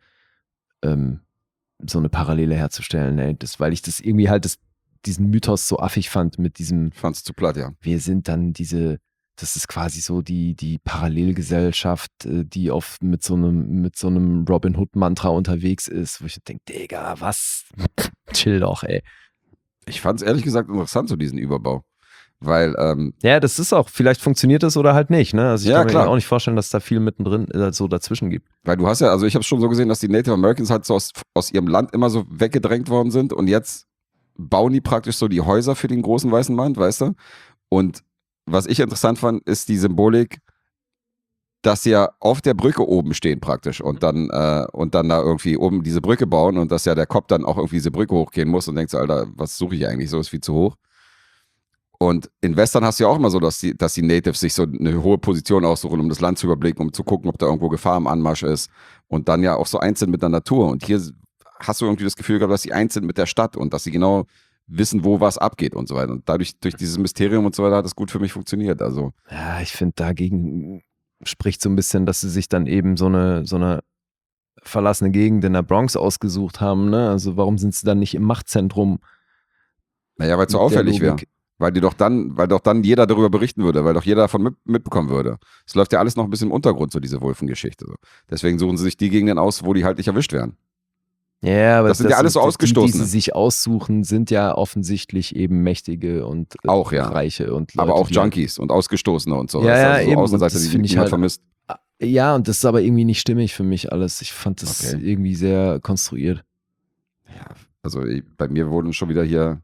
so eine Parallele herzustellen, ey. Weil ich das irgendwie halt diesen Mythos so affig fand mit diesem, Fand's zu platt, ja. wir sind dann das ist quasi so die Parallelgesellschaft, die mit so einem Robin Hood Mantra unterwegs ist, wo ich denke, Digga, was? Chill doch, ey. Ich fand's ehrlich gesagt interessant, so diesen Überbau. Weil, Ja, das ist auch, vielleicht funktioniert das oder halt nicht, ne? Also ich Ja, kann mir klar. auch nicht vorstellen, dass da viel mittendrin so dazwischen gibt. weil du hast ja, also ich habe schon so gesehen, dass die Native Americans halt so aus ihrem Land immer so weggedrängt worden sind und jetzt bauen die praktisch so die Häuser für den großen weißen Mann, weißt du? Und was ich interessant fand, ist die Symbolik, dass sie ja auf der Brücke oben stehen praktisch und dann da irgendwie oben diese Brücke bauen und dass ja der Kopf dann auch irgendwie diese Brücke hochgehen muss und denkst, Alter, was suche ich eigentlich? So ist viel zu hoch. Und in Western hast du ja auch immer so, dass die Natives sich so eine hohe Position aussuchen, um das Land zu überblicken, um zu gucken, ob da irgendwo Gefahr im Anmarsch ist und dann ja auch so eins sind mit der Natur. Und hier hast du irgendwie das Gefühl gehabt, dass sie eins sind mit der Stadt und dass sie genau wissen, wo was abgeht und so weiter. Und dadurch, durch dieses Mysterium und so weiter, hat das gut für mich funktioniert. Also, Ja, ich finde, dagegen spricht so ein bisschen, dass sie sich dann eben so eine verlassene Gegend in der Bronx ausgesucht haben, ne? Also warum sind sie dann nicht im Machtzentrum? naja, weil es so Mit der auffällig wäre. Logik. Weil doch dann jeder darüber berichten würde, weil doch jeder davon mitbekommen würde. Es läuft ja alles noch ein bisschen im Untergrund, so diese Wulfen-Geschichte. So. Deswegen suchen sie sich die Gegenden aus, wo die halt nicht erwischt werden. Ja, aber Das sind ja alles so Ausgestoßene. Die sie sich aussuchen, sind ja offensichtlich eben Mächtige und Auch, ja. Reiche und Leute, Aber auch die halt- Junkies und Ausgestoßene und so. Ja, Das ist ja, also so eben. Außenseiter, Und das die find ich niemand halt- vermisst. Ja, und das ist aber irgendwie nicht stimmig für mich alles. Ich fand das Okay. irgendwie sehr konstruiert. Also bei mir wurden schon wieder hier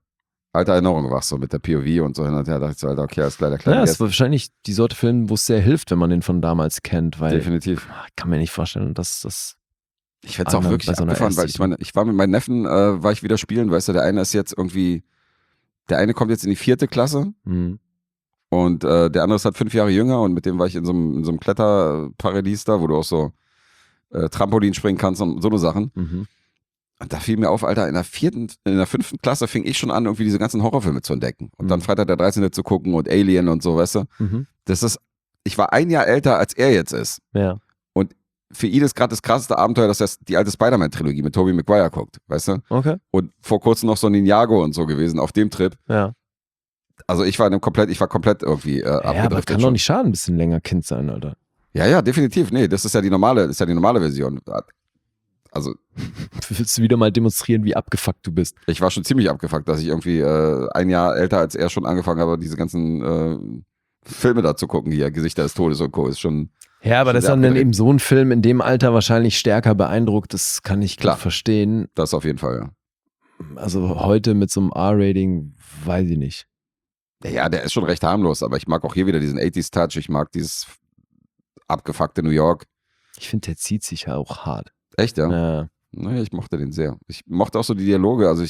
alte Erinnerungen wach, so mit der POV und so hin und her. Da dachte ich so, Alter, okay, alles klar, der kleine Ja, das Gast. war wahrscheinlich die Sorte Film, wo es sehr hilft, wenn man den von damals kennt, weil Definitiv. ich kann mir nicht vorstellen, dass das Ich fände es auch Bei wirklich so einer abgefahren, weil Erstsichtung. ich war mit meinen Neffen, war ich wieder spielen, weißt du, der eine ist jetzt irgendwie, der eine kommt jetzt in die 4. Klasse und der andere ist halt 5 Jahre jünger und mit dem war ich in so einem Kletterparadies da, wo du auch so Trampolin springen kannst und so eine Sachen. Und da fiel mir auf, Alter, in der 5. Klasse fing ich schon an, irgendwie diese ganzen Horrorfilme zu entdecken. Und dann Freitag der 13. zu gucken und Alien und so, weißt du. Ich war 1 Jahr älter, als er jetzt ist. Ja. Und für ihn ist gerade das krasseste Abenteuer, dass er die alte Spider-Man-Trilogie mit Tobey Maguire guckt, weißt du? Okay. Und vor kurzem noch so Ninjago und so gewesen auf dem Trip. Ja. Also ich war komplett irgendwie Ja, aber abgedriftet kann doch schon. nicht schaden, ein bisschen länger Kind sein, Alter. Ja, definitiv. Nee, das ist ja die normale Version. Also Willst du wieder mal demonstrieren, wie abgefuckt du bist? ich war schon ziemlich abgefuckt, dass ich irgendwie 1 Jahr älter als er schon angefangen habe, diese ganzen Filme da zu gucken hier, Gesichter des Todes und Co. ist schon. Ja, aber schon dass sehr dann abgedreht. eben so ein Film in dem Alter wahrscheinlich stärker beeindruckt, das kann ich Klar. gut verstehen. Das auf jeden Fall, ja. Also heute mit so einem R-Rating, weiß ich nicht. Ja, der ist schon recht harmlos, aber ich mag auch hier wieder diesen 80s-Touch, ich mag dieses abgefuckte New York. Ich finde, der zieht sich ja auch hart. Echt, ja? Ja. Naja, ich mochte den sehr. Ich mochte auch so die Dialoge, also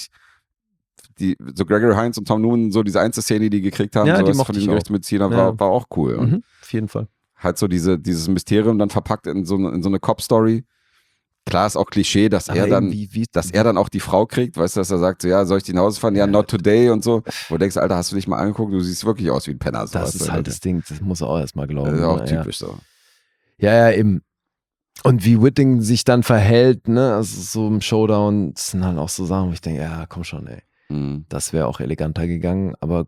so Gregory Hines und Tom Noonan, so diese Einzelszene, die gekriegt haben, Ja, die sowas mochte von den ich auch. Gerichtsmedizinern, Ja. war auch cool. Und Auf jeden Fall. halt so dieses Mysterium dann verpackt in so eine Cop-Story. Klar ist auch Klischee, dass Aber er dann irgendwie, dass er dann auch die Frau kriegt, weißt du, dass er sagt, so, ja, soll ich die nach Hause fahren? Ja, not today und so. Wo du denkst, Alter, hast du dich mal angeguckt? Du siehst wirklich aus wie ein Penner. So, das weißt ist du? halt das Ding, das muss er auch erstmal glauben. Das ist auch ne? typisch so. Ja, eben. Und wie Whitting sich dann verhält, ne, also so im Showdown, das sind halt auch so Sachen, wo ich denke, ja, komm schon, ey. Mhm. Das wäre auch eleganter gegangen, aber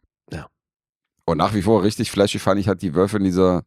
Und nach wie vor richtig flashy fand ich halt die Wölfe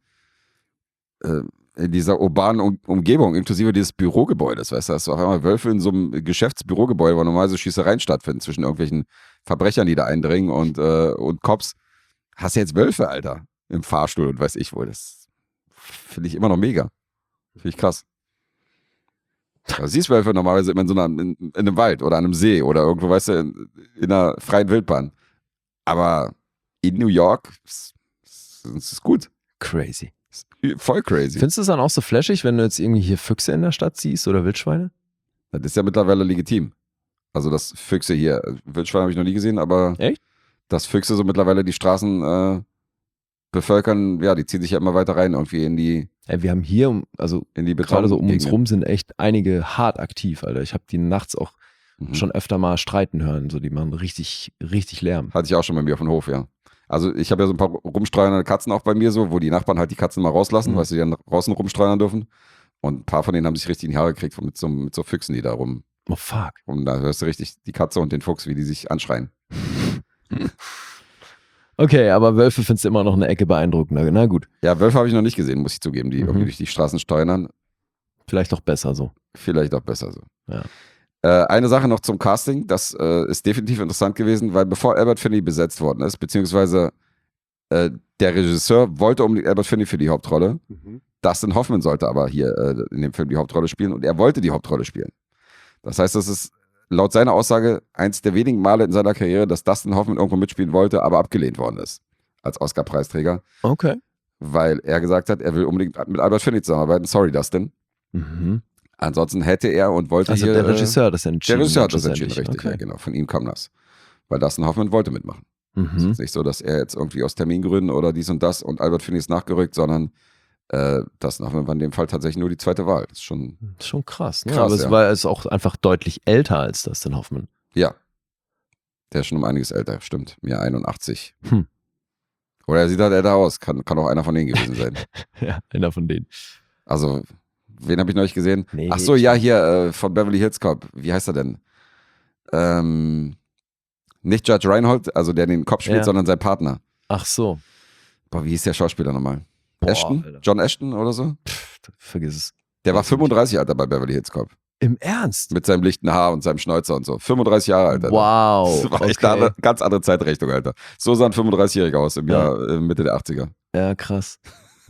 in dieser urbanen Umgebung, inklusive dieses Bürogebäudes, weißt du, hast du auf einmal Wölfe in so einem Geschäftsbürogebäude, wo normal so Schießereien stattfinden zwischen irgendwelchen Verbrechern, die da eindringen und Cops. Hast du jetzt Wölfe, Alter, im Fahrstuhl und weiß ich wohl. Das finde ich immer noch mega. Finde ich krass. Du siehst Wölfe normalerweise immer in einem Wald oder an einem See oder irgendwo, weißt du, in einer freien Wildbahn. Aber in New York ist gut. crazy. Voll crazy. Findest du es dann auch so flashig, wenn du jetzt irgendwie hier Füchse in der Stadt siehst oder Wildschweine? Das ist ja mittlerweile legitim. Also, dass Füchse hier, Wildschweine habe ich noch nie gesehen, aber Echt? dass Füchse so mittlerweile die Straßen bevölkern, ja, die ziehen sich ja immer weiter rein irgendwie in die Wir haben hier, also Beton. gerade so um uns rum sind echt einige hart aktiv, Alter. Ich habe die nachts auch schon öfter mal streiten hören, so die machen richtig, richtig Lärm. Hatte ich auch schon bei mir auf dem Hof, ja. Also ich habe ja so ein paar rumstreunernde Katzen auch bei mir so, wo die Nachbarn halt die Katzen mal rauslassen, weil sie dann draußen rumstreunern dürfen. Und ein paar von denen haben sich richtig in die Haare gekriegt mit so Füchsen, die da rum. Oh fuck. Und da hörst du richtig die Katze und den Fuchs, wie die sich anschreien. Okay, aber Wölfe findest du immer noch eine Ecke beeindruckender. Na gut, Ja, Wölfe habe ich noch nicht gesehen, muss ich zugeben, die irgendwie durch die Straßen steuern. vielleicht auch besser so. Vielleicht auch besser so. Ja. Eine Sache noch zum Casting, das ist definitiv interessant gewesen, weil bevor Albert Finney besetzt worden ist, beziehungsweise der Regisseur wollte unbedingt Albert Finney für die Hauptrolle. Dustin Hoffman sollte aber hier in dem Film die Hauptrolle spielen und er wollte die Hauptrolle spielen. Das heißt, das ist laut seiner Aussage eins der wenigen Male in seiner Karriere, dass Dustin Hoffman irgendwo mitspielen wollte, aber abgelehnt worden ist als Oscar-Preisträger, Okay. weil er gesagt hat, er will unbedingt mit Albert Finney zusammenarbeiten. Sorry, Dustin. Mhm. Ansonsten hätte er und wollte Also hier... der Regisseur hat das entschieden. Der Regisseur hat das entschieden, schlussendlich. richtig, ja, Okay. genau. Von ihm kam das. Weil Dustin Hoffman wollte mitmachen. Es Mhm. ist nicht so, dass er jetzt irgendwie aus Termingründen oder dies und das und Albert Finney ist nachgerückt, sondern Dustin Hoffman war in dem Fall tatsächlich nur die zweite Wahl. Das ist schon, Das ist schon krass, ne? Krass, Aber es ja. war auch einfach deutlich älter als Dustin Hoffman. ja. Der ist schon um einiges älter, stimmt. Mir 81. Hm. Oder er sieht halt älter aus. Kann auch einer von denen gewesen sein. Ja, einer von denen. Also, wen habe ich neulich gesehen? Nee, Ach so, ja, hier von Beverly Hills Cop. Wie heißt er denn? Nicht Judge Reinhold, also der den Cop spielt, Ja. sondern sein Partner. Ach so. Boah, wie hieß der Schauspieler nochmal? Boah, Ashton? Alter. John Ashton oder so? Vergiss es. Der war 35 Alter bei Beverly Hills Cop. Im Ernst? Mit seinem lichten Haar und seinem Schnäuzer und so. 35 Jahre alt, Alter. Wow. Das war echt Okay. eine ganz andere Zeitrechnung, Alter. So sah ein 35-Jähriger aus im Jahr Mitte der 80er. Ja, krass.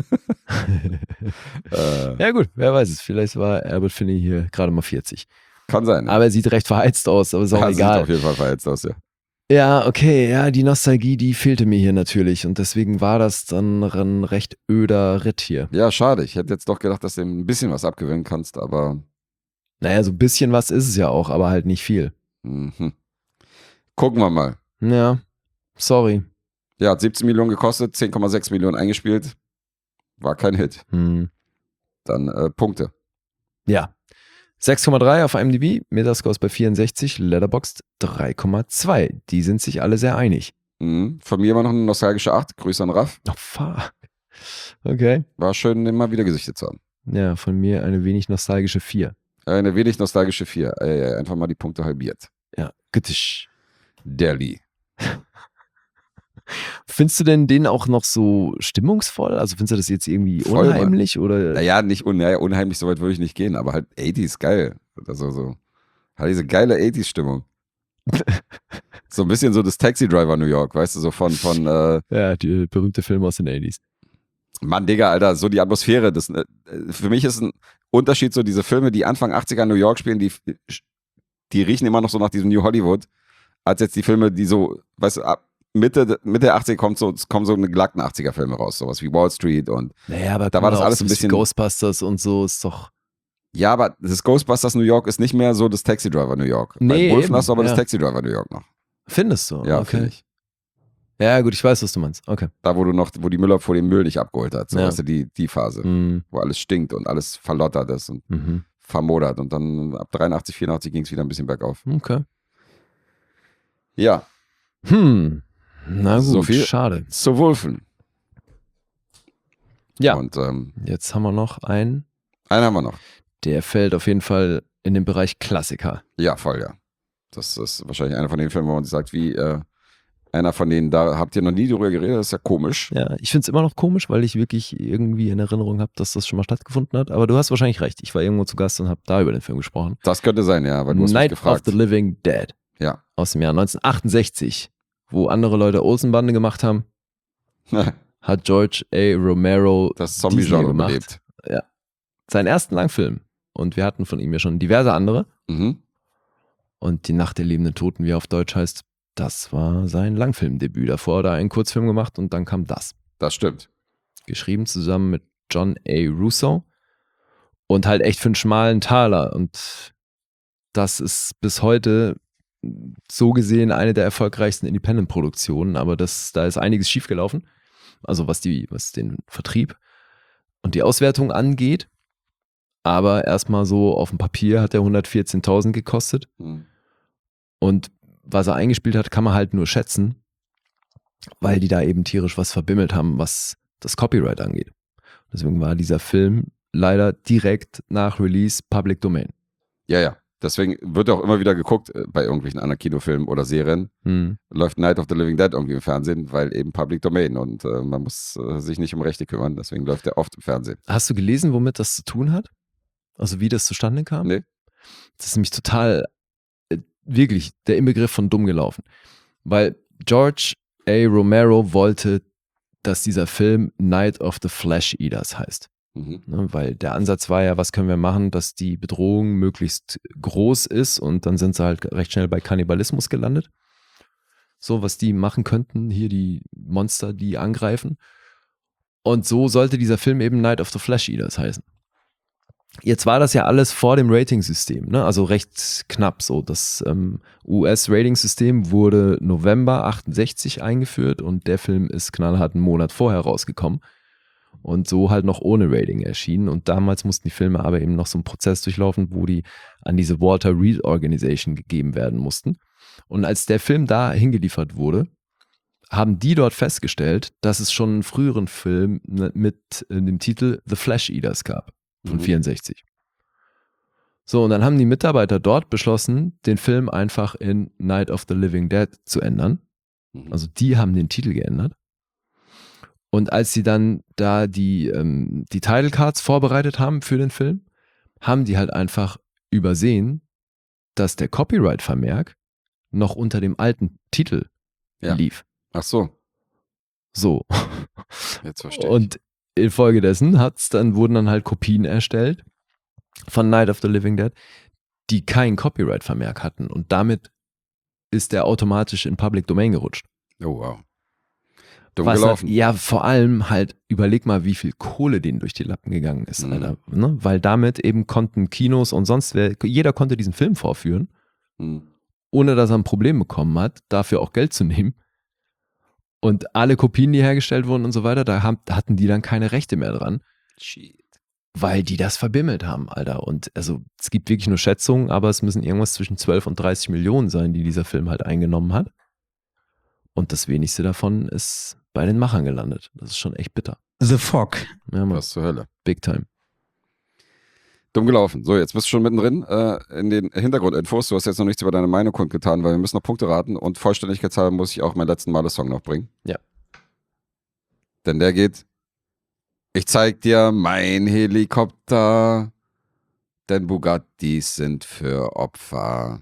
Ja gut, wer weiß es. Vielleicht war Albert Finney hier gerade mal 40. Kann sein. Aber er sieht recht verheizt aus, aber ist auch Ja, sieht egal. auf jeden Fall verheizt aus, ja. Ja, okay, ja, die Nostalgie, die fehlte mir hier natürlich und deswegen war das dann ein recht öder Ritt hier. Ja, schade. Ich hätte jetzt doch gedacht, dass du ihm ein bisschen was abgewinnen kannst, aber Naja, so ein bisschen was ist es ja auch, aber halt nicht viel. Gucken wir mal. Ja, sorry. Ja, hat 17 Millionen gekostet, 10,6 Millionen eingespielt. War kein Hit. Dann Punkte. Ja. 6,3 auf IMDb, Metascore ist bei 64, Letterboxd 3,2. Die sind sich alle sehr einig. Von mir immer noch eine nostalgische 8. Grüße an Raff. Oh, fuck. Okay. War schön, den mal wieder gesichtet zu haben. Ja, von mir eine wenig nostalgische 4. Eine wenig nostalgische 4. Einfach mal die Punkte halbiert. Ja, gütisch. Delhi. Findest du denn den auch noch so stimmungsvoll? Also findest du das jetzt irgendwie Voll, unheimlich? Oder? Naja, nicht unheimlich, so weit würde ich nicht gehen, aber halt 80s geil. Also so. Halt diese geile 80s-Stimmung. So ein bisschen so das Taxi Driver New York, weißt du, so von Ja, die berühmte Filme aus den 80s. Mann, Digga, Alter, so die Atmosphäre, das, für mich ist ein Unterschied so diese Filme, die Anfang 80er New York spielen, die riechen immer noch so nach diesem New Hollywood, als jetzt die Filme, die so, weißt du, ab Mitte der 80er kommen so eine glatten 80er Filme raus, sowas wie Wall Street und Naja, aber da war das auch alles so ein bisschen Ghostbusters und so ist doch. Ja, aber das Ghostbusters New York ist nicht mehr so das Taxi Driver New York. Nee, Bei Wolfen eben, hast du aber ja. das Taxi Driver New York noch. Findest du? Ja, Okay. finde ich. Ja, gut, ich weiß, was du meinst. Okay. Da, wo die Müller vor dem Müll nicht abgeholt hat. So, Ja. weißt du, die Phase, wo alles stinkt und alles verlottert ist und vermodert. Und dann ab 83, 84 ging es wieder ein bisschen bergauf. Okay. Ja, Na gut, So viel schade. zu Wolfen. Ja, Und jetzt haben wir noch einen, einen haben wir noch. der fällt auf jeden Fall in den Bereich Klassiker. Ja, voll, ja. Das ist wahrscheinlich einer von den Filmen, wo man sich sagt, wie einer von denen, da habt ihr noch nie drüber geredet, das ist ja komisch. Ja, ich finde es immer noch komisch, weil ich wirklich irgendwie in Erinnerung habe, dass das schon mal stattgefunden hat. Aber du hast wahrscheinlich recht. Ich war irgendwo zu Gast und habe da über den Film gesprochen. Das könnte sein, ja, weil du hast mich Night of gefragt. the Living Dead Ja. aus dem Jahr 1968, wo andere Leute Olsenbande gemacht haben, hat George A. Romero Das diesen Zombie-Genre hier gemacht. belebt. Ja. Seinen ersten Langfilm. Und wir hatten von ihm ja schon diverse andere. Mhm. Und Die Nacht der lebenden Toten, wie er auf Deutsch heißt, das war sein Langfilmdebüt. Davor hat er einen Kurzfilm gemacht und dann kam das. Das stimmt. Geschrieben zusammen mit John A. Russo und halt echt für einen schmalen Taler. Und das ist bis heute so gesehen eine der erfolgreichsten Independent-Produktionen, aber da ist einiges schiefgelaufen. Also was den Vertrieb und die Auswertung angeht. Aber erstmal so auf dem Papier hat er 114.000 gekostet. Und was er eingespielt hat, kann man halt nur schätzen, weil die da eben tierisch was verbimmelt haben, was das Copyright angeht. Deswegen war dieser Film leider direkt nach Release Public Domain. Ja, ja. Deswegen wird auch immer wieder geguckt bei irgendwelchen anderen Kinofilmen oder Serien. Läuft Night of the Living Dead irgendwie im Fernsehen, weil eben Public Domain und man muss sich nicht um Rechte kümmern. Deswegen läuft der oft im Fernsehen. Hast du gelesen, womit das zu tun hat? Also wie das zustande kam? Nee. Das ist nämlich total, wirklich der Inbegriff von dumm gelaufen. Weil George A. Romero wollte, dass dieser Film Night of the Flesh Eaters heißt. Ne, weil der Ansatz war ja, was können wir machen, dass die Bedrohung möglichst groß ist und dann sind sie halt recht schnell bei Kannibalismus gelandet. So, was die machen könnten, hier die Monster, die angreifen. Und so sollte dieser Film eben Night of the Flesh Eaters heißen. Jetzt war das ja alles vor dem Ratingsystem, ne? Also recht knapp so. Das US-Ratingsystem wurde November 68 eingeführt und der Film ist knallhart einen Monat vorher rausgekommen und so halt noch ohne Rating erschienen. Und damals mussten die Filme aber eben noch so einen Prozess durchlaufen, wo die an diese Walter Reed Organization gegeben werden mussten. Und als der Film da hingeliefert wurde, haben die dort festgestellt, dass es schon einen früheren Film mit dem Titel The Flesh Eaters gab. Von 64. So, und dann haben die Mitarbeiter dort beschlossen, den Film einfach in Night of the Living Dead zu ändern. Also die haben den Titel geändert. Und als sie dann da die Title Cards vorbereitet haben für den Film, haben die halt einfach übersehen, dass der Copyright-Vermerk noch unter dem alten Titel lief. Ach so. So. Jetzt verstehe ich. Und infolgedessen wurden dann halt Kopien erstellt von Night of the Living Dead, die kein Copyright-Vermerk hatten und damit ist der automatisch in Public Domain gerutscht. Oh, wow. Dumm Was gelaufen. Halt, ja, vor allem halt, überleg mal, wie viel Kohle denen durch die Lappen gegangen ist, Alter. Ne? Weil damit eben konnten Kinos und sonst jeder konnte diesen Film vorführen, ohne dass er ein Problem bekommen hat, dafür auch Geld zu nehmen. Und alle Kopien, die hergestellt wurden und so weiter, da hatten die dann keine Rechte mehr dran. Shit. Weil die das verbimmelt haben, Alter. Und also es gibt wirklich nur Schätzungen, aber es müssen irgendwas zwischen 12 und 30 Millionen sein, die dieser Film halt eingenommen hat. Und das wenigste davon ist bei den Machern gelandet. Das ist schon echt bitter. The Fog. Ja, Mann. Was zur Hölle. Big time. Dumm gelaufen. So, jetzt bist du schon mittendrin in den Hintergrundinfos. Du hast jetzt noch nichts über deine Meinung kundgetan, weil wir müssen noch Punkte raten und Vollständigkeitshalber muss ich auch meinen letzten Male-Song noch bringen. Ja. Denn der geht: Ich zeig dir mein Helikopter, denn Bugattis sind für Opfer.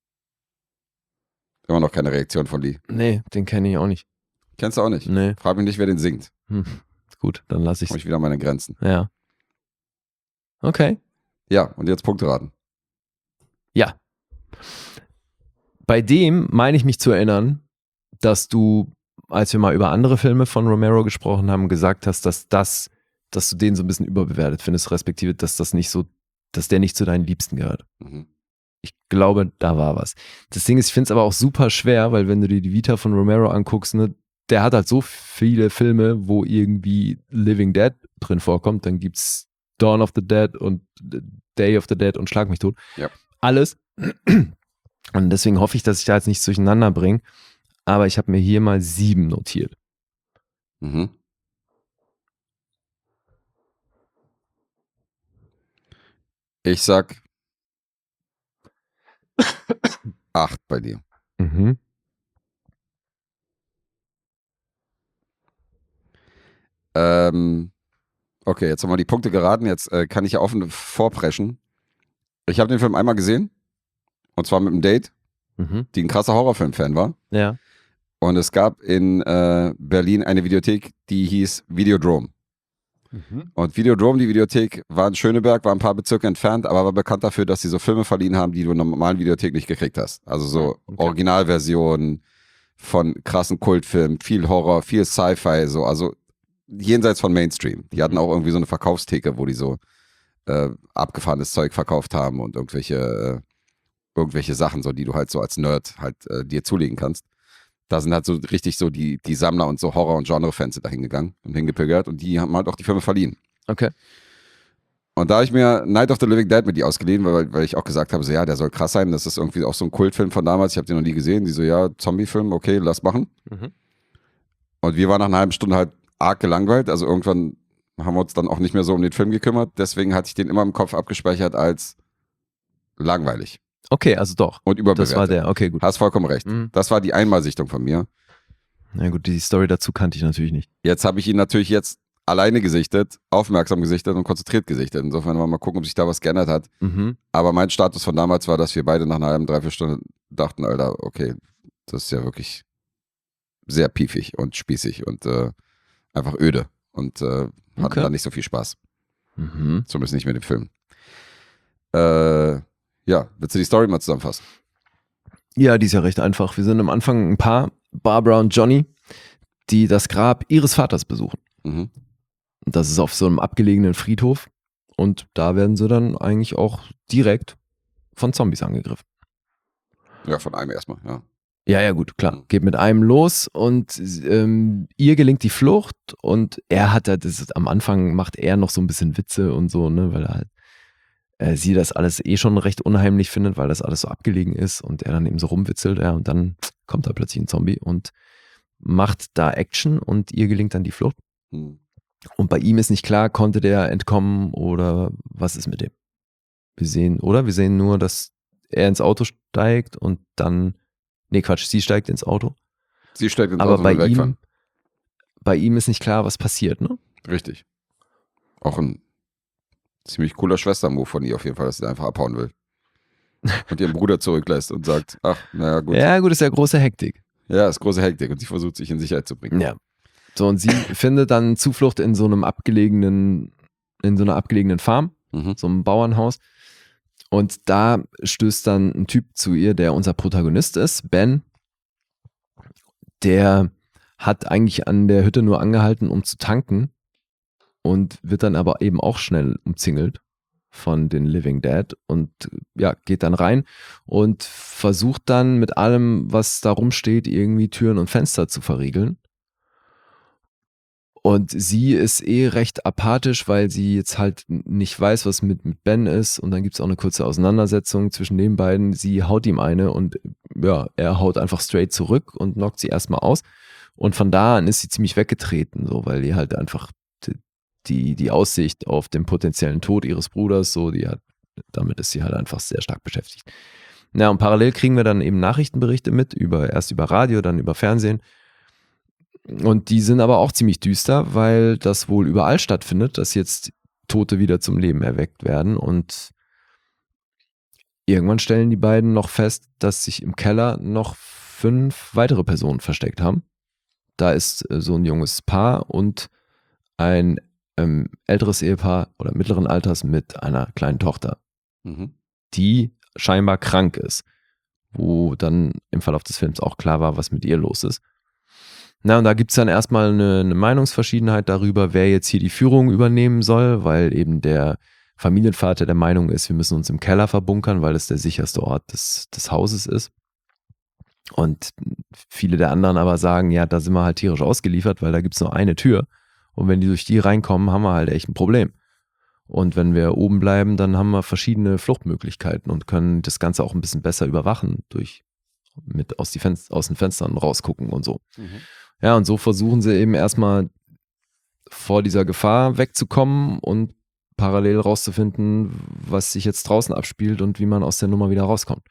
Immer noch keine Reaktion von Lee. Nee, den kenne ich auch nicht. Kennst du auch nicht? Nee. Frag mich nicht, wer den singt. Gut, dann lasse Komm ich ich wieder an meine Grenzen. Ja. Okay. Ja, und jetzt Punkte raten. Ja. Bei dem meine ich mich zu erinnern, dass du, als wir mal über andere Filme von Romero gesprochen haben, gesagt hast, dass du den so ein bisschen überbewertet findest, respektive, dass der nicht zu deinen Liebsten gehört. Mhm. Ich glaube, da war was. Das Ding ist, ich finde es aber auch super schwer, weil wenn du dir die Vita von Romero anguckst, ne, der hat halt so viele Filme, wo irgendwie Living Dead drin vorkommt. Dann gibt's Dawn of the Dead und Day of the Dead und Schlag mich tot. Ja. Alles. Und deswegen hoffe ich, dass ich da jetzt nichts durcheinander bringe. Aber ich habe mir hier mal 7 notiert. Mhm. Ich sag 8 bei dir. Mhm. Okay, jetzt haben wir die Punkte geraten. Jetzt kann ich ja offen vorpreschen. Ich habe den Film einmal gesehen. Und zwar mit einem Date, die ein krasser Horrorfilm-Fan war. Ja. Und es gab in Berlin eine Videothek, die hieß Videodrome. Und Videodrome, die Videothek, war in Schöneberg, war ein paar Bezirke entfernt, aber war bekannt dafür, dass sie so Filme verliehen haben, die du in einer normalen Videothek nicht gekriegt hast. Also so Originalversionen von krassen Kultfilmen, viel Horror, viel Sci-Fi, so, also jenseits von Mainstream. Die hatten auch irgendwie so eine Verkaufstheke, wo die so abgefahrenes Zeug verkauft haben und irgendwelche Sachen, so, die du halt so als Nerd halt dir zulegen kannst. Da sind halt so richtig so die Sammler und so Horror- und Genre-Fans da hingegangen und hingepilgert und die haben halt auch die Filme verliehen. Okay. Und da habe ich mir Night of the Living Dead mit die ausgeliehen, weil ich auch gesagt habe, so ja, der soll krass sein, das ist irgendwie auch so ein Kultfilm von damals, ich habe den noch nie gesehen, die so, ja, Zombie-Film, okay, lass machen. Und wir waren nach einer halben Stunde halt arg gelangweilt, also irgendwann haben wir uns dann auch nicht mehr so um den Film gekümmert, deswegen hatte ich den immer im Kopf abgespeichert als langweilig. Okay, also doch. Und überbewertet. Das war der, okay, gut. Hast vollkommen recht. Das war die Einmalsichtung von mir. Na gut, die Story dazu kannte ich natürlich nicht. Jetzt habe ich ihn natürlich jetzt alleine gesichtet, aufmerksam gesichtet und konzentriert gesichtet. Insofern wollen wir mal gucken, ob sich da was geändert hat. Aber mein Status von damals war, dass wir beide nach einer halben, 3-4 Stunden dachten, Alter, okay, das ist ja wirklich sehr piefig und spießig und einfach öde und hatten da nicht so viel Spaß. Zumindest nicht mit dem Film. Ja, willst du die Story mal zusammenfassen? Ja, die ist ja recht einfach. Wir sind am Anfang ein Paar, Barbara und Johnny, die das Grab ihres Vaters besuchen. Und das ist auf so einem abgelegenen Friedhof. Und da werden sie dann eigentlich auch direkt von Zombies angegriffen. Ja, von einem erstmal, ja. Ja, gut, klar. Geht mit einem los und ihr gelingt die Flucht und er hat am Anfang macht er noch so ein bisschen Witze und so, ne, weil er halt sie das alles schon recht unheimlich findet, weil das alles so abgelegen ist und er dann eben so rumwitzelt, ja, und dann kommt da plötzlich ein Zombie und macht da Action und ihr gelingt dann die Flucht. Und bei ihm ist nicht klar, konnte der entkommen oder was ist mit dem? Wir sehen nur, dass er ins Auto steigt und dann, sie steigt ins Auto. Sie steigt ins aber Auto und wegfahren. Bei ihm ist nicht klar, was passiert, ne? Richtig. Auch ein ziemlich cooler Schwester-Move von ihr auf jeden Fall, dass sie einfach abhauen will. Und ihren Bruder zurücklässt und sagt, ach, naja, gut. Ja, gut, ist ja große Hektik. Ja, ist große Hektik und sie versucht, sich in Sicherheit zu bringen. Ja. So, und sie findet dann Zuflucht in so einer abgelegenen Farm, so einem Bauernhaus. Und da stößt dann ein Typ zu ihr, der unser Protagonist ist, Ben. Der hat eigentlich an der Hütte nur angehalten, um zu tanken und wird dann aber eben auch schnell umzingelt von den Living Dead und ja, geht dann rein und versucht dann mit allem, was da rumsteht, irgendwie Türen und Fenster zu verriegeln. Und sie ist recht apathisch, weil sie jetzt halt nicht weiß, was mit Ben ist. Und dann gibt es auch eine kurze Auseinandersetzung zwischen den beiden. Sie haut ihm eine und ja, er haut einfach straight zurück und knockt sie erstmal aus. Und von da an ist sie ziemlich weggetreten, so, weil die halt einfach die Aussicht auf den potenziellen Tod ihres Bruders, so, damit ist sie halt einfach sehr stark beschäftigt. Ja, und parallel kriegen wir dann eben Nachrichtenberichte mit, erst über Radio, dann über Fernsehen. Und die sind aber auch ziemlich düster, weil das wohl überall stattfindet, dass jetzt Tote wieder zum Leben erweckt werden. Und irgendwann stellen die beiden noch fest, dass sich im Keller noch 5 weitere Personen versteckt haben. Da ist so ein junges Paar und ein älteres Ehepaar oder mittleren Alters mit einer kleinen Tochter, die scheinbar krank ist, wo dann im Verlauf des Films auch klar war, was mit ihr los ist. Na, und da gibt es dann erstmal eine Meinungsverschiedenheit darüber, wer jetzt hier die Führung übernehmen soll, weil eben der Familienvater der Meinung ist, wir müssen uns im Keller verbunkern, weil es der sicherste Ort des Hauses ist. Und viele der anderen aber sagen, ja, da sind wir halt tierisch ausgeliefert, weil da gibt es nur eine Tür. Und wenn die durch die reinkommen, haben wir halt echt ein Problem. Und wenn wir oben bleiben, dann haben wir verschiedene Fluchtmöglichkeiten und können das Ganze auch ein bisschen besser überwachen, aus den Fenstern rausgucken und so. Ja, und so versuchen sie eben erstmal vor dieser Gefahr wegzukommen und parallel rauszufinden, was sich jetzt draußen abspielt und wie man aus der Nummer wieder rauskommt.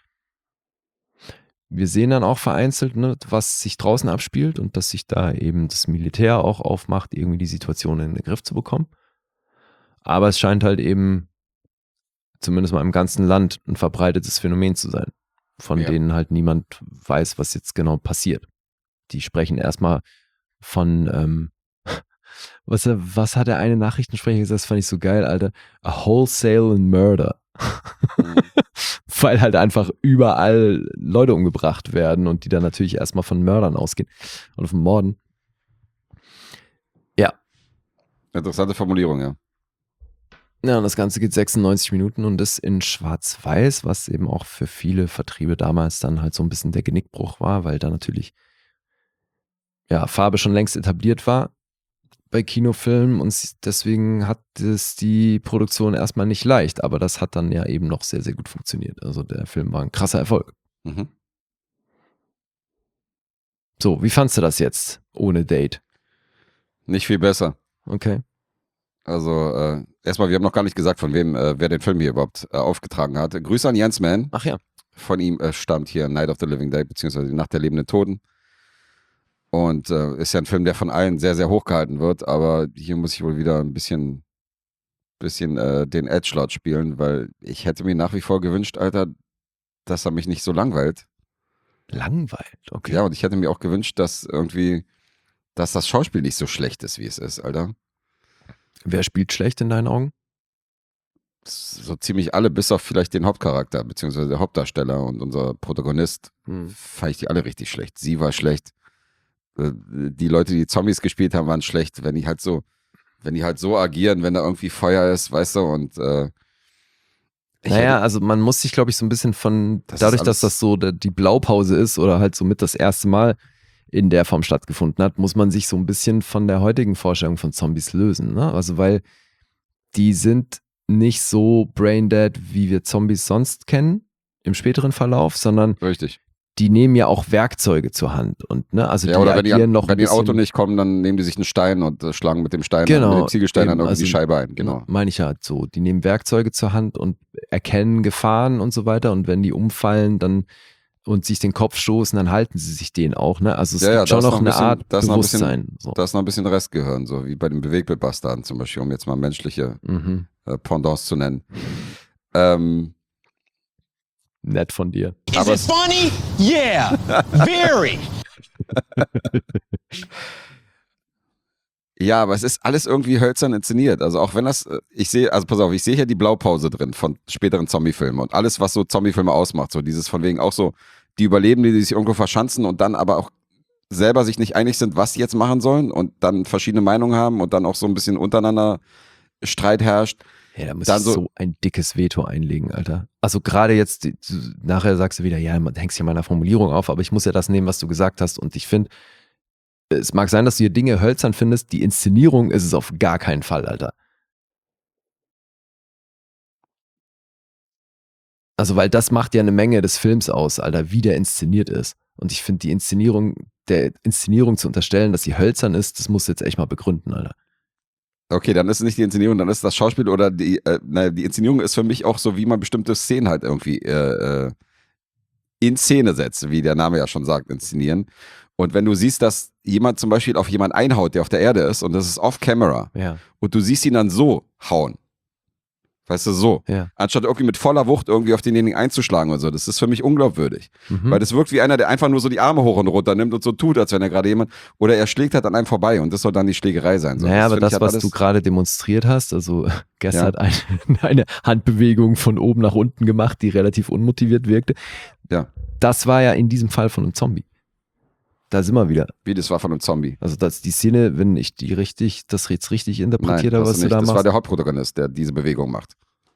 Wir sehen dann auch vereinzelt, ne, was sich draußen abspielt und dass sich da eben das Militär auch aufmacht, irgendwie die Situation in den Griff zu bekommen. Aber es scheint halt eben, zumindest mal im ganzen Land, ein verbreitetes Phänomen zu sein, von denen halt niemand weiß, was jetzt genau passiert. Die sprechen erstmal von, was hat der eine Nachrichtensprecher gesagt, das fand ich so geil, Alter, a wholesale murder. Weil halt einfach überall Leute umgebracht werden und die dann natürlich erstmal von Mördern ausgehen oder von Morden. Ja. Interessante Formulierung, ja. Ja, und das Ganze geht 96 Minuten und das in Schwarz-Weiß, was eben auch für viele Vertriebe damals dann halt so ein bisschen der Genickbruch war, weil da natürlich ja Farbe schon längst etabliert war bei Kinofilmen und deswegen hat es die Produktion erstmal nicht leicht, aber das hat dann ja eben noch sehr, sehr gut funktioniert. Also der Film war ein krasser Erfolg. So, wie fandst du das jetzt ohne Date? Nicht viel besser. Okay. Also erstmal, wir haben noch gar nicht gesagt, von wem, wer den Film hier überhaupt aufgetragen hat. Grüße an Jens Mann. Ach ja. Von ihm stammt hier Night of the Living Dead, beziehungsweise die Nacht der lebenden Toten. Und ist ja ein Film, der von allen sehr, sehr hoch gehalten wird, aber hier muss ich wohl wieder ein bisschen den Edgelord spielen, weil ich hätte mir nach wie vor gewünscht, Alter, dass er mich nicht so langweilt. Langweilt, okay. Ja, und ich hätte mir auch gewünscht, dass das Schauspiel nicht so schlecht ist, wie es ist, Alter. Wer spielt schlecht in deinen Augen? So ziemlich alle, bis auf vielleicht den Hauptcharakter, beziehungsweise der Hauptdarsteller und unser Protagonist, fand ich die alle richtig schlecht. Sie war schlecht. Die Leute, die Zombies gespielt haben, waren schlecht. Wenn die halt so agieren, wenn da irgendwie Feuer ist, weißt du, und also man muss sich, glaube ich, so ein bisschen dadurch, dass das so die Blaupause ist oder halt so mit das erste Mal in der Form stattgefunden hat, muss man sich so ein bisschen von der heutigen Vorstellung von Zombies lösen, ne? Also weil die sind nicht so braindead, wie wir Zombies sonst kennen im späteren Verlauf, sondern richtig. Die nehmen ja auch Werkzeuge zur Hand und ne, also ja, die oder wenn die Auto nicht kommen, dann nehmen die sich einen Stein und schlagen mit dem Stein, genau, mit dem Ziegelstein eben, dann irgendwie die Scheibe ein, genau. Meine ich halt so, die nehmen Werkzeuge zur Hand und erkennen Gefahren und so weiter und wenn die umfallen, dann und sich den Kopf stoßen, dann halten sie sich den auch, ne? Also es gibt schon noch eine Art Bewusstsein. Da ist noch ein bisschen Restgehirn, so wie bei den Bewegtbildbastarden zum Beispiel, um jetzt mal menschliche Pendants zu nennen. Nett von dir. Is it funny? Yeah, very. Ja, aber es ist alles irgendwie hölzern inszeniert. Also auch wenn das, ich sehe hier die Blaupause drin von späteren Zombie-Filmen und alles, was so Zombie-Filme ausmacht. So dieses von wegen auch so, die Überlebenden, die sich irgendwo verschanzen und dann aber auch selber sich nicht einig sind, was sie jetzt machen sollen und dann verschiedene Meinungen haben und dann auch so ein bisschen untereinander Streit herrscht. Ja, da muss dann ich so ein dickes Veto einlegen, Alter. Also gerade jetzt, nachher sagst du wieder, ja, man hängst hier meiner Formulierung auf, aber ich muss ja das nehmen, was du gesagt hast und ich finde, es mag sein, dass du hier Dinge hölzern findest, die Inszenierung ist es auf gar keinen Fall, Alter. Also, weil das macht ja eine Menge des Films aus, Alter, wie der inszeniert ist. Und ich finde, der Inszenierung zu unterstellen, dass sie hölzern ist, das musst du jetzt echt mal begründen, Alter. Okay, dann ist es nicht die Inszenierung, dann ist das Schauspiel oder die Inszenierung ist für mich auch so, wie man bestimmte Szenen halt irgendwie in Szene setzt, wie der Name ja schon sagt, inszenieren. Und wenn du siehst, dass jemand zum Beispiel auf jemanden einhaut, der auf der Erde ist und das ist off-camera Ja. und du siehst ihn dann so hauen, weißt du, so, Ja. anstatt irgendwie mit voller Wucht irgendwie auf denjenigen einzuschlagen oder so, das ist für mich unglaubwürdig. Weil das wirkt wie einer, der einfach nur so die Arme hoch und runter nimmt und so tut, als wenn er gerade jemand, oder er schlägt halt an einem vorbei und das soll dann die Schlägerei sein. So. Naja, aber finde das, ich halt was alles- du gerade demonstriert hast, also gestern Ja. hat eine Handbewegung von oben nach unten gemacht, die relativ unmotiviert wirkte. Ja. Das war ja in diesem Fall von einem Zombie. Da sind wir wieder. Wie, das war von einem Zombie. Also das die Szene, wenn ich das jetzt richtig interpretiert habe, hast was du nicht. da Das war machst. der Hauptprotagonist, der diese Bewegung macht.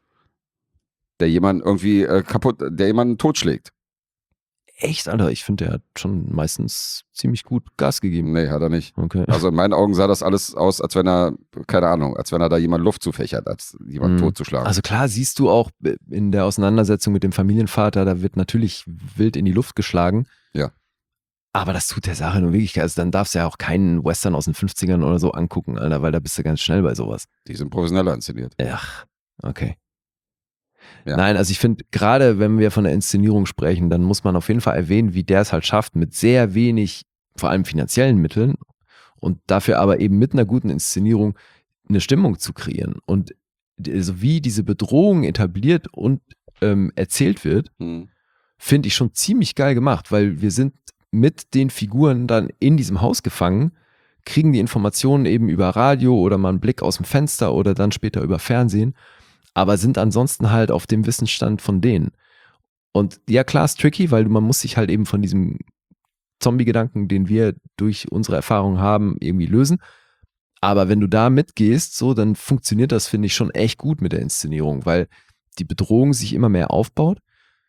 Der jemanden irgendwie der jemanden totschlägt. Echt, Alter, ich finde, der hat schon meistens ziemlich gut Gas gegeben. Nee, hat er nicht. Okay. Also in meinen Augen sah das alles aus, als wenn er, keine Ahnung, als wenn er da jemand Luft zufächert, als jemanden totzuschlagen. Also klar, siehst du auch in der Auseinandersetzung mit dem Familienvater, da wird natürlich wild in die Luft geschlagen. Ja. Aber das tut der Sache nur wirklich. Also dann darfst du ja auch keinen Western aus den 50ern oder so angucken, Alter, weil da bist du ganz schnell bei sowas. Die sind professioneller inszeniert. Ach, okay. Ja. Nein, also ich finde, gerade wenn wir von der Inszenierung sprechen, dann muss man auf jeden Fall erwähnen, wie der es halt schafft, mit sehr wenig, vor allem finanziellen Mitteln und dafür aber eben mit einer guten Inszenierung eine Stimmung zu kreieren. Und also wie diese Bedrohung etabliert und erzählt wird, finde ich schon ziemlich geil gemacht, weil wir sind mit den Figuren dann in diesem Haus gefangen, kriegen die Informationen eben über Radio oder mal einen Blick aus dem Fenster oder dann später über Fernsehen, aber sind ansonsten halt auf dem Wissensstand von denen. Und ja, klar, ist tricky, weil man muss sich halt eben von diesem Zombie-Gedanken, den wir durch unsere Erfahrung haben, irgendwie lösen. Aber wenn du da mitgehst, so, dann funktioniert das, finde ich, schon echt gut mit der Inszenierung, weil die Bedrohung sich immer mehr aufbaut.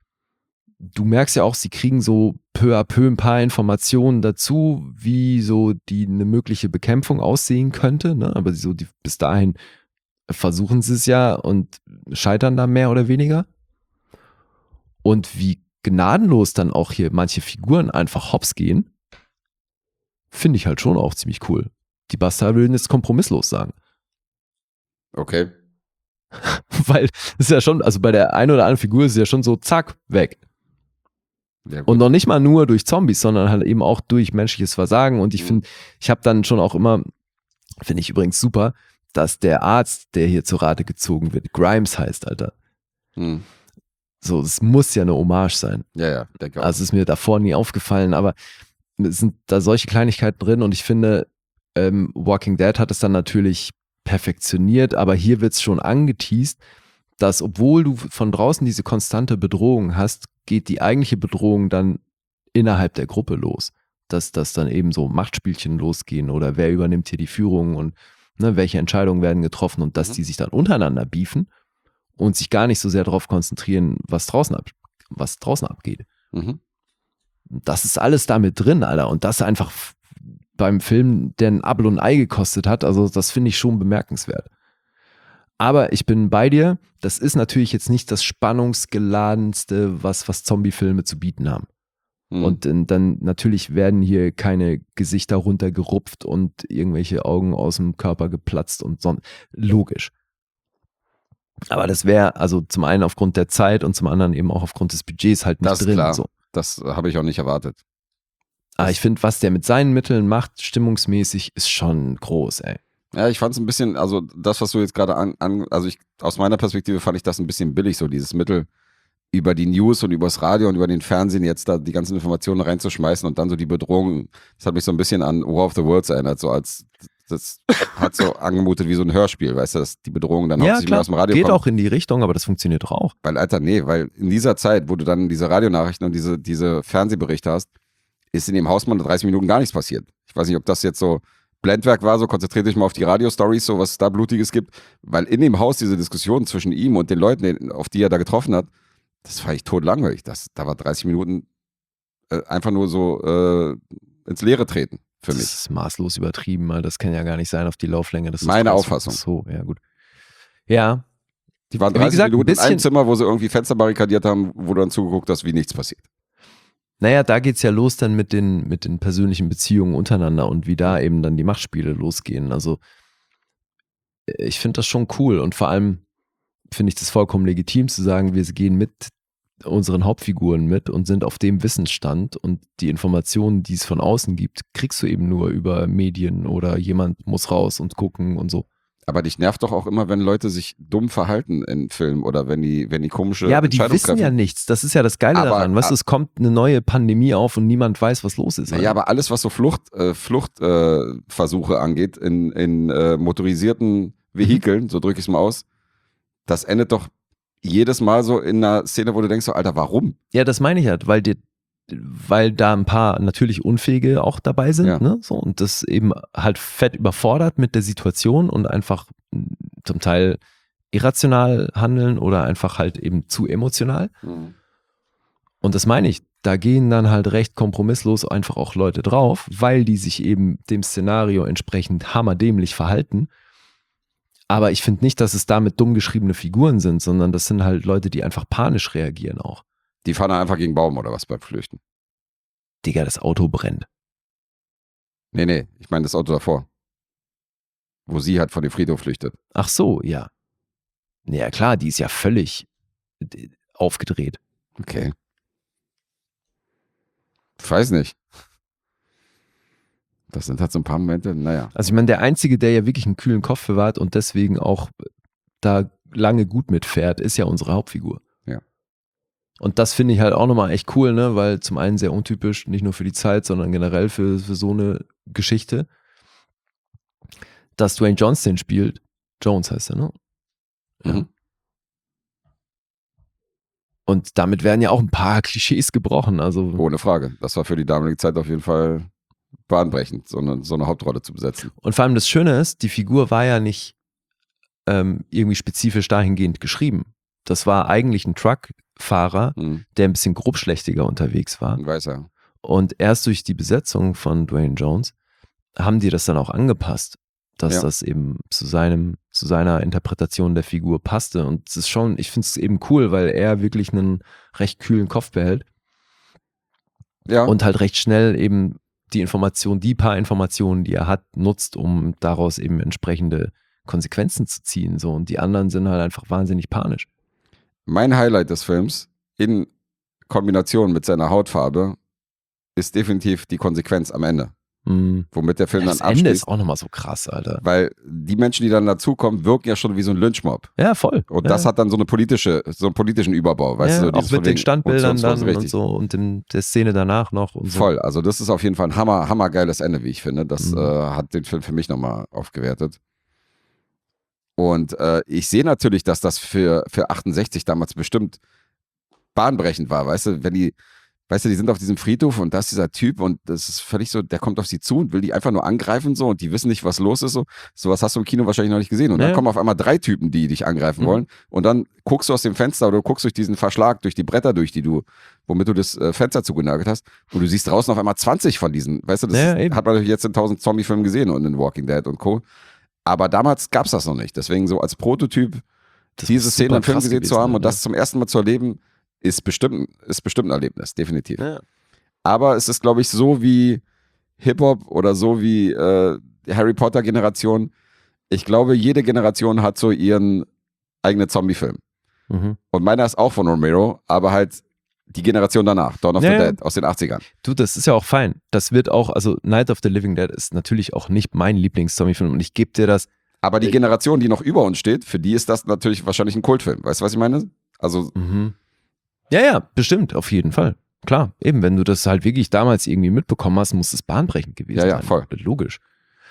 Du merkst ja auch, sie kriegen so peu à peu ein paar Informationen dazu, wie so eine mögliche Bekämpfung aussehen könnte, ne? Aber so bis dahin versuchen sie es ja und scheitern da mehr oder weniger. Und wie gnadenlos dann auch hier manche Figuren einfach hops gehen, finde ich halt schon auch ziemlich cool. Die Bastarde würden jetzt kompromisslos sagen. Okay. Weil es ist ja schon, also bei der einen oder anderen Figur ist es ja schon so, zack, weg. Ja, gut. Und noch nicht mal nur durch Zombies, sondern halt eben auch durch menschliches Versagen. Und ich finde, ich habe dann schon auch immer, finde ich übrigens super, dass der Arzt, der hier zur Rate gezogen wird, Grimes heißt, Alter. Hm. So, es muss ja eine Hommage sein. Ja, denke auch. Also ist mir davor nie aufgefallen, aber es sind da solche Kleinigkeiten drin und ich finde, Walking Dead hat es dann natürlich perfektioniert, aber hier wird es schon angeteast, dass obwohl du von draußen diese konstante Bedrohung hast, geht die eigentliche Bedrohung dann innerhalb der Gruppe los. Dass dann eben so Machtspielchen losgehen oder wer übernimmt hier die Führung und ne, welche Entscheidungen werden getroffen und dass die sich dann untereinander beefen und sich gar nicht so sehr darauf konzentrieren, was draußen abgeht. Mhm. Das ist alles damit drin, Alter. Und das einfach beim Film, der ein Apfel und ein Ei gekostet hat, also das finde ich schon bemerkenswert. Aber ich bin bei dir, das ist natürlich jetzt nicht das spannungsgeladenste, was Zombie-Filme zu bieten haben. Hm. Und dann natürlich werden hier keine Gesichter runtergerupft und irgendwelche Augen aus dem Körper geplatzt und so. Logisch. Aber das wäre also zum einen aufgrund der Zeit und zum anderen eben auch aufgrund des Budgets halt nicht Das ist drin. klar. So. Das habe ich auch nicht erwartet. Aber ich finde, was der mit seinen Mitteln macht, stimmungsmäßig, ist schon groß, ey. Ja, ich fand es ein bisschen, also das, was du jetzt gerade aus meiner Perspektive fand ich das ein bisschen billig, so dieses Mittel über die News und übers Radio und über den Fernsehen jetzt da die ganzen Informationen reinzuschmeißen und dann so die Bedrohung, das hat mich so ein bisschen an War of the Worlds erinnert, so als das hat so angemutet wie so ein Hörspiel, weißt du, dass die Bedrohung dann Ja, hauptsächlich klar, aus dem Radio geht kommt. auch in die Richtung, aber das funktioniert doch auch. Weil, Alter, weil in dieser Zeit, wo du dann diese Radionachrichten und diese Fernsehberichte hast, ist in dem Hausmann 30 Minuten gar nichts passiert. Ich weiß nicht, ob das jetzt so Blendwerk war, so konzentriert dich mal auf die Radio-Stories, so was es da Blutiges gibt, weil in dem Haus diese Diskussion zwischen ihm und den Leuten, auf die er da getroffen hat, das fand ich totlangweilig. Da war 30 Minuten einfach nur so ins Leere treten für mich. Das ist maßlos übertrieben, weil das kann ja gar nicht sein auf die Lauflänge. Das ist Meine 30. Auffassung. So, ja gut. Ja, Die waren Wie 30 gesagt, Minuten in einem bisschen- Zimmer, wo sie irgendwie Fenster barrikadiert haben, wo du dann zugeguckt hast, wie nichts passiert. naja, da geht's ja los dann mit den persönlichen Beziehungen untereinander und wie da eben dann die Machtspiele losgehen. Also ich finde das schon cool und vor allem finde ich das vollkommen legitim zu sagen, wir gehen mit unseren Hauptfiguren mit und sind auf dem Wissensstand und die Informationen, die es von außen gibt, kriegst du eben nur über Medien oder jemand muss raus und gucken und so. Aber dich nervt doch auch immer, wenn Leute sich dumm verhalten in Filmen oder wenn die komische Ja, aber die Entscheidungen wissen treffen. ja nichts. Das ist ja das Geile Aber- daran. Weißt du, es kommt eine neue Pandemie auf und niemand weiß, was los ist. Ja, aber alles, was so Fluchtversuche angeht, in motorisierten Vehikeln, so drücke ich es mal aus, das endet doch jedes Mal so in einer Szene, wo du denkst, so, Alter, warum? Ja, das meine ich halt, weil da ein paar natürlich Unfähige auch dabei sind, Ja. ne? So, und das eben halt fett überfordert mit der Situation und einfach zum Teil irrational handeln oder einfach halt eben zu emotional. Und das meine ich, da gehen dann halt recht kompromisslos einfach auch Leute drauf, weil die sich eben dem Szenario entsprechend hammerdämlich verhalten. Aber ich finde nicht, dass es damit dumm geschriebene Figuren sind, sondern das sind halt Leute, die einfach panisch reagieren auch. Die fahren dann einfach gegen Baum oder was beim Flüchten? Digga, das Auto brennt. Nee, ich meine das Auto davor. Wo sie halt von dem Friedhof flüchtet. Ach so, ja. Ja klar, die ist ja völlig aufgedreht. Okay. Ich weiß nicht. Das sind halt so ein paar Momente, naja. Also ich meine, der Einzige, der ja wirklich einen kühlen Kopf bewahrt und deswegen auch da lange gut mitfährt, ist ja unsere Hauptfigur. Ja. Und das finde ich halt auch nochmal echt cool, ne? Weil zum einen sehr untypisch, nicht nur für die Zeit, sondern generell für so eine Geschichte, dass Dwayne Johnson spielt. Jones heißt er, ne? Ja. Mhm. Und damit werden ja auch ein paar Klischees gebrochen. Also Ohne Frage. Das war für die damalige Zeit auf jeden Fall bahnbrechend, so eine Hauptrolle zu besetzen. und vor allem das Schöne ist, die Figur war ja nicht irgendwie spezifisch dahingehend geschrieben. Das war eigentlich ein Truckfahrer, der ein bisschen grobschlächtiger unterwegs war. Ein Weißer. Und erst durch die Besetzung von Dwayne Jones haben die das dann auch angepasst, dass Ja. das eben zu seiner Interpretation der Figur passte. Und es ist schon, ich finde es eben cool, weil er wirklich einen recht kühlen Kopf behält Ja, und halt recht schnell eben die paar Informationen, die er hat, nutzt, um daraus eben entsprechende Konsequenzen zu ziehen. So. Und die anderen sind halt einfach wahnsinnig panisch. mein Highlight des Films in Kombination mit seiner Hautfarbe ist definitiv die Konsequenz am Ende, womit der Film Das dann Ende abschließt. ist auch nochmal so krass, Alter. Weil die Menschen, die dann dazukommen, wirken ja schon wie so ein Lynchmob. Ja, voll. Und ja. das hat dann so einen politischen Überbau, weißt ja, du? auch dieses von mit den wegen, Standbildern uns dann richtig. und so und der Szene danach noch und so. Voll, also das ist auf jeden Fall ein hammergeiles Ende, wie ich finde. Das hat den Film für mich nochmal aufgewertet. Und ich sehe natürlich, dass das für 68 damals bestimmt bahnbrechend war, weißt du, die sind auf diesem Friedhof und da ist dieser Typ und das ist völlig so, der kommt auf sie zu und will die einfach nur angreifen so und die wissen nicht, was los ist so. Sowas hast du im Kino wahrscheinlich noch nicht gesehen und dann Ja. kommen auf einmal 3 Typen, die dich angreifen wollen und dann guckst du aus dem Fenster oder du guckst durch diesen Verschlag, durch die Bretter womit du das Fenster zugenagelt hast und du siehst draußen auf einmal 20 von diesen, weißt du, das Ja, eben. hat man natürlich jetzt in 1000 Zombie-Filmen gesehen und in Walking Dead und Co. Aber damals gab es das noch nicht, deswegen so als Prototyp Das diese ist Szene super im Film krass gesehen zu gewesen, haben und Alter. das zum ersten Mal zu erleben, ist bestimmt ein Erlebnis, definitiv. Ja. Aber es ist, glaube ich, so wie Hip-Hop oder so wie die Harry Potter-Generation. Ich glaube, jede Generation hat so ihren eigenen Zombie-Film. Mhm. Und meiner ist auch von Romero, aber halt die Generation danach, Dawn of Ja, the ja. Dead aus den 80ern. Du, das ist ja auch fein. Das wird auch, also Night of the Living Dead ist natürlich auch nicht mein Lieblings-Zombie-Film und ich gebe dir das. Aber die Generation, die noch über uns steht, für die ist das natürlich wahrscheinlich ein Kultfilm. Weißt du, was ich meine? Also, Ja, bestimmt, auf jeden Fall. Klar, eben, wenn du das halt wirklich damals irgendwie mitbekommen hast, muss es bahnbrechend gewesen Ja, sein. voll. Logisch.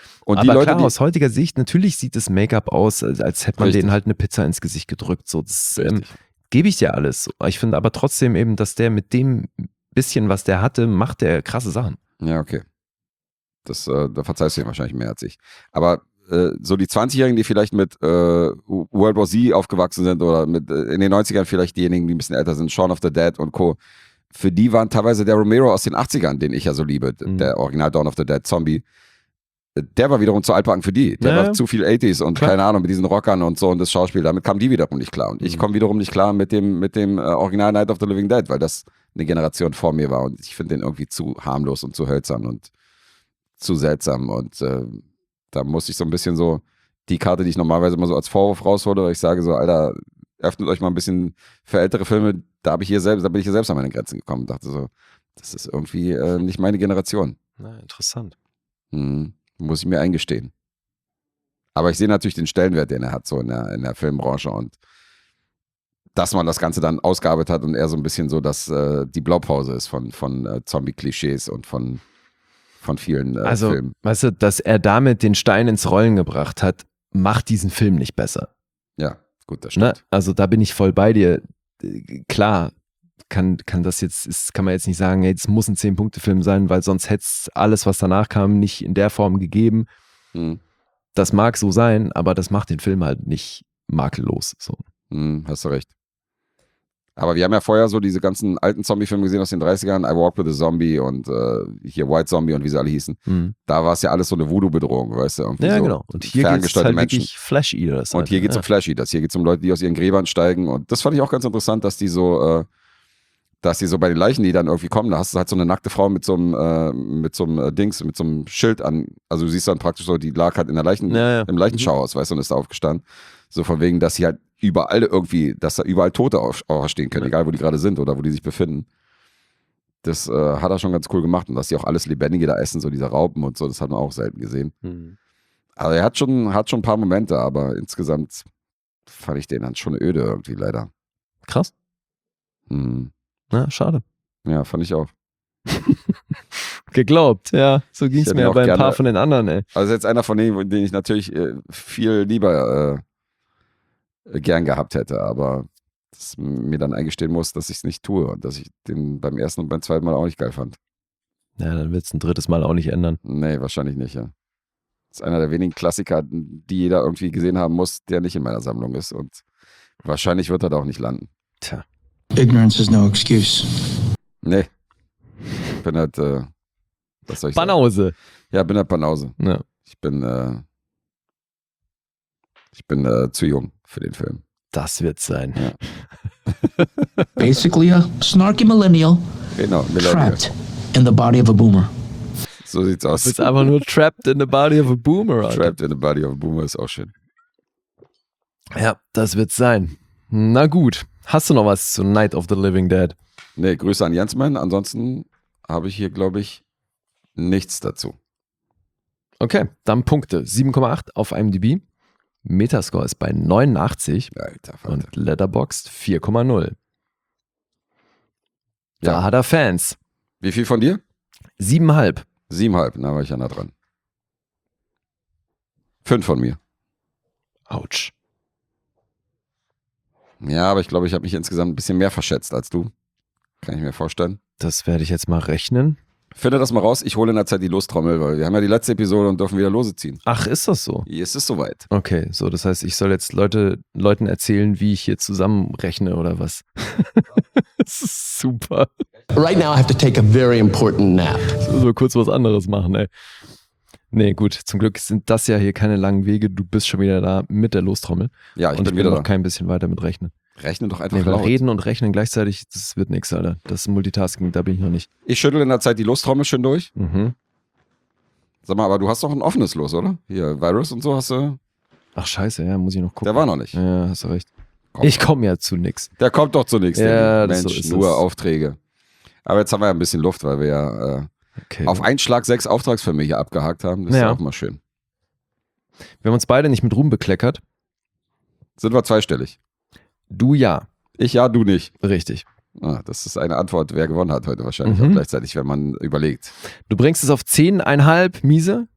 Und aber die Leute, klar, aus heutiger Sicht, natürlich sieht das Make-up aus, als hätte man Richtig. denen halt eine Pizza ins Gesicht gedrückt. So, das Richtig. gebe ich dir alles. Ich finde aber trotzdem eben, dass der mit dem bisschen, was der hatte, macht der krasse Sachen. Ja, okay. Da verzeihst du ihm wahrscheinlich mehr als ich. Aber so die 20-Jährigen, die vielleicht mit World War Z aufgewachsen sind oder mit in den 90ern vielleicht diejenigen, die ein bisschen älter sind, Shaun of the Dead und Co., für die waren teilweise der Romero aus den 80ern, den ich ja so liebe, der Original Dawn of the Dead Zombie, der war wiederum zu altbacken für die. Der war zu viel 80s und keine Ahnung, mit diesen Rockern und so und das Schauspiel, damit kamen die wiederum nicht klar. Und ich komme wiederum nicht klar mit dem Original Night of the Living Dead, weil das eine Generation vor mir war und ich finde den irgendwie zu harmlos und zu hölzern und zu seltsam und da muss ich so ein bisschen so die Karte, die ich normalerweise immer so als Vorwurf raushole, weil ich sage so, Alter, öffnet euch mal ein bisschen für ältere Filme, da bin ich hier selbst an meine Grenzen gekommen und dachte so, das ist irgendwie nicht meine Generation. Na, interessant. Muss ich mir eingestehen. Aber ich sehe natürlich den Stellenwert, den er hat, so in der Filmbranche und dass man das Ganze dann ausgearbeitet hat und er so ein bisschen so, dass die Blaupause ist von Zombie-Klischees und von vielen Filmen. Weißt du, dass er damit den Stein ins Rollen gebracht hat, macht diesen Film nicht besser. Ja, gut, das stimmt. Ne? Also da bin ich voll bei dir. Klar, kann man jetzt nicht sagen, hey, es muss ein 10-Punkte-Film sein, weil sonst hätte es alles, was danach kam, nicht in der Form gegeben. Das mag so sein, aber das macht den Film halt nicht makellos. So. Hast du recht. Aber wir haben ja vorher so diese ganzen alten Zombie-Filme gesehen aus den 30ern, I Walk with a Zombie und hier White Zombie und wie sie alle hießen. Da war es ja alles so eine Voodoo-Bedrohung, weißt du? Irgendwie Ja, so genau. Und hier geht es halt Menschen. wirklich Flash-Eaters. Und hier geht es um Flash-Eaters. Hier geht es um Leute, die aus ihren Gräbern steigen. Und das fand ich auch ganz interessant, dass die so bei den Leichen, die dann irgendwie kommen, da hast du halt so eine nackte Frau mit so einem Schild an. Also du siehst dann praktisch so, die lag halt in der im Leichenschauhaus, weißt du, und ist da aufgestanden. So von wegen, dass sie halt dass da überall Tote aufstehen können, egal wo die gerade sind oder wo die sich befinden. Das hat er schon ganz cool gemacht. Und dass die auch alles Lebendige da essen, so diese Raupen und so, das hat man auch selten gesehen. Also er hat schon ein paar Momente, aber insgesamt fand ich den dann schon öde irgendwie leider. Krass. Na, schade. Ja, fand ich auch. Geglaubt, ja. So ging es mir bei ein paar von den anderen, ey. Also jetzt einer von denen, den ich natürlich viel lieber gern gehabt hätte, aber das mir dann eingestehen muss, dass ich es nicht tue und dass ich den beim ersten und beim zweiten Mal auch nicht geil fand. Ja, dann wird es ein drittes Mal auch nicht ändern. Nee, wahrscheinlich nicht, ja. Das ist einer der wenigen Klassiker, die jeder irgendwie gesehen haben muss, der nicht in meiner Sammlung ist und wahrscheinlich wird er da auch nicht landen. Tja. Ignorance is no excuse. Nee. Ich bin halt, was soll ich Banause. sagen? Ja, bin halt Banause. Ja. Ich bin zu jung für den Film. Das wird sein. Ja. Basically a snarky millennial Genau, trapped in the body of a boomer. So sieht's aus. Du bist einfach nur trapped in the body of a boomer, Alter. Trapped in the body of a boomer ist auch schön. Ja, das wird's sein. Na gut. Hast du noch was zu Night of the Living Dead? Nee, Grüße an Jensmann. Ansonsten habe ich hier, glaube ich, nichts dazu. Okay, dann Punkte. 7,8 auf IMDb. Metascore ist bei 89 Alter, Vater. und Letterboxd 4,0. Da Ja. hat er Fans. Wie viel von dir? 7,5. 7,5, da war ich ja nah dran. 5 von mir. Autsch. Ja, aber ich glaube, ich habe mich insgesamt ein bisschen mehr verschätzt als du. Kann ich mir vorstellen. Das werde ich jetzt mal rechnen. Finde das mal raus. Ich hole in der Zeit die Lostrommel, weil wir haben ja die letzte Episode und dürfen wieder Lose ziehen. Ach, ist das so? Jetzt ist es soweit. Okay, so, das heißt, ich soll jetzt Leuten erzählen, wie ich hier zusammenrechne oder was? Das ist super. Right now, I have to take a very important nap. Ich muss mal kurz was anderes machen, ey. Nee, gut, zum Glück sind das ja hier keine langen Wege. Du bist schon wieder da mit der Lostrommel. Ja, ich und bin ich wieder noch da. kein bisschen weiter mit rechnen. Rechne doch einfach Nee, weil laut. reden und rechnen gleichzeitig, das wird nichts, Alter. Das ist Multitasking, da bin ich noch nicht. Ich schüttel in der Zeit die Lostrommel schön durch. Mhm. Sag mal, aber du hast doch ein offenes Los, oder? Hier, Virus und so hast du. Ach scheiße, ja, muss ich noch gucken. Der war noch nicht. Ja, hast du recht. Komm. Ich komme ja zu nix. Der kommt doch zunächst. Ja, der das Mensch, so ist nur es. Aufträge. Aber jetzt haben wir ja ein bisschen Luft, weil wir ja Okay. auf einen Schlag 6 Auftragsfilme hier abgehakt haben. Das ist Ja. ja auch mal schön. Wir haben uns beide nicht mit Ruhm bekleckert. Sind wir zweistellig? Du ja. Ich ja, du nicht. Richtig. Ah, das ist eine Antwort, wer gewonnen hat heute wahrscheinlich Mhm. auch gleichzeitig, wenn man überlegt. Du bringst es auf 10,5 miese.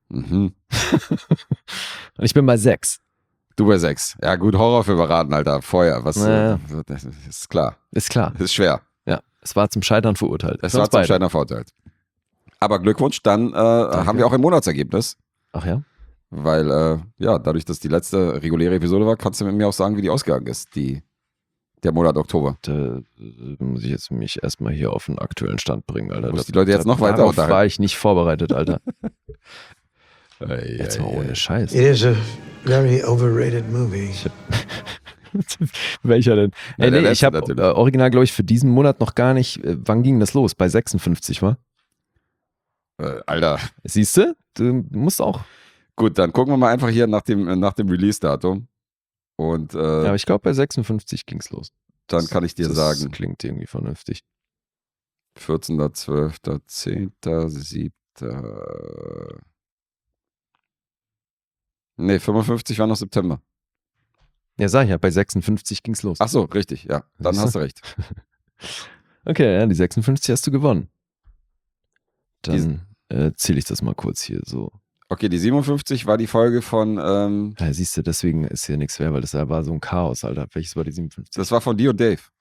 Mhm. Und ich bin bei 6. Du bei 6. Ja gut, Horrorfilme raten, Alter. Vorher, was Naja. das ist klar. Ist klar. Ist schwer. Ja, es war zum Scheitern verurteilt. Es Für war uns zum beide. Scheitern verurteilt. Aber Glückwunsch, dann haben wir auch ein Monatsergebnis. Ach ja? Weil, dadurch, dass die letzte reguläre Episode war, kannst du mit mir auch sagen, wie die ausgegangen ist, der Monat Oktober. Da muss ich jetzt mich erstmal hier auf den aktuellen Stand bringen, Alter. Muss die Leute jetzt noch weiter Darauf unterhalten. war ich nicht vorbereitet, Alter. Jetzt mal ohne Scheiß. It is a very overrated movie. Welcher denn? Ja, Ey, der nee, letzte ich habe natürlich. original, glaube ich, für diesen Monat noch gar nicht. Wann ging das los? Bei 56, wa? Alter. Siehst du? Du musst auch. Gut, dann gucken wir mal einfach hier nach dem Release-Datum. Und Ja, aber ich glaube, bei 56 ging's los. dann kann ich dir Das sagen, klingt irgendwie vernünftig. 14.12., 10., 7. Nee, 55 war noch September. Ja, sag ich ja, bei 56 ging's los. Ach so, richtig, ja. Dann Siehst du? hast du recht. Okay, ja, die 56 hast du gewonnen. Dann zähle ich das mal kurz hier so. Okay, die 57 war die Folge von, Ja, siehst du, deswegen ist hier nichts mehr, weil das war so ein Chaos, Alter. Welches war die 57? das war von dir und Dave,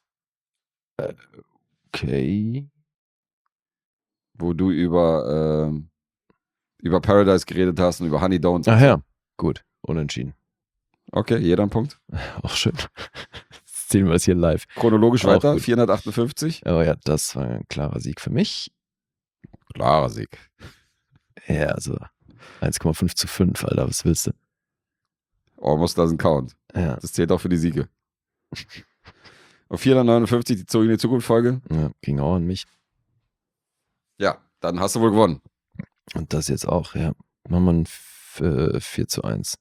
Okay. wo du über Paradise geredet hast und über Honey Don't. Ach ja, gut, unentschieden. Okay, jeder ein Punkt. Auch schön. Jetzt zählen wir das hier live. Chronologisch Auch weiter, gut. 458. Aber ja, das war ein klarer Sieg für mich. Klarer Sieg. Ja, also 1,5:5, Alter, was willst du? Almost doesn't count. Ja, Das zählt auch für die Siege. Und 459, die Zurück in die Zukunft-Folge. ja, ging auch an mich. Ja, dann hast du wohl gewonnen. Und das jetzt auch, ja. Machen wir ein 4:1.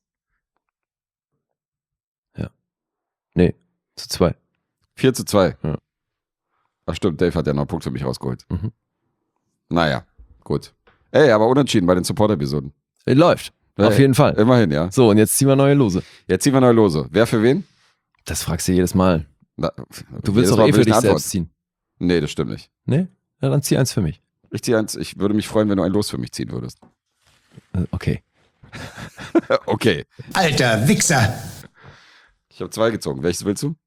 Ja. Nee, 2:2. 4:2. Ja. Ach stimmt, Dave hat ja noch einen Punkt für mich rausgeholt. Mhm. Naja, gut. Ey, aber unentschieden bei den Support-Episoden. Läuft. Auf Ey, jeden Fall. Immerhin, ja. So, und jetzt ziehen wir neue Lose. Jetzt ziehen wir neue Lose. Wer für wen? Das fragst du jedes Mal. Na, Du willst jedes doch Mal eh will für ich dich eine selbst Antwort. ziehen. Nee, das stimmt nicht. Nee? Ja, dann zieh eins für mich. Ich ziehe eins. Ich würde mich freuen, wenn du ein Los für mich ziehen würdest. Okay. Okay. Alter Wichser! Ich habe 2 gezogen. Welches willst du?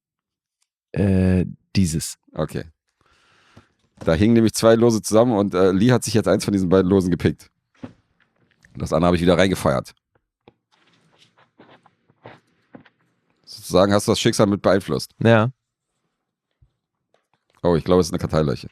Dieses. Okay. Da hingen nämlich 2 Lose zusammen und Lee hat sich jetzt eins von diesen beiden Losen gepickt. Das andere habe ich wieder reingefeuert. Sozusagen hast du das Schicksal mit beeinflusst. Ja. Oh, ich glaube, es ist eine Karteileiche.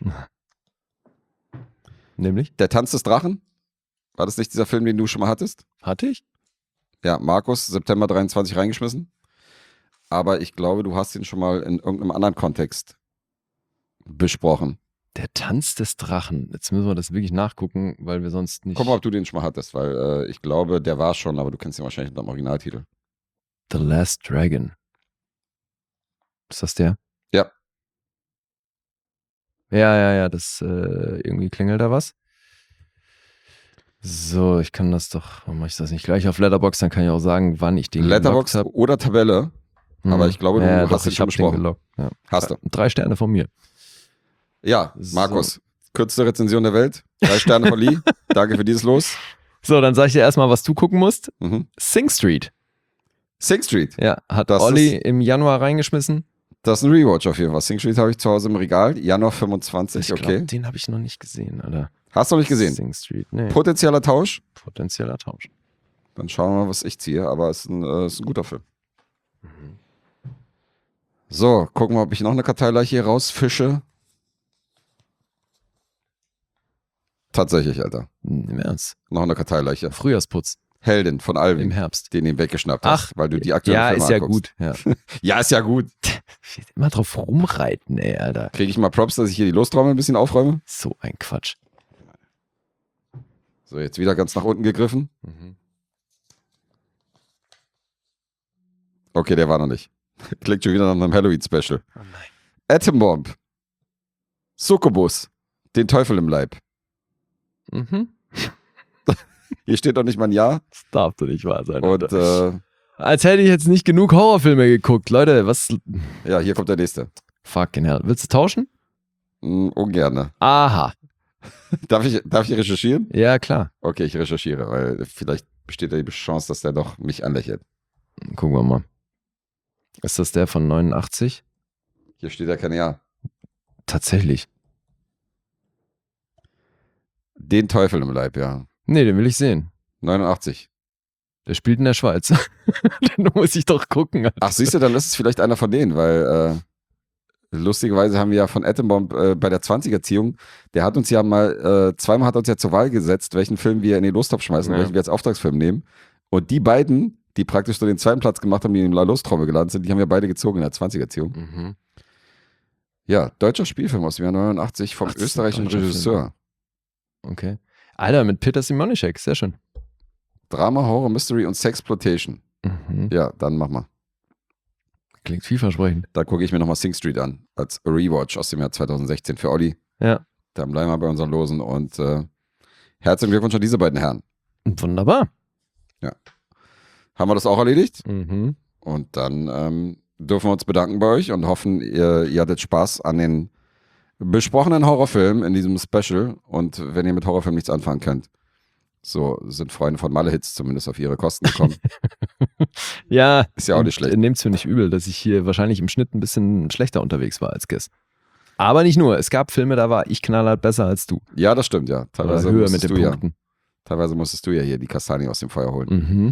Nämlich? Der Tanz des Drachen? War das nicht dieser Film, den du schon mal hattest? Hatte ich? Ja, Markus, September 23 reingeschmissen. Aber ich glaube, du hast ihn schon mal in irgendeinem anderen Kontext besprochen. Der Tanz des Drachen. Jetzt müssen wir das wirklich nachgucken, weil wir sonst nicht. Guck mal, ob du den schon mal hattest, weil ich glaube, der war schon, aber du kennst ihn wahrscheinlich unter dem Originaltitel. The Last Dragon. Ist das der? Ja. Ja, das irgendwie klingelt da was. So, ich kann das doch, warum mache ich das nicht gleich auf Letterboxd, dann kann ich auch sagen, wann ich den Letterboxd gelockt oder Tabelle, habe. aber ich glaube, du ja, hast doch, ihn ich schon hab den besprochen. gelockt. Ja. Hast du. 3 Sterne von mir. Ja, So. Markus, kürzeste Rezension der Welt. 3 Sterne von Lee. Danke für dieses Los. So, dann sag ich dir erstmal, was du gucken musst. Mhm. Sing Street. Sing Street. Ja, hat Das Olli im Januar reingeschmissen. Das ist ein Rewatch auf jeden Fall. Sing Street habe ich zu Hause im Regal. Januar 25, Ich okay. glaub, den habe ich noch nicht gesehen, Alter. Hast du noch nicht gesehen? Sing Street, nee. Potenzieller Tausch? Potenzieller Tausch. Dann schauen wir mal, was ich ziehe. Aber es ist ein guter Film. So, gucken wir, ob ich noch eine Karteileiche hier rausfische. Tatsächlich, Alter. Im Ernst. Noch eine Karteileiche. Frühjahrsputz Heldin von Alvin. im Herbst. Den ihm weggeschnappt Ach, hast, weil du die aktuellen Ja, Filme ist ja anguckst. gut. Ja. Ja, ist ja gut. Immer drauf rumreiten, ey, Alter. Kriege ich mal Props, dass ich hier die Lostrommel ein bisschen aufräume? So ein Quatsch. So, jetzt wieder ganz nach unten gegriffen. Okay, der war noch nicht. Klingt schon wieder nach einem Halloween-Special. Oh nein. Atom Bomb. Succubus. Den Teufel im Leib. Mhm. Hier steht doch nicht mal ein Jahr. Das darf doch nicht wahr sein. Und Alter. Als hätte ich jetzt nicht genug Horrorfilme geguckt. Leute, was. ja, hier kommt der nächste. Fucking hell. Willst du tauschen? Ungerne. Aha. Darf ich recherchieren? Ja, klar. Okay, ich recherchiere, weil vielleicht besteht da die Chance, dass der doch mich anlächelt. Gucken wir mal. Ist das der von 89? Hier steht ja kein Jahr. Tatsächlich. Den Teufel im Leib, ja. Nee, den will ich sehen. 89. Der spielt in der Schweiz. Da muss ich doch gucken. Alter. Ach, siehst du, dann ist es vielleicht einer von denen, weil lustigerweise haben wir ja von Attenbomb bei der 20er-Ziehung, der hat uns ja mal, zweimal hat uns ja zur Wahl gesetzt, welchen Film wir in den Lostopf schmeißen, welchen wir als Auftragsfilm nehmen. Und die beiden, die praktisch so den zweiten Platz gemacht haben, die in La Lostrommel gelandet sind, die haben wir beide gezogen in der 20er-Ziehung. Mhm. Ja, deutscher Spielfilm aus dem Jahr 89 vom österreichischen Regisseur. Okay. Alter, mit Peter Simonischek, sehr schön. Drama, Horror, Mystery und Sexploitation. Mhm. Ja, dann mach mal. Klingt vielversprechend. Da gucke ich mir nochmal Sing Street an, als Rewatch aus dem Jahr 2016 für Olli. Ja. Dann bleiben wir bei unseren Losen und herzlichen Glückwunsch an diese beiden Herren. Wunderbar. Ja. Haben wir das auch erledigt? Mhm. Und dann dürfen wir uns bedanken bei euch und hoffen, ihr hattet Spaß an den besprochenen Horrorfilmen in diesem Special. Und wenn ihr mit Horrorfilmen nichts anfangen könnt, so sind Freunde von Malle-Hits zumindest auf ihre Kosten gekommen. Ja. Ist ja auch nicht schlecht. Nehmt's mir nicht übel, dass ich hier wahrscheinlich im Schnitt ein bisschen schlechter unterwegs war als Guess. Aber nicht nur. Es gab Filme, da war ich knallhart besser als du. Ja, das stimmt, ja. Teilweise Oder höher mit den du Punkten. Teilweise musstest du ja hier die Kastanien aus dem Feuer holen. Mhm.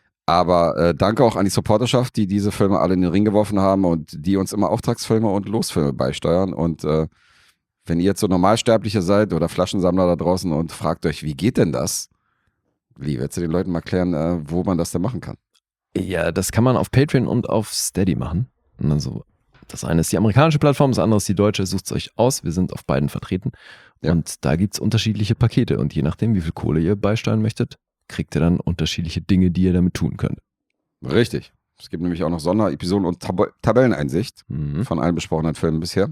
Aber danke auch an die Supporterschaft, die diese Filme alle in den Ring geworfen haben und die uns immer Auftragsfilme und Losfilme beisteuern. Und wenn ihr jetzt so Normalsterbliche seid oder Flaschensammler da draußen und fragt euch, wie geht denn das? Wie, willst du den Leuten mal erklären, wo man das denn machen kann? Ja, das kann man auf Patreon und auf Steady machen. Und also, das eine ist die amerikanische Plattform, das andere ist die deutsche. Sucht es euch aus. Wir sind auf beiden vertreten. Ja. Und da gibt es unterschiedliche Pakete. Und je nachdem, wie viel Kohle ihr beisteuern möchtet, kriegt ihr dann unterschiedliche Dinge, die ihr damit tun könnt. Richtig. Es gibt nämlich auch noch Sonderepisoden und Tabelleneinsicht Mhm. von allen besprochenen Filmen bisher.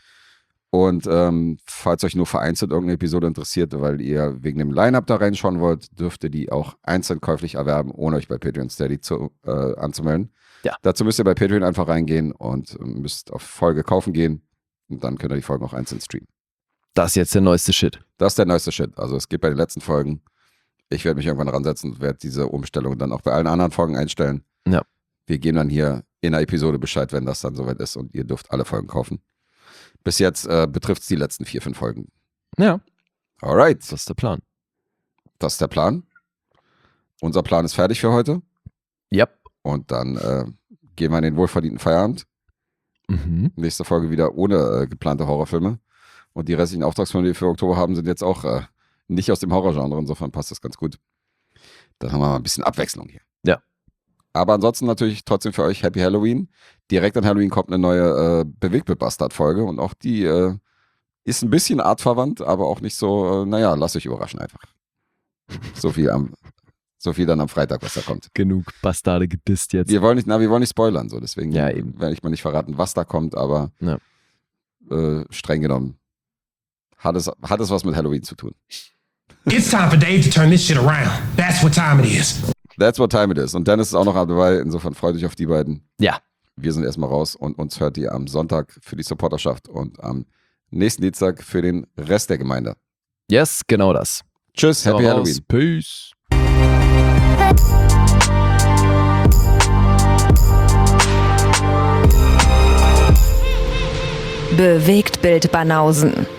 Und falls euch nur vereinzelt irgendeine Episode interessiert, weil ihr wegen dem Line-Up da reinschauen wollt, dürft ihr die auch einzeln käuflich erwerben, ohne euch bei Patreon Steady anzumelden. Ja. Dazu müsst ihr bei Patreon einfach reingehen und müsst auf Folge kaufen gehen. Und dann könnt ihr die Folgen auch einzeln streamen. Das ist jetzt der neueste Shit. Das ist der neueste Shit. Also es geht bei den letzten Folgen. Ich werde mich irgendwann ransetzen und werde diese Umstellung dann auch bei allen anderen Folgen einstellen. Ja. Wir geben dann hier in der Episode Bescheid, wenn das dann soweit ist und ihr dürft alle Folgen kaufen. Bis jetzt betrifft es die letzten 4-5 Folgen. Ja, Alright, das ist der Plan. das ist der Plan. Unser Plan ist fertig für heute. Ja. Und dann gehen wir in den wohlverdienten Feierabend. Mhm. Nächste Folge wieder ohne geplante Horrorfilme. Und die restlichen Auftragsfilme, die wir für Oktober haben, sind jetzt auch nicht aus dem Horrorgenre. Insofern passt das ganz gut. Dann haben wir mal ein bisschen Abwechslung hier. Ja. Aber ansonsten natürlich trotzdem für euch Happy Halloween. Direkt an Halloween kommt eine neue Bewegtbild-Bastard-Folge. Und auch die ist ein bisschen artverwandt, aber auch nicht so, lasst euch überraschen einfach. So viel dann am Freitag, was da kommt. Genug Bastarde gedisst jetzt. Wir wollen nicht spoilern, so deswegen Ja, eben. werde ich mal nicht verraten, was da kommt, aber Ja. Streng genommen hat es was mit Halloween zu tun. It's time for Dave to turn this shit around. That's what time it is. That's what time it is. Und Dennis ist auch noch dabei, insofern freut euch auf die beiden. Ja. Wir sind erstmal raus und uns hört ihr am Sonntag für die Supporterschaft und am nächsten Dienstag für den Rest der Gemeinde. Yes, genau das. Tschüss, Happy Raus. Halloween. Peace. Bewegtbild Banausen.